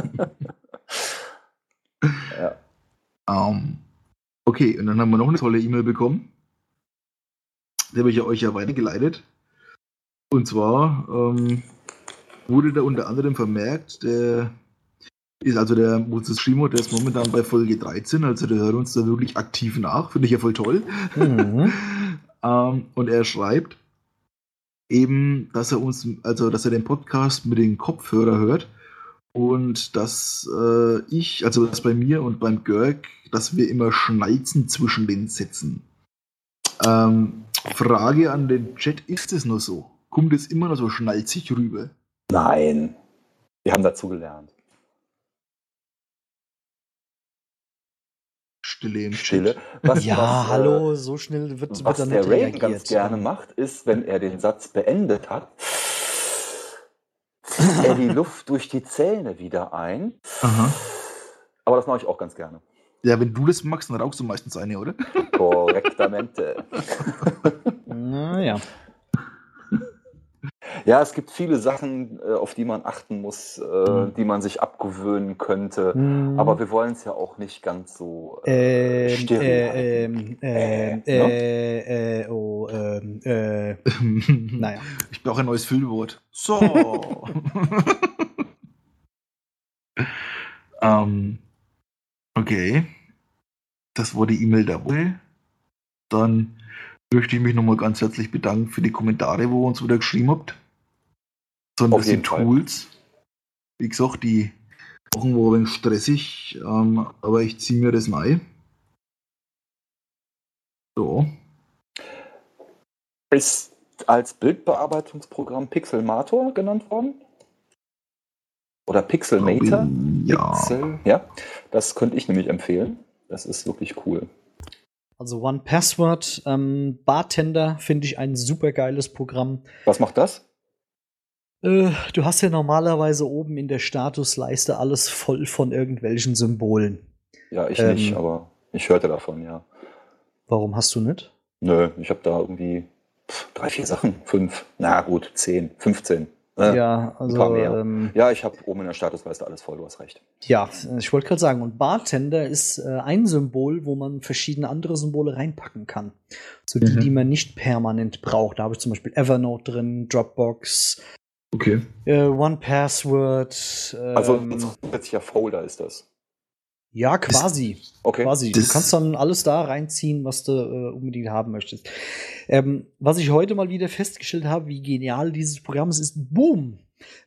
Ja.
Ähm, okay, und dann haben wir noch eine tolle E-Mail bekommen. Die habe ich ja euch ja weitergeleitet. Und zwar ähm, wurde da unter anderem vermerkt, der ist also der Moses Schrimo, der ist momentan bei Folge dreizehn, also der hört uns da wirklich aktiv nach. Finde ich ja voll toll.
Mhm.
ähm, und er schreibt eben, dass er uns, also dass er den Podcast mit den Kopfhörer hört. Und dass äh, ich, also das bei mir und beim Görg, dass wir immer schnalzen zwischen den Sätzen. Ähm, Frage an den Chat, ist es nur so? Kommt es immer noch so schnalzig rüber?
Nein, wir haben dazu gelernt.
Stille im
Stille.
Chat.
Was,
Ja,
was,
hallo, so schnell wird,
Äh,
wird
was
da
der
nicht
Ray
reagiert.
ganz gerne macht, ist, wenn er den Satz beendet hat, zieht er die Luft durch die Zähne wieder ein.
Aha.
Aber das mache ich auch ganz gerne.
Ja, wenn du das magst, dann rauchst du meistens eine, oder?
Korrektamente.
Naja.
Ja, es gibt viele Sachen, äh, auf die man achten muss, äh, die man sich abgewöhnen könnte.
Hm.
Aber wir wollen es ja auch nicht ganz so äh,
Ähm,
steril halten.
ähm, ähm,
Äh, ne?
äh, äh, oh, ähm, äh, naja.
Ich brauche ein neues Füllwort. So. ähm, okay. Das war die E-Mail der Woche. Dann möchte ich mich nochmal ganz herzlich bedanken für die Kommentare, wo ihr uns wieder geschrieben habt. So ein
Auf
bisschen
jeden Fall.
Tools. Wie gesagt, die Wochen waren ein wenig stressig, ähm, aber ich ziehe mir das rein. So.
Ist als Bildbearbeitungsprogramm Pixelmator genannt worden? Oder Pixelmator?
Ja.
Pixel, ja, das könnte ich nämlich empfehlen. Das ist wirklich cool.
Also One Password, ähm, Bartender finde ich ein super geiles Programm.
Was macht das?
Äh, du hast ja normalerweise oben in der Statusleiste alles voll von irgendwelchen Symbolen.
Ja, ich
Ähm,
nicht, aber ich hörte davon, ja.
Warum hast du nicht?
Nö, ich habe da irgendwie pff, drei, vier Sachen, fünf, na gut, zehn, fünfzehn. Äh,
Ja,
ein paar
also
mehr.
ähm,
Ja, ich habe oben in der Statusleiste alles voll, du hast recht.
ja, ich wollte gerade sagen, und Bartender ist äh, ein Symbol, wo man verschiedene andere Symbole reinpacken kann. So die,
Mhm.
die man nicht permanent braucht. Da habe ich zum Beispiel Evernote drin, Dropbox,
Okay.
äh, One Password. Ähm,
Also ein zusätzlicher Folder ist das.
ja, quasi.
Okay.
Quasi.
Das-
Du kannst dann alles da reinziehen, was du äh, unbedingt haben möchtest. Ähm, was ich heute mal wieder festgestellt habe, wie genial dieses Programm ist, ist Boom.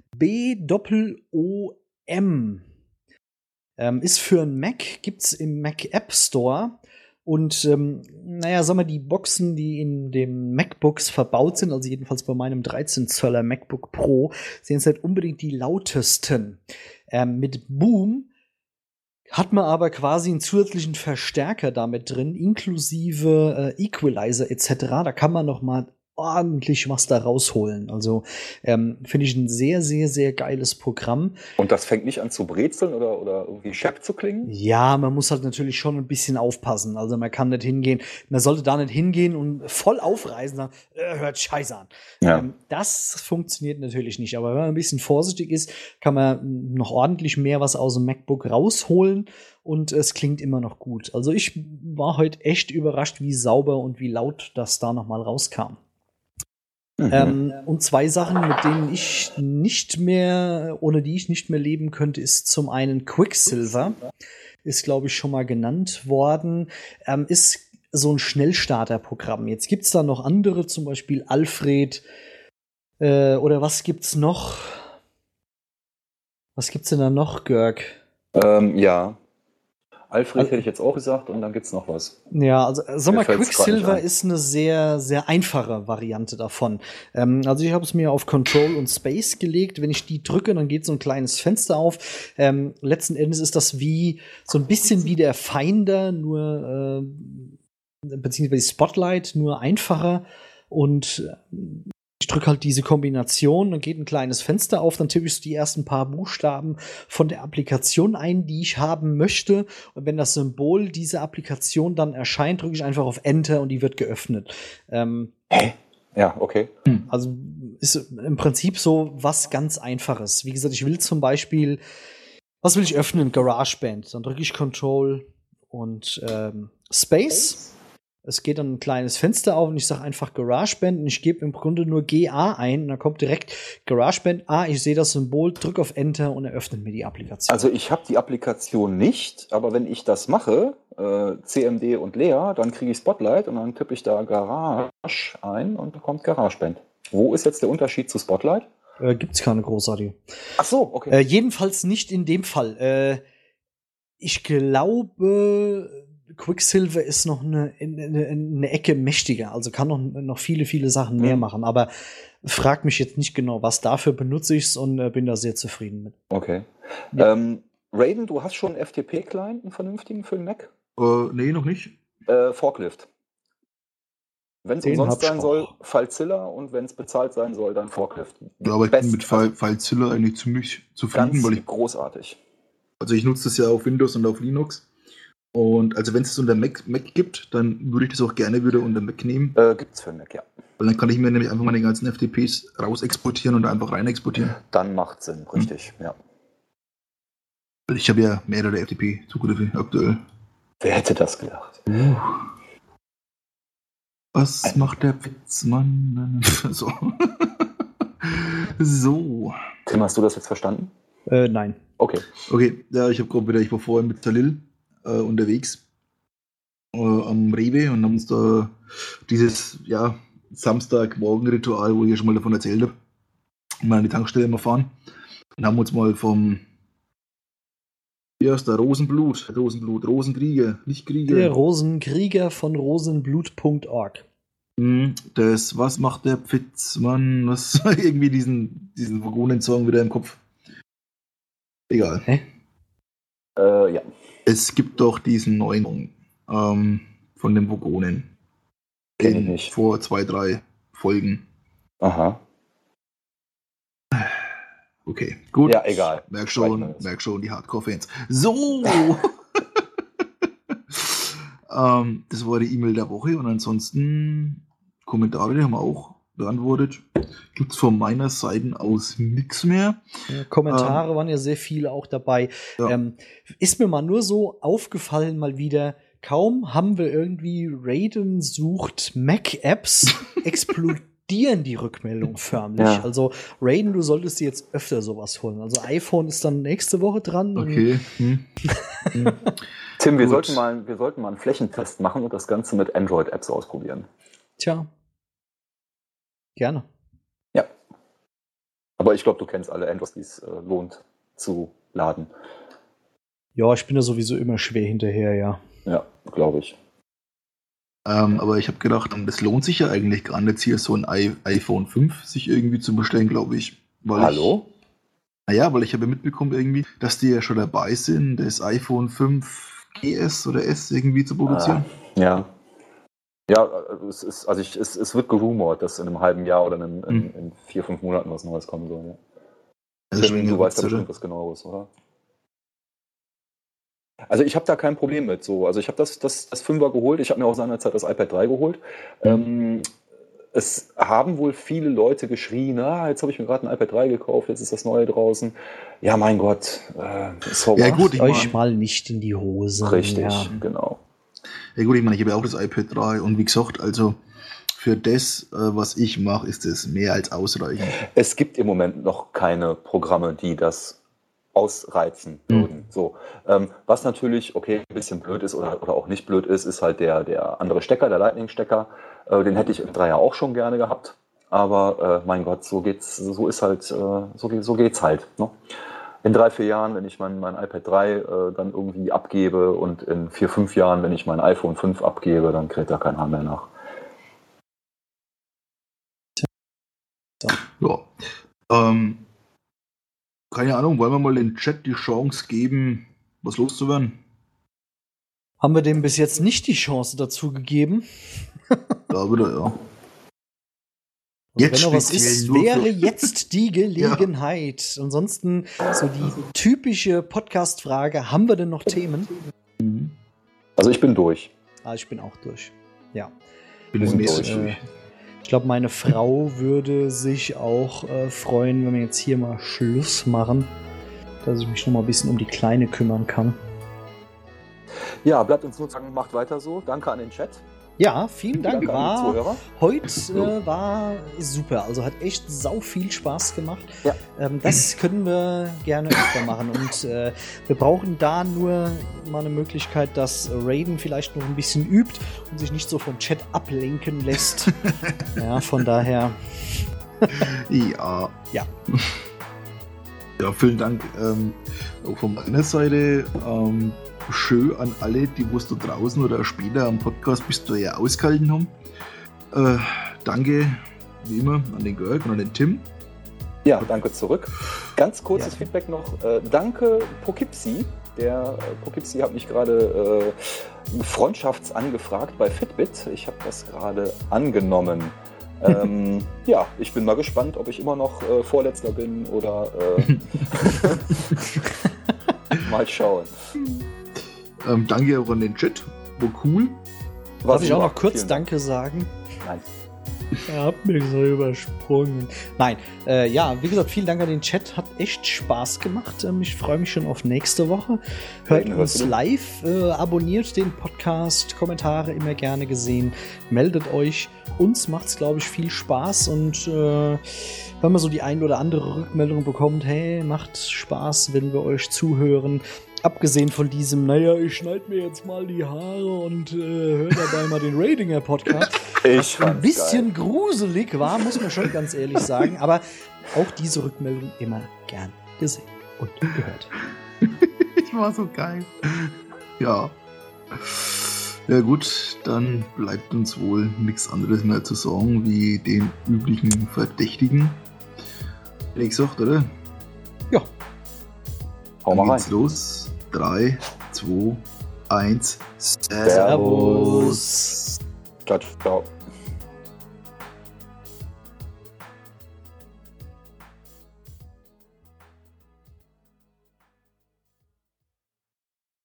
B-O-O-M. Ähm, ist für einen Mac, gibt's im Mac App Store. Und ähm, naja, sagen wir, die Boxen, die in den MacBooks verbaut sind, also jedenfalls bei meinem dreizehn Zöller MacBook Pro, sind jetzt nicht unbedingt die lautesten. Ähm, mit Boom hat man aber quasi einen zusätzlichen Verstärker damit drin, inklusive äh, Equalizer et cetera. Da kann man noch mal ordentlich was da rausholen. Also ähm, finde ich ein sehr, sehr, sehr geiles Programm.
Und das fängt nicht an zu brezeln oder, oder irgendwie schepp zu klingen?
Ja, man muss halt natürlich schon ein bisschen aufpassen. Also man kann nicht hingehen, man sollte da nicht hingehen und voll aufreißen und sagen, äh, hört scheiße an.
Ja.
Ähm, das funktioniert natürlich nicht. Aber wenn man ein bisschen vorsichtig ist, kann man noch ordentlich mehr was aus dem MacBook rausholen und es klingt immer noch gut. Also ich war heute echt überrascht, wie sauber und wie laut das da nochmal rauskam.
Mhm.
Ähm, und zwei Sachen, mit denen ich nicht mehr, ohne die ich nicht mehr leben könnte, ist zum einen Quicksilver, ist glaube ich schon mal genannt worden, ähm, ist so ein Schnellstarterprogramm. Jetzt gibt's da noch andere, zum Beispiel Alfred, äh, oder was gibt's noch? Was gibt's denn da noch, Görg?
Ähm, ja. Alfred hätte ich jetzt auch gesagt und dann gibt es noch was.
Ja, also sag mal,
Mir fällt's grad nicht
Quicksilver
ein.
ist eine sehr, sehr einfache Variante davon. Ähm, also ich habe es mir auf Control und Space gelegt. Wenn ich die drücke, dann geht so ein kleines Fenster auf. Ähm, letzten Endes ist das wie so ein bisschen wie der Finder, nur äh, beziehungsweise Spotlight, nur einfacher. Und äh, ich drücke halt diese Kombination, dann geht ein kleines Fenster auf, dann tippe ich so die ersten paar Buchstaben von der Applikation ein, die ich haben möchte. Und wenn das Symbol dieser Applikation dann erscheint, drücke ich einfach auf Enter und die wird geöffnet. Ähm,
Ja, okay.
also ist im Prinzip so was ganz Einfaches. Wie gesagt, ich will zum Beispiel, was will ich öffnen? GarageBand. Dann drücke ich Control und ähm, Space. Es geht dann ein kleines Fenster auf und ich sage einfach GarageBand und ich gebe im Grunde nur G A ein und dann kommt direkt GarageBand. Ah, ich sehe das Symbol, drücke auf Enter und er öffnet mir die Applikation.
Also ich habe die Applikation nicht, aber wenn ich das mache, äh, C M D und Lea, dann kriege ich Spotlight und dann tippe ich da Garage ein und da kommt GarageBand. Wo ist jetzt der Unterschied zu Spotlight?
Äh, gibt's keine großartige.
Ach so, okay.
Äh, jedenfalls nicht in dem Fall. Äh, ich glaube, Quicksilver ist noch eine, eine, eine Ecke mächtiger, also kann noch, noch viele, viele Sachen mehr
Mhm.
machen, aber frag mich jetzt nicht genau, was dafür benutze ich es und äh, bin da sehr zufrieden mit.
Okay.
Ja.
Ähm, Raiden, du hast schon einen F T P-Client, einen vernünftigen für den Mac?
Äh, nee, noch nicht.
Äh, Forklift. Wenn es
Den
umsonst
hab ich
sein soll,
auch.
Filezilla und wenn es bezahlt sein soll, dann Forklift.
Ja, aber ich bin
Best-
mit File- Filezilla eigentlich ziemlich zufrieden,
Ganz
weil ich,
großartig.
also ich nutze das ja auf Windows und auf Linux. Und also wenn es das unter Mac, Mac gibt, dann würde ich das auch gerne wieder unter Mac nehmen.
Äh, Gibt es für den Mac, ja.
Weil dann kann ich mir nämlich einfach meine ganzen F T Ps raus exportieren und einfach rein exportieren.
Dann macht Sinn, richtig. Ja.
Weil ich habe ja mehrere F T P-Zugriffe aktuell.
Wer hätte das gedacht?
Was macht der Witzmann? So. So.
Tim, hast du das jetzt verstanden?
Äh, nein.
Okay.
Okay, ja, ich habe gerade wieder, ich war vorher mit Salil äh, unterwegs äh, am Rewe und haben uns da dieses, ja, Samstagmorgen-Ritual, wo ich ja schon mal davon erzählt habe, mal an die Tankstelle mal fahren und haben uns mal vom, wie heißt der, Rosenblut, Rosenblut, Rosenkrieger, nicht Krieger.
Der Rosenkrieger von rosenblut punkt org.
Hm, Das, was macht der Pfitzmann? Was, irgendwie diesen, diesen Vagonen-Song wieder im Kopf. Egal.
Hä?
Äh, ja.
Es gibt doch diesen neuen Song ähm, von den Vogonen.
Kenn ich
In-
nicht.
Vor zwei, drei Folgen.
Aha.
Okay, gut.
Ja, egal.
Merk
Streichen
schon,
wir das.
merk schon, die Hardcore-Fans. So! ähm, das war die E-Mail der Woche und ansonsten Kommentare, die haben wir auch beantwortet. Gibt es von meiner Seite aus nichts mehr.
Ja, Kommentare waren ja sehr viele auch dabei.
Ja.
Ähm, ist mir mal nur so aufgefallen, mal wieder, kaum haben wir irgendwie Raiden sucht Mac-Apps, explodieren die Rückmeldungen förmlich.
Ja.
Also Raiden, du solltest dir jetzt öfter sowas holen. Also iPhone ist dann nächste Woche dran.
Okay. Hm. Hm.
Tim, wir
Gut.
sollten, mal, wir sollten mal einen Flächentest machen und das Ganze mit Android-Apps ausprobieren.
Tja. Gerne.
Ja. Aber ich glaube, du kennst alle Androids, die es äh, lohnt zu laden.
Ja, ich bin da sowieso immer schwer hinterher, ja.
Ja, glaube ich.
Ähm, aber ich habe gedacht, das lohnt sich ja eigentlich gar nicht, hier so ein I iPhone fünf sich irgendwie zu bestellen, glaube ich. Weil
Hallo?
Ich, naja, weil ich habe ja mitbekommen irgendwie, dass die ja schon dabei sind, das iPhone fünf G S oder S irgendwie zu produzieren.
Ah, ja. Ja, es, ist, also ich, es, es wird gerumort, dass in einem halben Jahr oder in, einem, in,
Hm.
in vier, fünf Monaten was Neues kommen soll. Ja.
Das ist
Tim,
schon
du weißt ja
oder?
bestimmt was genaueres, oder? Also ich habe da kein Problem mit. So. Also ich habe das, das, das Fünfer geholt, ich habe mir auch seinerzeit das iPad drei geholt. Ähm, es haben wohl viele Leute geschrien, ah, jetzt habe ich mir gerade ein iPad drei gekauft, jetzt ist das neue draußen. Ja, mein Gott. Äh, so
Ja,
what?
gut, ich
Euch
mein-
mal nicht in die Hose.
Richtig,
Ja.
genau.
Ja gut, ich meine, ich habe ja auch das iPad drei und wie gesagt, also für das, äh, was ich mache, ist es mehr als ausreichend.
Es gibt im Moment noch keine Programme, die das ausreizen würden. So, ähm, was natürlich, okay, ein bisschen blöd ist oder, oder auch nicht blöd ist, ist halt der, der andere Stecker, der Lightning-Stecker. Äh, den hätte ich im Dreier auch schon gerne gehabt. Aber äh, mein Gott, so geht's, so ist halt, äh, so, geht- so geht's halt. Ne? in drei, vier Jahren, wenn ich mein, mein iPad drei äh, dann irgendwie abgebe und in vier, fünf Jahren, wenn ich mein iPhone fünf abgebe, dann kräht da kein Hahn mehr nach.
Ja. Ähm, keine Ahnung, wollen wir mal den Chat die Chance geben, was loszuwerden?
Haben wir dem bis jetzt nicht die Chance dazu gegeben?
Ja, wieder, ja.
Also
Jetzt
wenn noch was
speziell
ist,
nur für-
wäre jetzt die Gelegenheit. Ansonsten so die typische Podcast-Frage, haben wir denn noch Themen?
Mhm.
Also ich bin durch.
Ah, ich bin auch durch. Ja.
Bin
Wir sind
mehr
durch.
als durch.
Ich glaube, meine Frau würde sich auch äh, freuen, wenn wir jetzt hier mal Schluss machen, dass ich mich noch mal ein bisschen um die Kleine kümmern kann.
Ja, bleibt uns nur sagen, macht weiter so. Danke an den Chat.
Ja, vielen Dank.
Danke an die
War,
Zuhörer.
heute äh, war super. Also hat echt sau viel Spaß gemacht.
Ja.
Ähm, das können wir gerne öfter machen. Und äh, wir brauchen da nur mal eine Möglichkeit, dass Raiden vielleicht noch ein bisschen übt und sich nicht so vom Chat ablenken lässt. Ja, von daher.
Ja.
Ja.
Ja, vielen Dank ähm, auch von meiner Seite. Ähm, schön an alle, die was da draußen oder später am Podcast bis dahin ausgehalten haben. Äh, danke, wie immer, an den Görg und an den Tim.
Ja, danke zurück. Ganz kurzes
Ja.
Feedback noch. Äh, danke Poughkeepsie. Der äh, Poughkeepsie hat mich gerade äh, freundschaftsangefragt bei Fitbit. Ich habe das gerade angenommen. ähm, ja, ich bin mal gespannt, ob ich immer noch äh, Vorletzter bin oder äh, mal schauen.
Ähm, danke auch an den Chat, war cool.
War
Darf ich auch
super.
noch kurz
Vielen Dank.
Danke sagen?
Nein.
Ihr habt mich so übersprungen. Nein, äh, ja, wie gesagt, vielen Dank an den Chat. Hat echt Spaß gemacht. Ähm, ich freue mich schon auf nächste Woche. Hört
Ja,
uns
hörst du?
live, äh, abonniert den Podcast, Kommentare immer gerne gesehen. Meldet euch. Uns macht es, glaube ich, viel Spaß. Und äh, wenn man so die ein oder andere Rückmeldung bekommt, hey, macht Spaß, wenn wir euch zuhören. Abgesehen von diesem, naja, ich schneide mir jetzt mal die Haare und äh, höre dabei mal den Radinger Podcast.
Ich
Ein
fand's
bisschen
geil.
gruselig war, muss man schon ganz ehrlich sagen. Aber auch diese Rückmeldung immer gern gesehen und gehört.
Ich war so geil. Ja. Ja gut, dann bleibt uns wohl nichts anderes mehr zu sagen, wie den üblichen Verdächtigen. Hätte ich gesagt, oder?
Ja,
Hau
Dann
mal rein.
geht's los. drei, zwei, eins.
Servus. Ciao, ciao.